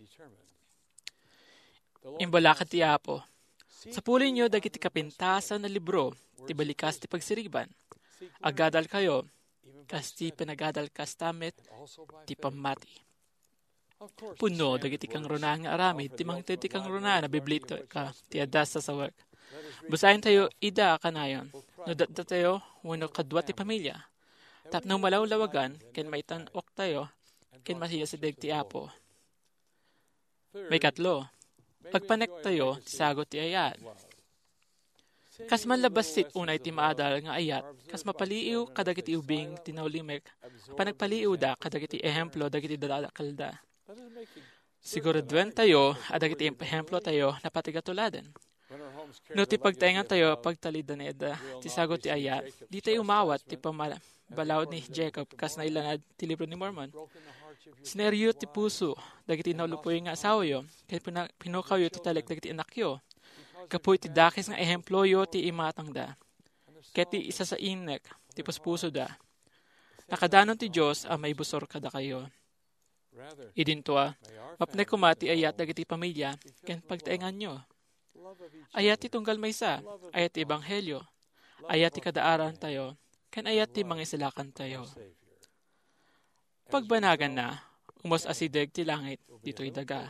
[SPEAKER 4] Imbalakat ti apo, sa pulin nyo dagiti kapintasan na libro, ti balikas ti pagsiriban. Agadal kayo, kas ti pinagadal kas tamit, ti pamati. Puno, dagiti kang runa nga aramid, ti mangti ti kang runa na biblito ka, ti adas sa sawag. Basahin tayo, ida kanayon, no data tayo, wano kadwa ti pamilya. Tapno malawlawagan, ken maitanok tayo, ken masiyasidig ti apo. May katlo, pagpanek tayo, ti sagot ti ayat. Kas manlabasit unay ti maadal nga ayat, kas mapaliiw kadagiti ubing tinaulimek, panagpaliiw da kadagiti ehemplo dagiti dadakalda. Siguradwen tayo, adagiti ehemplo tayo na patigatuladen. No ti pagtaingan tayo, pagtalidan eda, ti sagot ti ayat, di tayo umawat ti pamabalaw ni Jacob, kas nailanad ti libro ni Mormon. Sineryo ti puso, dagiti naulupoy nga asawa yo, kaya pinukaw yo ti talik dagiti anak yo. Kapoy ti dakis nga ehemplo yo ti imatang da. Kaya ti isa sa inek, ti puspuso da. Nakadanon ti Diyos may busor kada kayo. Idinto mapne kumati ayat dagiti pamilya, ken pagtaingan nyo. Ayat ti tunggal maysa, ayat ti ebanghelyo, ayat ti kadaaran tayo, ken ayat ti mangisilakan tayo. Pagbanagan na, umos asideg ti langit, dito'y daga.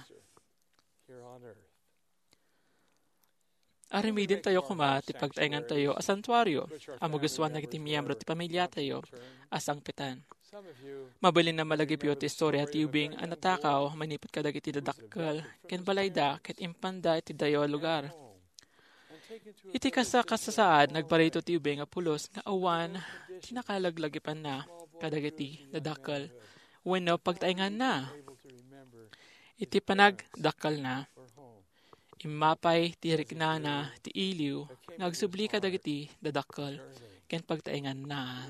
[SPEAKER 4] Arimidin tayo kuma, ti pagtaingan tayo a santuaryo, amugusuan na kiti miyembro ti pamilya tayo, asang pitan. Mabalin na malagip yu ti istorya ti ubing anatakaw manipot kadag iti dadakkel ken balayda ket impanda iti dayo lugar. Iti kasasaad nagparito ti ubing nga pulos nga awan tinakalaglagipan na kadag iti dadakkel wenno pagtaingan na. Iti panagdakkal na imapay ti riknana ti iliw nagsubli kadag iti dadakkel ken pagtaingan na.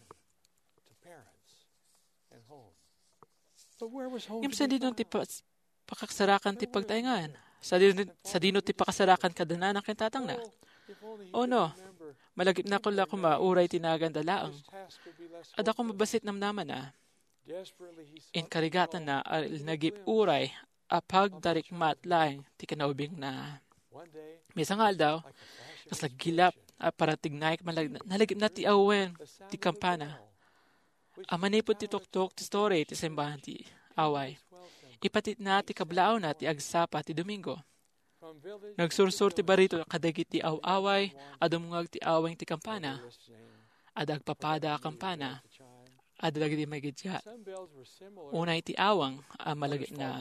[SPEAKER 4] Sa dino ti pakaksarakan ti pagtaingan. Sa dino ti pakasarakan kadana ken tatang na. O no, malagip na kula kumauray tinaganda laang. Ad ako mabasit namnaman na. Inkarigatan na nagip uray apag darikmat laing ti kanaubing na. Misang daw, kas naggilap paratignaik nalagip na ti awen ti kampana. Amanipot ti tuktok ti story ti simbahan ti away. Ipatit na ti kablao na ti agsapa ti Domingo. Nagsursur ti barito kadagit ti away adumungag ti aweng ti kampana. Adagpapada kampana. Adagit ti magidya. Unay ti awang malagip na.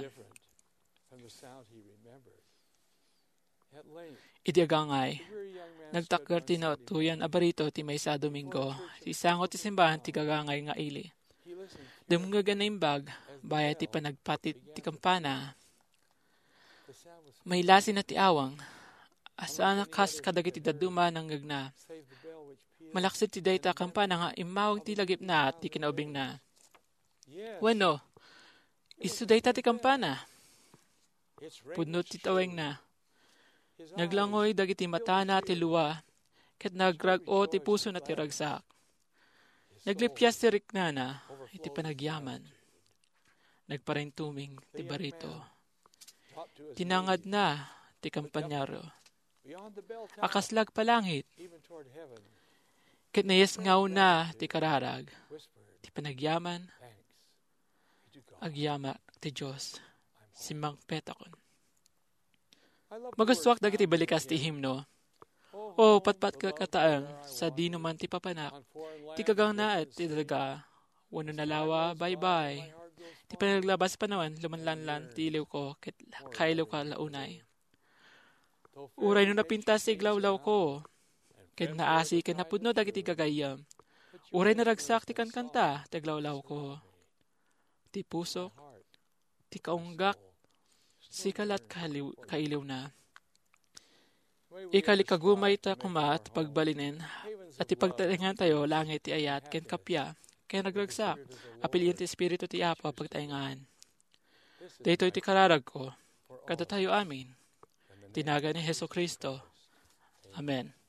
[SPEAKER 4] Iti agangay, nagtakgar ti natuyan abarito ti maysa Domingo, ti sangot ti simbahan ti gagangay nga ili. Dumungag na imbag, baya ti panagpatit ti kampana. May lasin na ti awang, asana kas kadagiti daduma ng gagna. Malaksit ti dayta kampana nga imawag ti lagip na ti kinaubing na. Bueno, isu dayta ti kampana. Pudno ti taweng na. Naglangoy dagiti mata na ti luwa, ket nagrag-o ti puso na ti ragsak. Naglipyas ti riknana, iti panagyaman. Nagparintuming ti barito. Tinangad na ti kampanyaro. Akaslag palangit. Ket nayesngaw na ti kararag. Ti panagyaman, agyama ti Diyos. Simang petakon. Magustuak dagiti balikas ti himno. O patpat kakataang sa di naman ti papanak. Ti kagang na at ti daga. Wano nalawa, bye-bye. Ti panaglabas pa naman, lumanlanlan ti iliw ko, kailaw ka launay. Uray no napintas ti iglawlaw ko. Ket naasi ken napudno dagiti gagayam. Uray naragsak ti kankanta, ti iglawlaw ko. Ti pusok, ti kaunggak, sikalat kailiw na. Ikalikagumay ta kumat pagbalinin at ipagtaingan tayo langit ti ayat ken kapya ken nagragsak apilyen ti espiritu ti Apo pagtaingan. Daytoy ti kararag ko kada tayo amin. Tinaga ni Hesukristo. Amen.